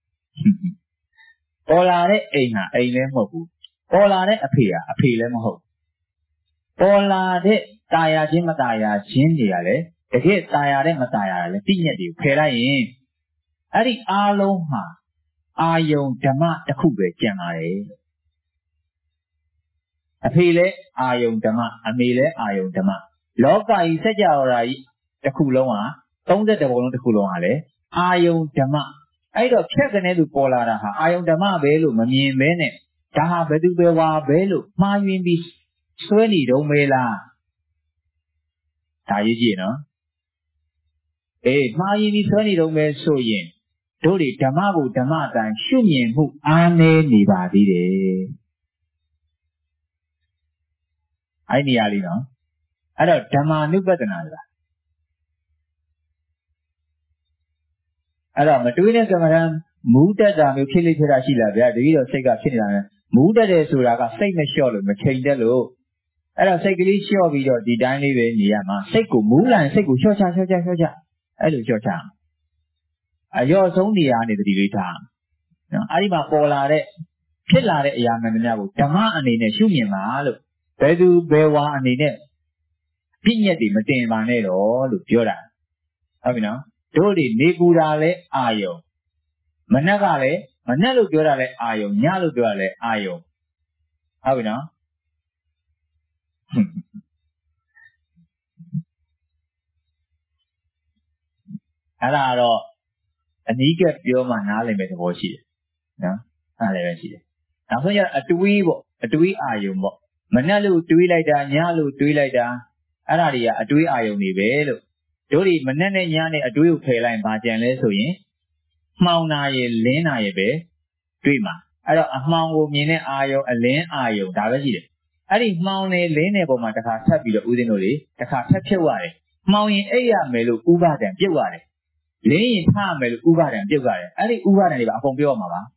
ပေါ်လာတဲ့အိမ်ဟာအိမ်လည်းမဟုတ်ဘူးပေါ်လာတဲ့အဖေဟာအဖေလည်းမဟုတ်ပေါ်လာတဲ့တာယာခြင်းမတာယာခြင်းတွေကလည်းတကယ်တာယာတဲ့မတာယာလည်းပြည့်ညက်တွေကိုဖယ်လိုက်ရင်အဲ့ဒီအားလုံးဟာအာယုံဓမ္မတစ်ခုပဲကျန်ပါတယ်အဖေလည်းအာယုံဓမ္မအမေလည်းအာယုံဓမ္မလောကကြီးစัจ java ကြီးတစ်ခုလုံးဟာ30ပုံလုံးတစ်ခုလုံးဟာလည်းအာယုံဓမ္မအဲ့တော့ဖြတ်ကနေသူပေါ်လာတာဟာအာယုံဓမ္မပဲလို့မမြင်ဘဲနဲ့ဒါဟာဘယ်သူပဲဝါပဲလို့မှားယွင်းပြီးဆွဲနေတော့မေးလားဒါရေးကြည့်နော်မှားယွင်းပြီးဆွဲနေတော့မဲဆိုရင်တို့တွေဓမ္မကိုဓမ္မအတိုင်းရှုမြင်မှုအားနည်းနေပါသေးတယ်အဲ့နေရာလေးနော်အဲ့တော့ဓမ္မာနုပဒနာဆိုတာအဲ့တော့မတွေးတဲ့ကမ္မထံမူးတက်တာမျိုးဖြစ်လိမ့်ဖြစ်တာရှိလားဗျာတတိတော့စိတ်ကဖြစ်နေတာနဲ့မူးတက်တယ်ဆိုတာကစိတ်မလျှော့လို့မချိန်တက်လို့အဲ့တော့စိတ်ကလေးလျှော့ပြီးတော့ဒီတိုင်းလေးပဲနေရမှာစိတ်ကိုမူးလာရင်စိတ်ကိုလျှော့ချအဲ့လိုလျှော့ချအရော့ဆုံးနေရာနေတတိလေးထားနော်အဲ့ဒီမှာပေါ်လာတဲ့ဖြစ်လာတဲ့အရာမှန်သမျှကိုဓမ္မအနေနဲ့ရှုမြင်ပါလို့ဘယ်သူဘယ်ဝါအနေနဲ့ပြည့်ညက်တွေမတင်ပါနဲ့တော့လို့ပြောတာဟုတ်ပြီနော်တို့တွေနေပူတာလဲအာယုံမနက်ကလည်းမနက်လို့ပြောတာလဲအာယုံညလို့ပြောတာလဲအာယုံဟုတ်ပြီနော်အဲ့ဒါတော့အနည်းကပြောမှနားလည်မဲ့သဘောရှိတယ်နော်နားလည်ပဲရှိတယ်နောက်ဆုံးကျအတွေးပေါ့အတွေးအာယုံပေါ့မနက်လို့တွေးလိုက်တာညလို့တွေးလိုက်တာအဲ့ဒါတွေကအတွေးအာယုံတွေပဲလို့တို့ဒီမနက်နဲ့ညနဲ့အတွေးကိုဖယ်လိုက်ပါကြံလဲဆိုရင်မှောင်နာရဲ့လင်းနာရဲ့ပဲတွေးမှာအဲ့တော့အမှောင်ကိုမြင်တဲ့အာယုံအလင်းအာယုံဒါပဲရှိတယ်အဲ့ဒီမှောင်နဲ့လင်းတဲ့ပုံမှာတစ်ခါထပ်ပြီးတော့ဦးဇင်းတို့တွေတစ်ခါထပ်ဖြုတ်ရတယ်မှောင်ရင်အိပ်ရမယ်လို့ဥပါဒံပြုတ်ရတယ်လင်းရင်ထားမယ်လို့ဥပါဒံပြုတ်ရတယ်အဲ့ဒီဥပါဒံတွေကအကုန်ပြောရမှာပါ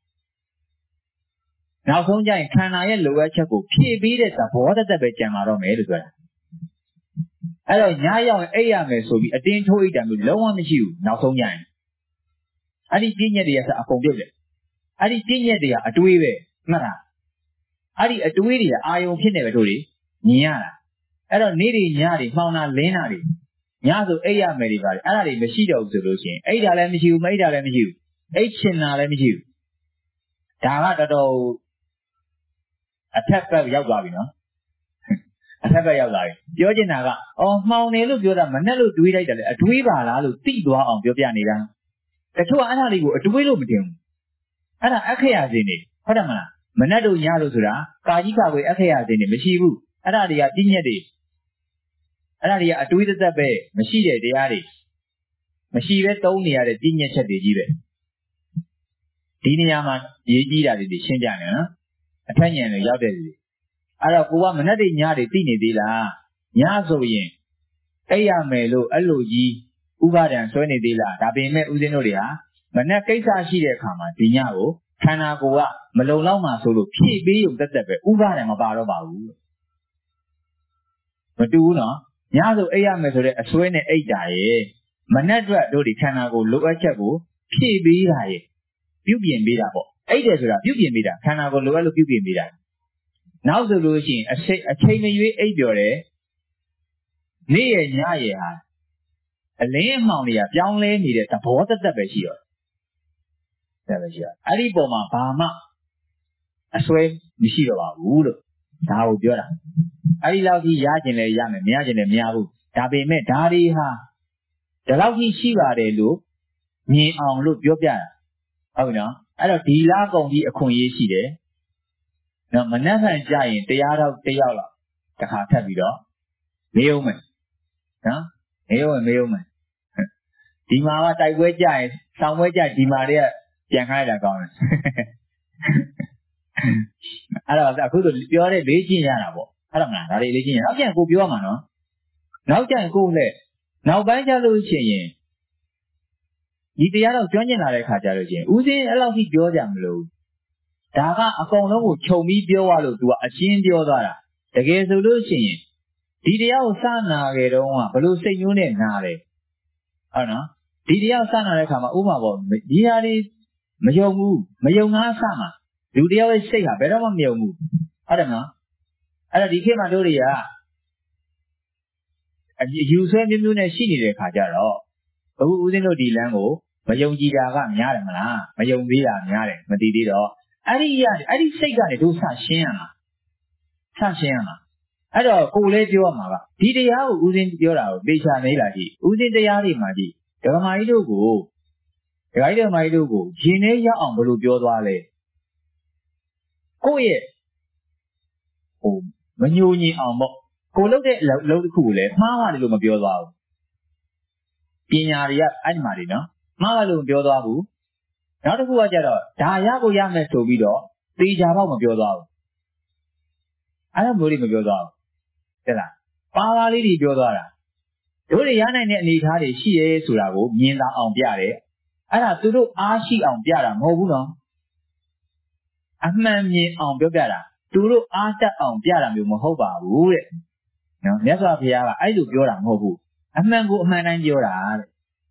နောက်ဆုံးကျရင်ခန္ဓာရဲ့လိုအပ်ချက်ကိုဖြည့်ပြီးတဲ့သဘောတသက်ပဲကြံလာတော့မယ်လို့ပြောတာအဲ့တော့ညရောက်ရင်အိပ်ရမယ်ဆိုပြီးအတင်းထိုးအိပ်တယ်မျိုးလုံးဝမရှိဘူးနောက်ဆုံးကျရင်အဲ့ဒီပြည့်ညက်တွေကစအကုန်ပြုတ်တယ်အဲ့ဒီပြည့်ညက်တွေကအတွေးပဲမှတ်တာအဲ့ဒီအတွေးတွေကအာယုံဖြစ်နေပဲတို့တွေမြင်ရတာအဲ့တော့နေ့တွေညတွေမှောင်တာလင်းတာတွေညဆိုအိပ်ရမယ်တွေပါလေအဲ့ဒါတွေမရှိတော့ဘူးဆိုလို့ရှိရင်အိပ်တာလည်းမရှိဘူးမအိပ်တာလည်းမရှိဘူးအိပ်ချင်တာလည်းမရှိဘူးဒါကတော်တော်အထက်ဘက်ရောက်သွားပြီနော်အထက်ဘက်ရောက်လာပြီပြောချင်တာကမှောင်တယ်လို့ပြောတာမနဲ့လို့တွေးလိုက်တယ်လေအတွေးပါလားလို့သိသွားအောင်ပြောပြနေတာတချို့ကအဲ့ဒါလေးကိုအတွေးလို့မတင်ဘူးအဲ့ဒါအခရာစင်နေဟုတ်တယ်မလားမနဲ့တို့ညလို့ဆိုတာကာကြီးကာကွယ်အခရာစင်နေမရှိဘူးအဲ့ဒါတွေကပြည့်ညက်တွေအဲ့ဒါတွေကအတွေးသက်ပဲမရှိတဲ့တရားတွေမရှိပဲသုံးနေရတဲ့ပြည့်ညက်ချက်တွေကြီးပဲဒီနေရာမှာရေးကြည့်တာတွေရှင်းပြနေနော်အထက်ဉာဏ်တွေရောက်တဲ့လူအဲ့တော့ကိုကမနဲ့တွေညတွေသိနေသေးလားညဆိုရင်အိပ်ရမယ်လို့အဲ့လိုကြီးဥပါဒံဆွဲနေသေးလားဒါပေမဲ့ဦးဇင်းတို့တွေဟာမနဲ့ကိစ္စရှိတဲ့အခါမှာဒီညကိုခန္ဓာကိုယ်ကမလုံလောက်မှဆိုလို့ဖြည့်ပေးရုံသက်သက်ပဲဥပါဒံမပါတော့ပါဘူးမတူဘူးနော်ညဆိုအိပ်ရမယ်ဆိုတဲ့အစွဲနဲ့အိပ်တာရဲ့မနဲ့အတွက်တို့ဒီခန္ဓာကိုယ်လိုအပ်ချက်ကိုဖြည့်ပေးတာရဲ့ပြုပြင်ပေးတာပေါ့အိပ်တယ်ဆိုတာပြုပြင်ပေးတာခန္ဓာကိုယ်လိုအပ်လို့ပြုပြင်ပေးတာနောက်ဆိုလို့ရှိရင်အချိန်မရွေးအိပ်ပျော်တယ်နေ့ရညရဟာအလင်းအမှောင်တွေကပြောင်းလဲနေတဲ့သဘောသက်ပဲရှိရောသက်ပဲရှိရအဲ့ဒီပုံမှာဘာမှအစွဲမရှိတော့ပါဘူးလို့ဒါကိုပြောတာအဲ့ဒီလောက်ကြီးရကျင်လဲရမယ်မရကျင်လဲမရဘူးဒါပေမဲ့ဒါတွေဟာဒီလောက်ကြီးရှိပါတယ်လို့မြင်အောင်လို့ပြောပြတာဟုတ်ပြီနော်အဲ့တော့ဒီလားကုံကြီးအခွင့်အရေးရှိတယ်နော်မနှက်ဆန်ကြရင်တရားတော့တယောက်လောက်တစ်ခါထပ်ပြီးတော့မေးအောင်မယ်နော်မေးအောင်မယ်ဒီမှာကတိုက်ပွဲကြရင်ဆောင်းပွဲကြဒီမှာတွေကပြန်ခိုင်းတာကောင်းတယ်အဲ့တော့အခုဆိုပြောတဲ့လေးချင်းရတာပေါ့အဲ့ဒါမလားဒါလေးလေးချင်းရနောက်ကျရင်ကိုပြောရမှာနော်နောက်ကျရင်ကိုလည်းနောက်ပိုင်းကျလို့ရှိရင်ဒီတရားတော့ကျွမ်းကျင်လာတဲ့ခါကျလို့ရှိရင်ဦးစင်းအဲ့လောက်ထိပြောကြမလို့ဒါကအကုန်လုံးကိုခြုံပြီးပြောရလို့ तू ကအရှင်းပြောသွားတာတကယ်ဆိုလို့ရှိရင်ဒီတရားကိုစနာခဲ့တော့ကဘလို့စိတ်ညှိုးနဲ့နားတယ်ဟုတ်နော်ဒီတရားကိုစနာတဲ့ခါမှာဥပမာပေါ့ဒီဟာတွေမယုံဘူးမယုံငါစမှာလူတရားရဲ့စိတ်ဟာဘယ်တော့မှမယုံဘူးဟုတ်တယ်နော်အဲ့တော့ဒီခေတ်မှာတို့တွေကအယူဆွဲမျိုးမျိုးနဲ့ရှိနေတဲ့ခါကျတော့အခုဦးဇင်းတို့ဒီလမ်းကိုမယုံကြည်တာကများတယ်မလားမယုံသေးတာများတယ်မသိသေးတော့အဲ့ဒီစိတ်ကနေတို့ဆရှင်းရမှာအဲ့တော့ကိုယ်လေးပြောရမှာကဒီတရားကိုဦးဇင်းပြောတာကိုသေချာနေလာကြည့်ဦးဇင်းတရားတွေမှာကြည့်ဓမ္မကြီးတို့ကိုရင်ထဲရောက်အောင်ဘယ်လိုပြောသွားလဲကိုယ့်ရဲ့မညှို့ညင်အောင်ပေါ့ကိုလုပ်တဲ့အလုပ်တစ်ခုကိုလည်းမှားပါတယ်လို့မပြောသွားဘူးပညာတွေကအဲ့ဒီမှာတွေနော်မှားပါလို့မပြောသွားဘူးနောက်တစ်ခုကကြတော့ဒါရကိုရမယ်ဆိုပြီးတော့သေချာတော့မပြောသွားဘူးအဲ့လိုမျိုးတွေမပြောသွားဘူးတဲ့လားပါပါလေးတွေပြောသွားတာတို့တွေရနိုင်တဲ့အနေအထားတွေရှိရဲဆိုတာကိုမြင်သာအောင်ပြတယ်အဲ့ဒါသူတို့အားရှိအောင်ပြတာမဟုတ်ဘူးနော်အမှန်မြင်အောင်ပြောပြတာသူတို့အားတက်အောင်ပြတာမျိုးမဟုတ်ပါဘူးတဲ့နော်မြတ်စွာဘုရားကအဲ့လိုပြောတာမဟုတ်ဘူးအမှန်ကိုအမှန်တိုင်းပြောတာတဲ့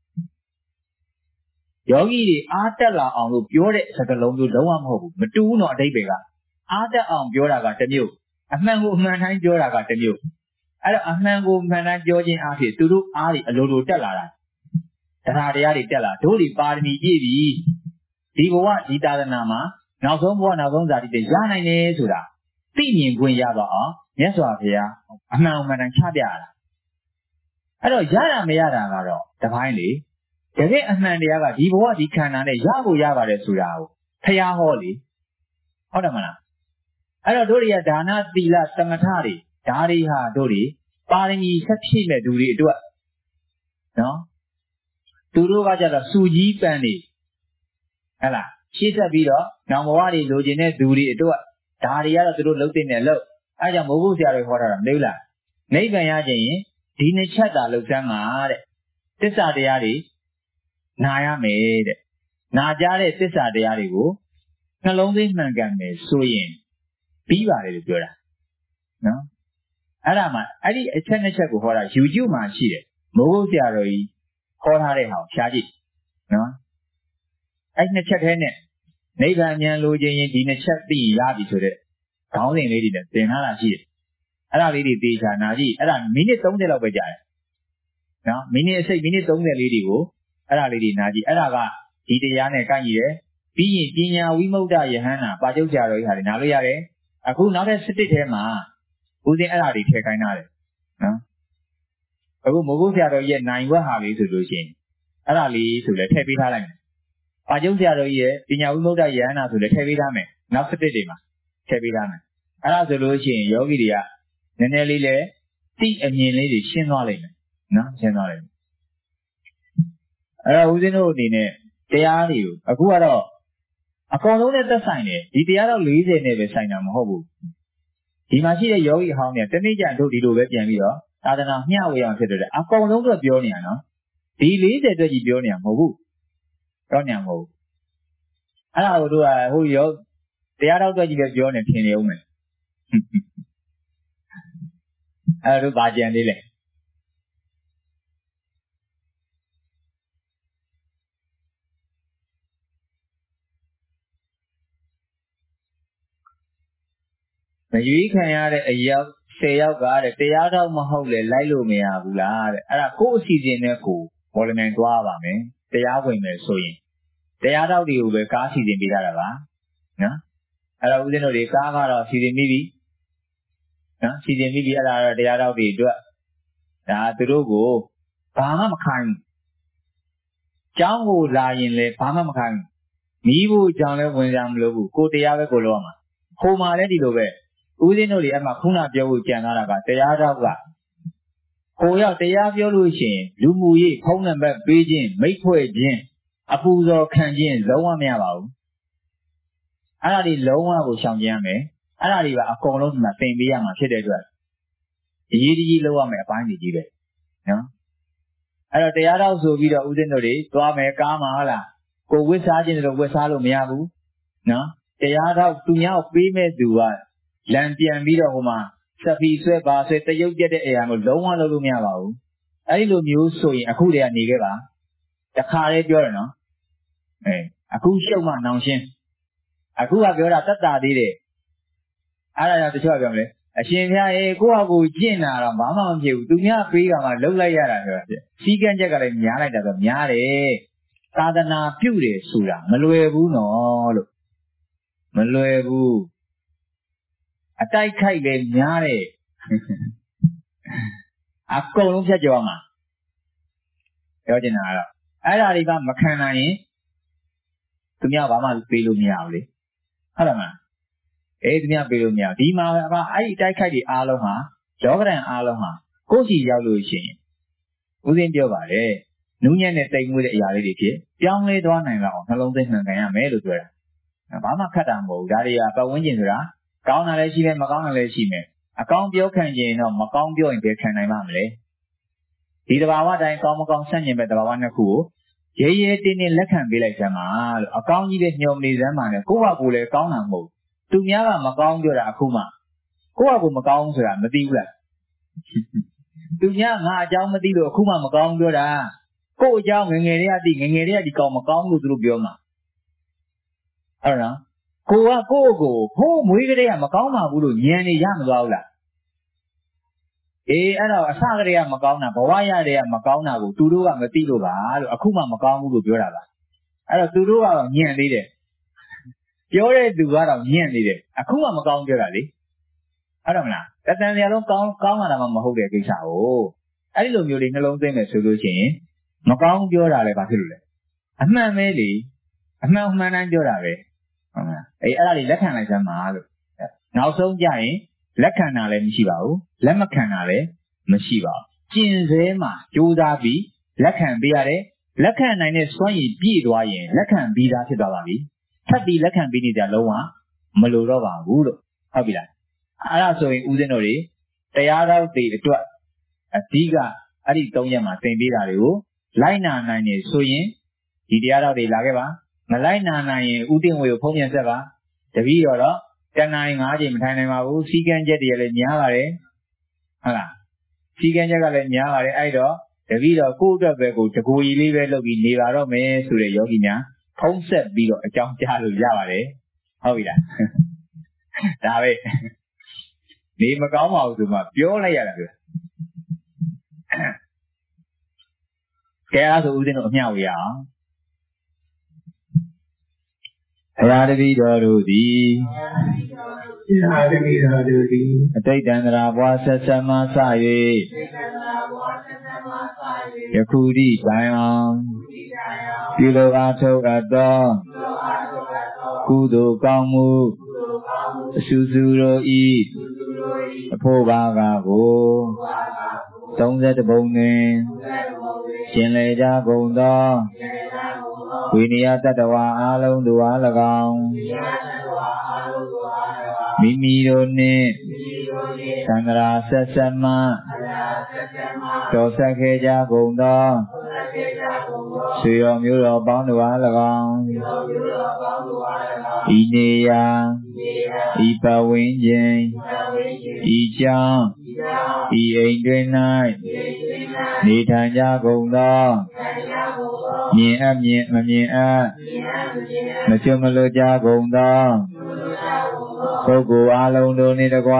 ယောဂီတွေအားတက်လာအောင်လို့ပြောတဲ့စကားလုံးမျိုးလုံးဝမဟုတ်ဘူးမတူဘူးနော်အဓိပ္ပာယ်ကအားတက်အောင်ပြောတာကတစ်မျိုးအမှန်ကိုအမှန်တိုင်းပြောတာကတစ်မျိုးအဲ့တော့အမှန်ကိုအမှန်တိုင်းပြောခြင်းအဖြစ်သူတို့အားတွေအလိုလိုတက်လာတာတရားတွေတက်လာတို့တွေပါရမီပြည့်ပြီဒီဘဝဒီသာသနာမှာနောက်ဆုံးဘဝနောက်ဆုံးဇာတိတွေရနိုင်တယ်ဆိုတာသိမြင်ခွင့်ရတော့အောင်မြတ်စွာဘုရားအမှန်အမှန်တိုင်းချပြရတာအဲ့တော့ရတာမရတာကတော့တပိုင်းလေတကယ်အမှန်တရားကဒီဘဝဒီခန္ဓာနဲ့ရဖို့ရပါတယ်ဆိုတာကိုဘုရားဟောလေဟုတ်တယ်မလားအဲ့တော့တို့တွေကဒါနသီလသမထတွေဒါတွေဟာတို့တွေပါရမီဆက်ဖြည့်မဲ့သူတွေအတွက်နော်သူတို့ကကြတော့စူကြီးပန်းနေဟဲ့လားရှေ့ဆက်ပြီးတော့နောင်ဘဝတွေလိုချင်တဲ့သူတွေအတွက်ဒါတွေကတော့သူတို့လှုပ်တဲ့နဲ့လှုပ်အဲကြောင့်မိုးဖို့ဆရာတွေခေါ်တာမသိဘူးလားနိဗ္ဗာန်ရခြင်းရင်ဒီနှစ်ချက်သာလှုပ်စမ်းမှာတဲ့သစ္စာတရားတွေနာရမယ်တဲ့နာကြတဲ့သစ္စာတရားတွေကိုနှလုံးသွင်းမှန်ကန်မယ်ဆိုရင်ပြီးပါတယ်လို့ပြောတာနော်အဲ့ဒါမှအဲ့ဒီအချက်နှစ်ချက်ကိုဟောတာ YouTube မှာရှိတယ်မိုးဖို့ဆရာတော်ကြီးခေါ်ထားတဲ့ဟာကိုရှားကြည့်နော်အဲ့နှစ်ချက်ထဲနဲ့နိဗ္ဗာန်ဉာဏ်လိုချင်ရင်ဒီနှစ်ချက်သိရပြီဆိုတဲ့ခေါင်းစဉ်လေးတွေနဲ့သင်ထားတာရှိတယ်အဲ့ဒါလေးတွေသိချာနာကြည့်အဲ့ဒါမိနစ်30လောက်ပဲကြာတယ်နော်မိနစ်အစိတ်မိနစ်30လေးတွေကိုအဲ့ဒါလေးတွေနာကြည့်အဲ့ဒါကဒီတရားနဲ့ကိုက်ညီတယ်ပြီးရင်ပညာဝိမု ക്ത ယဟန္တာပါကျုပ်ဆရာတော်ကြီးဟာတွေနားလို့ရတယ်အခုနောက်တဲ့7ထဲမှာဦးဇင်းအဲ့ဒါတွေထည့်ခိုင်းထားတယ်နော်အခုမိုးကုတ်ဆရာတော်ကြီးရဲ့နိုင်ဝက်ဟာလေးဆိုလို့ရှိရင်အဲ့ဒါလေးဆိုလည်းထည့်ပေးထားလိုက်မယ်ပါကျုပ်ဆရာတော်ကြီးရဲ့ပညာဝိမု ക്ത ယဟန္တာဆိုလည်းထည့်ပေးထားမယ်နောက်7တွေမှာထည့်ပေးထားမယ်အဲ့ဒါဆိုလို့ရှိရင်ယောဂီတွေကနည်းနည်းလေးလဲသိအမြင်လေးတွေရှင်းသွားလိမ့်မယ်နော်ရှင်းသွားလိမ့်မယ်အဲ့တော့ဦးဇင်းတို့အနေနဲ့တရားတွေကိုအခုကတော့အကောင်လုံးနဲ့သက်ဆိုင်တယ်ဒီတရားတော့40နဲ့ပဲဆိုင်တာမဟုတ်ဘူးဒီမှာရှိတဲ့ယောဂီအဟောင်းတွေတနေ့ကျတို့ဒီလိုပဲပြန်ပြီးတော့သာသနာမျှဝေအောင်ဖြစ်တယ်အကောင်လုံးကပြောနေရနော်ဒီ40အတွက်ကြီးပြောနေရမဟုတ်ဘူးပြောနေရမဟုတ်ဘူးအဲ့ဒါကိုတို့ကဟိုရောတရားတော်အတွက်ကြီးပဲပြောနေထင်နေဦးမယ်အဲ့တို့ဗာကြံသေးလေမရွေးခံရတဲ့အယောက်10ယောက်ကတဲ့တရားတော်မဟုတ်လေလိုက်လို့မရဘူးလားတဲ့အဲ့ဒါကိုယ့်အစီအစဉ်နဲ့ကိုဘောလမြိုင်သွားပါမယ်တရားဝင်မယ်ဆိုရင်တရားတော်တွေကိုပဲကားစီစဉ်ပေးထားတာပါနော်အဲ့တော့ဦးဇင်းတို့တွေကားကတော့စီစဉ်ပြီးပြီနော်စီစဉ်ပြီးပြီအဲ့ဒါတော့တရားတော်တွေအတွက်ဒါသူတို့ကိုဘာမှမခိုင်းဘူးကျောင်းကိုလာရင်လည်းဘာမှမခိုင်းဘူးမိဖို့ကျောင်းလည်းဝင်ကြမလို့ဘူးကိုတရားပဲကိုလုပ်ရမှာဟိုမှာလည်းဒီလိုပဲဦးဇင်းတို့တွေအဲ့မှာခုနပြောဖို့ကြံလာတာကတရားတော်ကဟိုရောက်တရားပြောလို့ရှိရင်လူမှုရေးဖုံးနံပါတ်ပေးခြင်းမိတ်ဖွဲ့ခြင်းအပူဇော်ခံခြင်းလုံးဝမရပါဘူးအဲ့ဒါတွေလုံးဝကိုရှောင်ကျဉ်ရမယ်အဲ့ဒါတွေကအကုန်လုံးဒီမှာသင်ပေးရမှာဖြစ်တဲ့အတွက်အရေးကြီးလောက်ရမယ်အပိုင်းတွေကြီးပဲနော်အဲ့တော့တရားတော်ဆိုပြီးတော့ဦးဇင်းတို့တွေသွားမယ်ကားမှာဟုတ်လားကိုဝစ်စားခြင်းတို့ဝစ်စားလို့မရဘူးနော်တရားတော်သူများကိုပေးမဲ့သူကလမ်းပြန်ပြီးတော့ဟိုမှာစပီဆွဲပါဆွဲတရုပ်ပြက်တဲ့အရာကိုလုံးဝလုပ်လို့မရပါဘူးအဲ့ဒီလိုမျိုးဆိုရင်အခုတည်းကနေခဲ့ပါတခါလေးပြောရနော်အခုရှုပ်မှနောင်ရှင်းအခုကပြောတာတတ်တာသေးတယ်အဲ့ဒါကြောင့်တချို့ကပြောမလဲအရှင်ဘုရားကိုယ့်ဟာကိုကျင့်တာတော့ဘာမှမဖြစ်ဘူးသူများပေးကမှလှုပ်လိုက်ရတာပြောတယ်စီကံချက်ကလည်းများလိုက်တာဆိုများတယ်သာသနာပြုတယ်ဆိုတာမလွယ်ဘူးနော်လို့မလွယ်ဘူးအတိုက်ခိုက်လည်းများတယ်အကုန်လုံးဖြတ်ကျော်မှာပြောချင်တာကတော့အဲ့ဒါတွေကမခံနိုင်ရင်သူများဘာမှပေးလို့မရဘူးလေဟုတ်တယ်မလားသူများပေးလို့မရဒီမှာအဲ့ဒီတိုက်ခိုက်တွေအားလုံးဟာယောဂရန်အားလုံးဟာကိုယ့်စီရောက်လို့ရှိရင်ဦးစင်းပြောပါတယ်နူးညံ့တဲ့တိမ်မွေးတဲ့အရာလေးတွေဖြစ်ပြောင်းလဲသွားနိုင်တော့နှလုံးသွင်းမှန်ကန်ရမယ်လို့ပြောတာဘာမှခက်တာမဟုတ်ဘူးဒါတွေကပတ်ဝန်းကျင်ဆိုတာကောင်းတာလည်းရှိမယ်မကောင်းတာလည်းရှိမယ်အကောင်းပြောခံခြင်းတော့မကောင်းပြောရင်ဘယ်ခံနိုင်မှာမလဲဒီတဘာဝတိုင်းကောင်းမကောင်းဆန့်ကျင်မဲ့တဘာဝနှစ်ခုကိုရဲတင်းတင်းလက်ခံပေးလိုက်စမ်းပါလို့အကောင်းကြီးတဲ့ညုံနေစမ်းပါနဲ့ကိုယ့်ဟာကိုယ်လည်းကောင်းတာမဟုတ်သူများကမကောင်းပြောတာအခုမှကိုယ့်ဟာကိုယ်မကောင်းဆိုတာမသိဘူးလားသူများငါအကြောင်းမသိလို့အခုမှမကောင်းပြောတာကိုယ့်အကြောင်းငငယ်တွေကသိငငယ်တွေကဒီကောင်မကောင်းလို့သူတို့ပြောမှာအဲ့တော့ကိုကကိုယ့်ကိုဟိုးမွေးကလေးကမကောင်းပါဘူးလို့ညံနေရမသွားဘူးလားအေးအဲ့တော့အစကတည်းကမကောင်းတာဘဝရတဲ့ကမကောင်းတာကိုသူတို့ကမသိလို့ပါလို့အခုမှမကောင်းဘူးလို့ပြောတာပါအဲ့တော့သူတို့ကတော့ညံသေးတယ်ပြောတဲ့သူကတော့ညံနေတယ်အခုမှမကောင်းပြောတာလေဟုတ်တယ်မလားတန်တရားလုံးကောင်းလာတာမှမဟုတ်တဲ့ကိစ္စကိုအဲ့ဒီလိုမျိုးလေးနှလုံးသွင်းမယ်ဆိုလို့ရှိရင်မကောင်းပြောတာလည်းဘာဖြစ်လို့လဲအမှန်ပဲလေအမှန်တိုင်းပြောတာပဲဟုတ်မလားအဲ့ဒါလေးလက်ခံလိုက်စမ်းပါလို့နောက်ဆုံးကြရင်လက်ခံတာလည်းမရှိပါဘူးလက်မခံတာလည်းမရှိပါဘူးကျင်စဲမှာကြိုးစားပြီးလက်ခံပေးရတယ်လက်ခံနိုင်တဲ့စွမ်းရည်ပြည့်သွားရင်လက်ခံပြီးသားဖြစ်သွားပါပြီထပ်ပြီးလက်ခံပြီးနေကြလုံးဝမလိုတော့ပါဘူးလို့ဟုတ်ပြီလားအဲ့ဒါဆိုရင်ဦးဇင်းတို့တွေတရားတော်တွေအတွက်အဓိကအဲ့ဒီ၃ရက်မှာသင်ပေးတာတွေကိုလိုက်နာနိုင်နေဆိုရင်ဒီတရားတော်တွေလာခဲ့ပါမလိုက်နာနိုင်ရင်ဥတင်ဝေကိုဖုံးပြန်ဆက်ပါတပည့်တော်တော့တဏှာ5ချိန်မထိုင်နိုင်ပါဘူးစီကံချက်တွေလည်းများပါတယ်ဟုတ်လားစီကံချက်ကလည်းများပါတယ်အဲ့တော့တပည့်တော်ကိုယ့်အတွက်ပဲကိုတကူကြီးလေးပဲလုပ်ပြီးနေပါတော့မယ်ဆိုတဲ့ယောဂီများဖုံးဆက်ပြီးတော့အကြောင်းကြားလို့ရပါတယ်ဟုတ်ပြီလားဒါပဲနေမကောင်းပါဘူးဆိုမှပြောလိုက်ရတာပဲကဲအဲ့ဒါဆိုဦးဇင်းတို့အမျှဝေရအောင်ဘုရားတပည့်တော်တို့သည်အတိတ်တန္တရာဘဝဆက်ဆက်မှစ၍ယခုဒီတိုင်အောင်ပြုလို့အားထုတ်အပ်သောကုသိုလ်ကောင်းမှုအစုစုတို့ဤအဖို့ဘာကကို31ပုံတွင်ရှင်းလေကြကုန်သောဝိနည်းတတ္တဝါအလုံးတို့အား၎င်းမိမိတို့နှင့်သန္တရာဆက်ဆက်မှတော်ဆက်ခဲ့ကြကုန်သောဆွေတော်မျိုးတော်ပေါင်းတို့အား၎င်းဤနေရာဤပဝင်းခြင်းဤကြောင့်ဤအိမ်တွင်၌နေထိုင်ကြကုန်သောမြင်အပ်မြင်မမြင်အပ်မချွတ်မလွတ်ကြကုန်သောပုဂ္ဂိုလ်အလုံးတို့နှင့်တကွ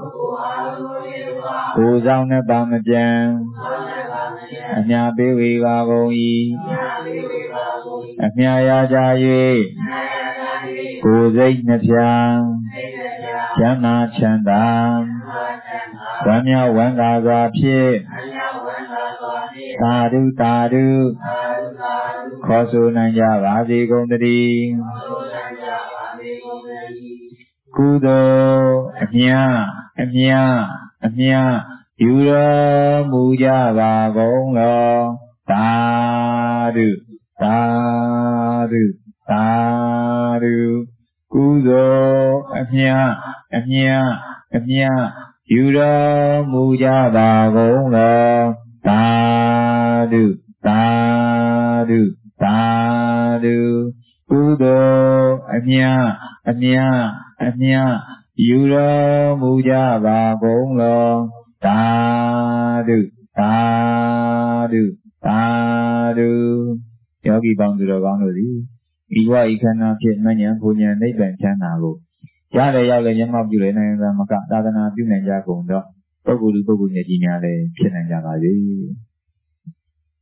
ကိုယ်ဆောင်နှင့်ပါမပြံအမြပေးဝေပါကုန်၏အမြရကြ၍ကိုယ်စိတ်နှပြချမ်းသာချမ်းသာဝမ်းမြောက်ဝမ်းသာစွာဖြင့်သာဓုသာဓုခေါ်ဆိုနိုင်ကြပါစေကုန်သတည်းကုသိုလ်အမြယူတော်မူကြပါကုန်လောသာဓုသာဓုသာဓုကုသိုလ်အမြယူတော်မူကြပါကုန်လောသာဓုသာဓုသာဓုကုသိုလ်အမြယူတော်မူကြပါကုန်လောသာဓုသာဓုသာဓုယောဂီပေါင်းသူတော်ကောင်းတို့သည်ဤဝဤခန္ဓာဖြင့်မဉ္ဇဉ်ပူဉ္ဇဉ်နိဗ္ဗာန်ချမ်းသာကိုရလည်းရောက်လည်းမျက်မှောက်ပြုလည်းနိုင်ငံသာမကသာသနာပြုနိုင်ကြကုန်တော့ပုဂ္ဂိုလ်လူပုဂ္ဂိုလ်မြတ်ကြီးများလည်းဖြစ်နိုင်ကြပါစေ